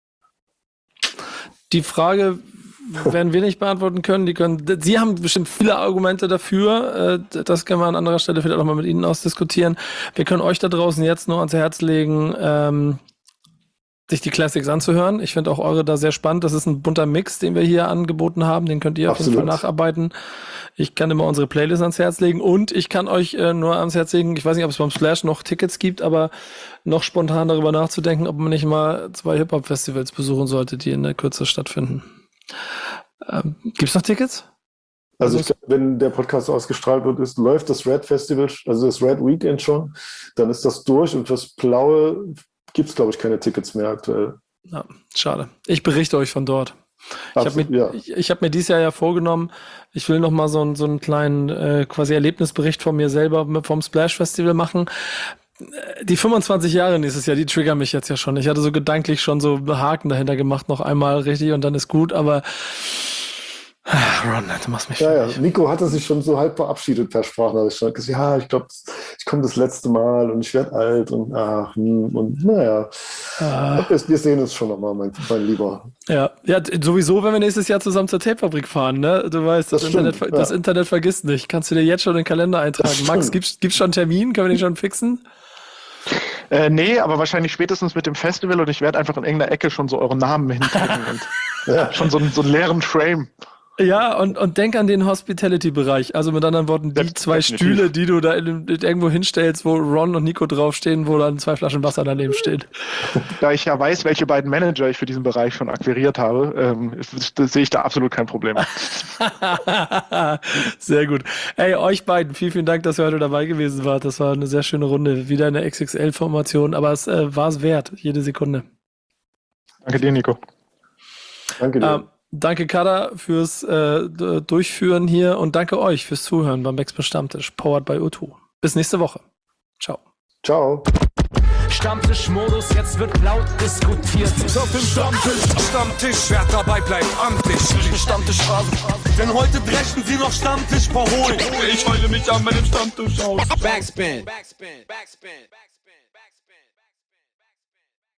Speaker 1: Die Frage werden wir nicht beantworten können. Die können. Sie haben bestimmt viele Argumente dafür. Äh, Das können wir an anderer Stelle vielleicht auch mal mit Ihnen ausdiskutieren. Wir können euch da draußen jetzt nur ans Herz legen, ähm, sich die Classics anzuhören. Ich finde auch eure da sehr spannend. Das ist ein bunter Mix, den wir hier angeboten haben. Den könnt ihr auf jeden Fall
Speaker 5: Absolut.
Speaker 1: nacharbeiten. Ich kann immer unsere Playlist ans Herz legen und ich kann euch äh, nur ans Herz legen, ich weiß nicht, ob es beim Splash noch Tickets gibt, aber noch spontan darüber nachzudenken, ob man nicht mal zwei Hip-Hop-Festivals besuchen sollte, die in der Kürze stattfinden. Ähm, gibt's noch Tickets?
Speaker 5: Also ich glaube, wenn der Podcast ausgestrahlt wird, ist, läuft das Red Festival, also das Red Weekend schon, dann ist das durch und fürs Blaue gibt es, glaube ich, keine Tickets mehr aktuell.
Speaker 1: Ja, schade. Ich berichte euch von dort. Ich habe
Speaker 5: Absolut,
Speaker 1: mir,
Speaker 5: ja.
Speaker 1: ich, ich hab mir dieses Jahr ja vorgenommen, ich will noch mal so, einen- so einen kleinen äh, quasi Erlebnisbericht von mir selber mit, vom Splash Festival machen. Äh, Die fünfundzwanzig Jahre nächstes Jahr, die triggern mich jetzt ja schon. Ich hatte so gedanklich schon so Haken dahinter gemacht, noch einmal richtig und dann ist gut, aber ah, Ron, du machst mich
Speaker 5: Ja, ja.
Speaker 1: fertig.
Speaker 5: Nico hatte sich schon so halb verabschiedet per Sprachnachricht. Er hat gesagt, ja, ich glaube, ich komme das letzte Mal und ich werde alt und ach, hm, und naja.
Speaker 1: Ah.
Speaker 5: Wir, wir sehen uns schon nochmal, mein, mein Lieber.
Speaker 1: Ja, ja, t- sowieso, wenn wir nächstes Jahr zusammen zur Tapefabrik fahren, ne? Du weißt, das,
Speaker 5: Das
Speaker 1: Internet,
Speaker 5: stimmt,
Speaker 1: ver- das
Speaker 5: ja.
Speaker 1: Internet vergisst nicht. Kannst du dir jetzt schon in den Kalender eintragen.
Speaker 5: Das
Speaker 1: Max,
Speaker 5: stimmt.
Speaker 1: gibt's, gibt's schon einen Termin? Können wir den schon fixen?
Speaker 6: Äh, nee, aber wahrscheinlich spätestens mit dem Festival und ich werde einfach in irgendeiner Ecke schon so eure Namen hinterlegen und
Speaker 5: Ja.
Speaker 6: schon so, einen- so einen leeren Frame.
Speaker 1: Ja, und, und denk an den Hospitality-Bereich. Also mit anderen Worten, die
Speaker 6: Def-
Speaker 1: zwei
Speaker 6: definitiv.
Speaker 1: Stühle, die du da in, in irgendwo hinstellst, wo Ron und Nico draufstehen, wo dann zwei Flaschen Wasser daneben stehen.
Speaker 6: Da ich ja weiß, welche beiden Manager ich für diesen Bereich schon akquiriert habe, ähm, ist, das sehe ich da absolut kein Problem.
Speaker 1: Sehr gut. Ey, euch beiden, vielen, vielen Dank, dass ihr heute dabei gewesen wart. Das war eine sehr schöne Runde. Wieder eine X X L-Formation, aber es äh, war es wert, jede Sekunde.
Speaker 6: Danke dir, Nico.
Speaker 5: Danke dir.
Speaker 1: Ähm, danke, Kada, fürs äh, d- Durchführen hier und danke euch fürs Zuhören beim Backspin Stammtisch, powered by O zwei. Bis nächste Woche. Ciao.
Speaker 5: Ciao.
Speaker 2: Stammtischmodus, jetzt wird laut diskutiert.
Speaker 3: Auf dem Stammtisch, Stammtisch, wer dabei bleibt, amtlich. Stammtischphase, denn heute brechen sie noch Stammtisch verholen. Ich heule mich an meinem Stammtisch aus.
Speaker 7: Backspin. Backspin. Backspin.